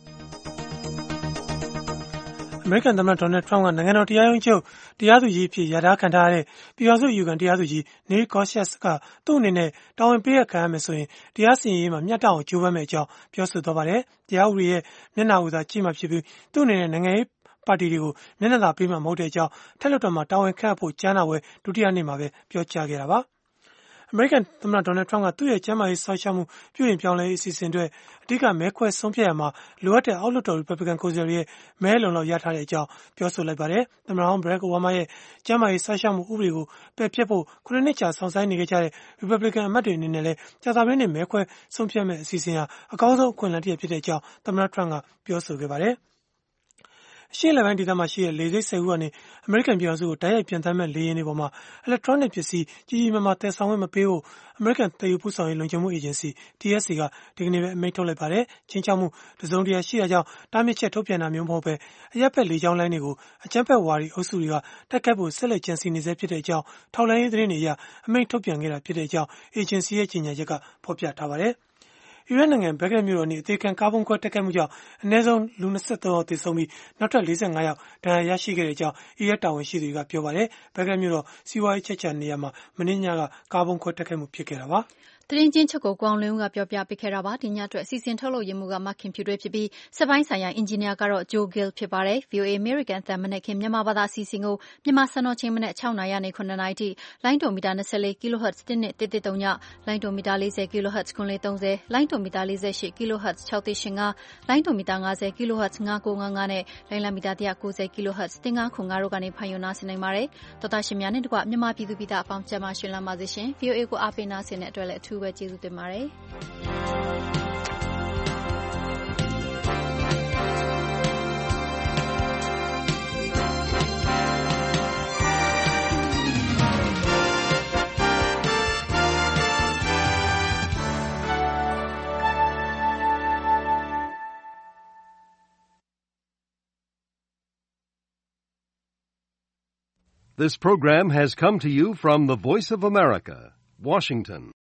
အမေရိကန်သမ္မတဒေါ်နယ်ထရမ့်ကနိုင်ငံတော်တရားရုံးချုပ်တရားသူကြီးအဖြစ်လျာထားခံထားရတဲ့ပြည်ထောင်စုအယူခံတရားသူကြီးနေကောရှက်စ်ကသူ့အနေနဲ့တာဝန်ပေးရခံရမယ်ဆိုရင်တရားစီရင်ရေးမှာမျှတအောင်ကြိုးပမ်းမယ့်အကြောင်းပြောဆိုသွားပါတယ်။တရားဥပဒေရဲ့မျက်နှာကိုသာကြည့်မှဖြစ်ပြီးသူ့အနေနဲ့နိုင်ငံရေးပါတီတွေကိုမျက်နှာသာပေးမှမဟုတ်တဲ့အကြောင်းထက်လွှတ်တော်မှာတာဝန်ခန့်ဖို့ကြားနာပွဲဒုတိယနေ့မှာပဲပြောကြားခဲ့တာပါ။အမေရိကန်သမ္မတဒေါ်နယ်ထရမ့်ကသူ့ရဲ့ကျန်းမာရေးစောင့်ရှောက်မှုပြုပြင်ပြောင်းလဲရေးအစီအစဉ်အတွက်အဓိကမဲခွဲဆုံးဖြတ်ရမှာလိုအပ်တဲ့အောက်လွှတ်တော် Republican ကိုယ်စားလှယ်ရဲ့မဲလုံလောက်ရထားတဲ့အကြောင်းပြောဆိုလိုက်ပါတယ်။သမ္မတဟောင်း Barack Obama ရဲ့ကျန်းမာရေးစောင့်ရှောက်မှုဥပဒေကိုပယ်ဖျက်ဖို့ခုနှစ်နှစ်ကြာဆောင်ဆိုင်းနေကြတဲ့ Republican အမတ်တွေအနေနဲ့လည်းကြာသပတေးနေ့မဲခွဲဆုံးဖြတ်မယ့်အစီအစဉ်ဟာအကောင်းဆုံးအခွင့်အလမ်းတစ်ရပ်ဖြစ်တဲ့အကြောင်းသမ္မတထရမ့်ကပြောဆိုခဲ့ပါတယ်။အရှေ့အလယ်ပိုင်းဒေသမှာရှိတဲ့လေဆိပ်ဆယ်ခုကနေအမေရိကန်ပြည်ထောင်စုကိုတိုက်ရိုက်ပြန်သန်းမဲ့လေယာဉ်တွေပေါ်မှာ electronic ပစ္စည်းကြီးကြီးမားမားသယ်ဆောင်ခွင့်မပေးဖို့အမေရိကန်သယ်ယူပို့ဆောင်ရေးလုံခြုံမှုအေဂျင်စီ T S A ကဒီကနေ့ပဲအမိန့်ထုတ်လိုက်ပါတယ်။ချင်းချောက်မှုတစုံတရာရှိတာကြောင့်တားမြစ်ချက်ထုတ်ပြန်တာမျိုးမဟုတ်ပဲအရပ်ဘက်လေကြောင်းလိုင်းတွေကိုအကြမ်းဖက်ဝါဒီအုပ်စုတွေကတိုက်ခတ်ဖို့ဆက်လက်ကြံစည်နေစေဖြစ်တဲ့အကြောင်းထောက်လှမ်းရေးသတင်းတွေအရအမိန့်ထုတ်ပြန်ခဲ့တာဖြစ်တဲ့အကြောင်းအေဂျင်စီရဲ့ကြေညာချက်ကဖော်ပြထားပါတယ်။အီရတ်နိုင်ငံဘဂ္ဂဒက်မြို့တော်အနီးအသေးခံကားဗုံးခွဲတိုက်ခိုက်မှုကြောင့်အနည်းဆုံးလူ၂၃ယောက်သေဆုံးပြီးနောက်ထပ်၄၅ယောက်ဒဏ်ရာရရှိခဲ့တဲ့အကြောင်းအီရတ်တာဝန်ရှိသူတွေကပြောပါတယ်။ဘဂ္ဂဒက်မြို့တော်စီးပွားရေးချက်ချာနေရာမှာမနေ့ညကကားဗုံးခွဲတိုက်ခိုက်မှုဖြစ်ခဲ့တာပါ။သတင်းချင်းချုပ်ကိုကိုအောင်လင်းကပြောပြပေးခဲ့တာပါဒီညအတွက်အစီအစဉ်ထုတ်လုပ်ရမှုကမခင်ဖြူတွေဖြစ်ပြီးစပိုင်းဆိုင်ရာအင်ဂျင်နီယာကတော့ဂျိုဂီလ်ဖြစ်ပါတယ် ဗီအိုအေ American အသံမနဲ့ခင်မြန်မာဘာသာအစီအစဉ်ကိုမြန်မာစံတော်ချိန်မနဲ့၆နာရီနဲ့9နာရီထိလိုင်းဒိုမီတာ၂၄ kHz တစ်နှစ်တစ်တစ်သုံးညလိုင်းဒိုမီတာ၄၀ kHz ခွန်လေး၃၀လိုင်းဒိုမီတာ ၄၈ kHz ၆ သိန်းရှင်ငါး လိုင်းဒိုမီတာ ၅၀ kHz ၅၉၅၅ နဲ့ လိုင်းလံမီတာ ၁၉၀ kHz တစ်ငါးခုငါးတို့ကနေဖမ်းယူနားဆင်နိုင်ပါတယ်။သောတာရှင်များနဲ့တကွမြန်မာပြည်သူပြည်သားအပေါင်းကျန်းမာရှင်လန်းပါစေရှင်။ ဗီအိုအေ ကိုအားပေးနားဆင်တဲ့အတွက်လည်းအထူးပဲကျေးဇူးတင်ပါတယ်။ This program has come to you from the Voice of America, Washington.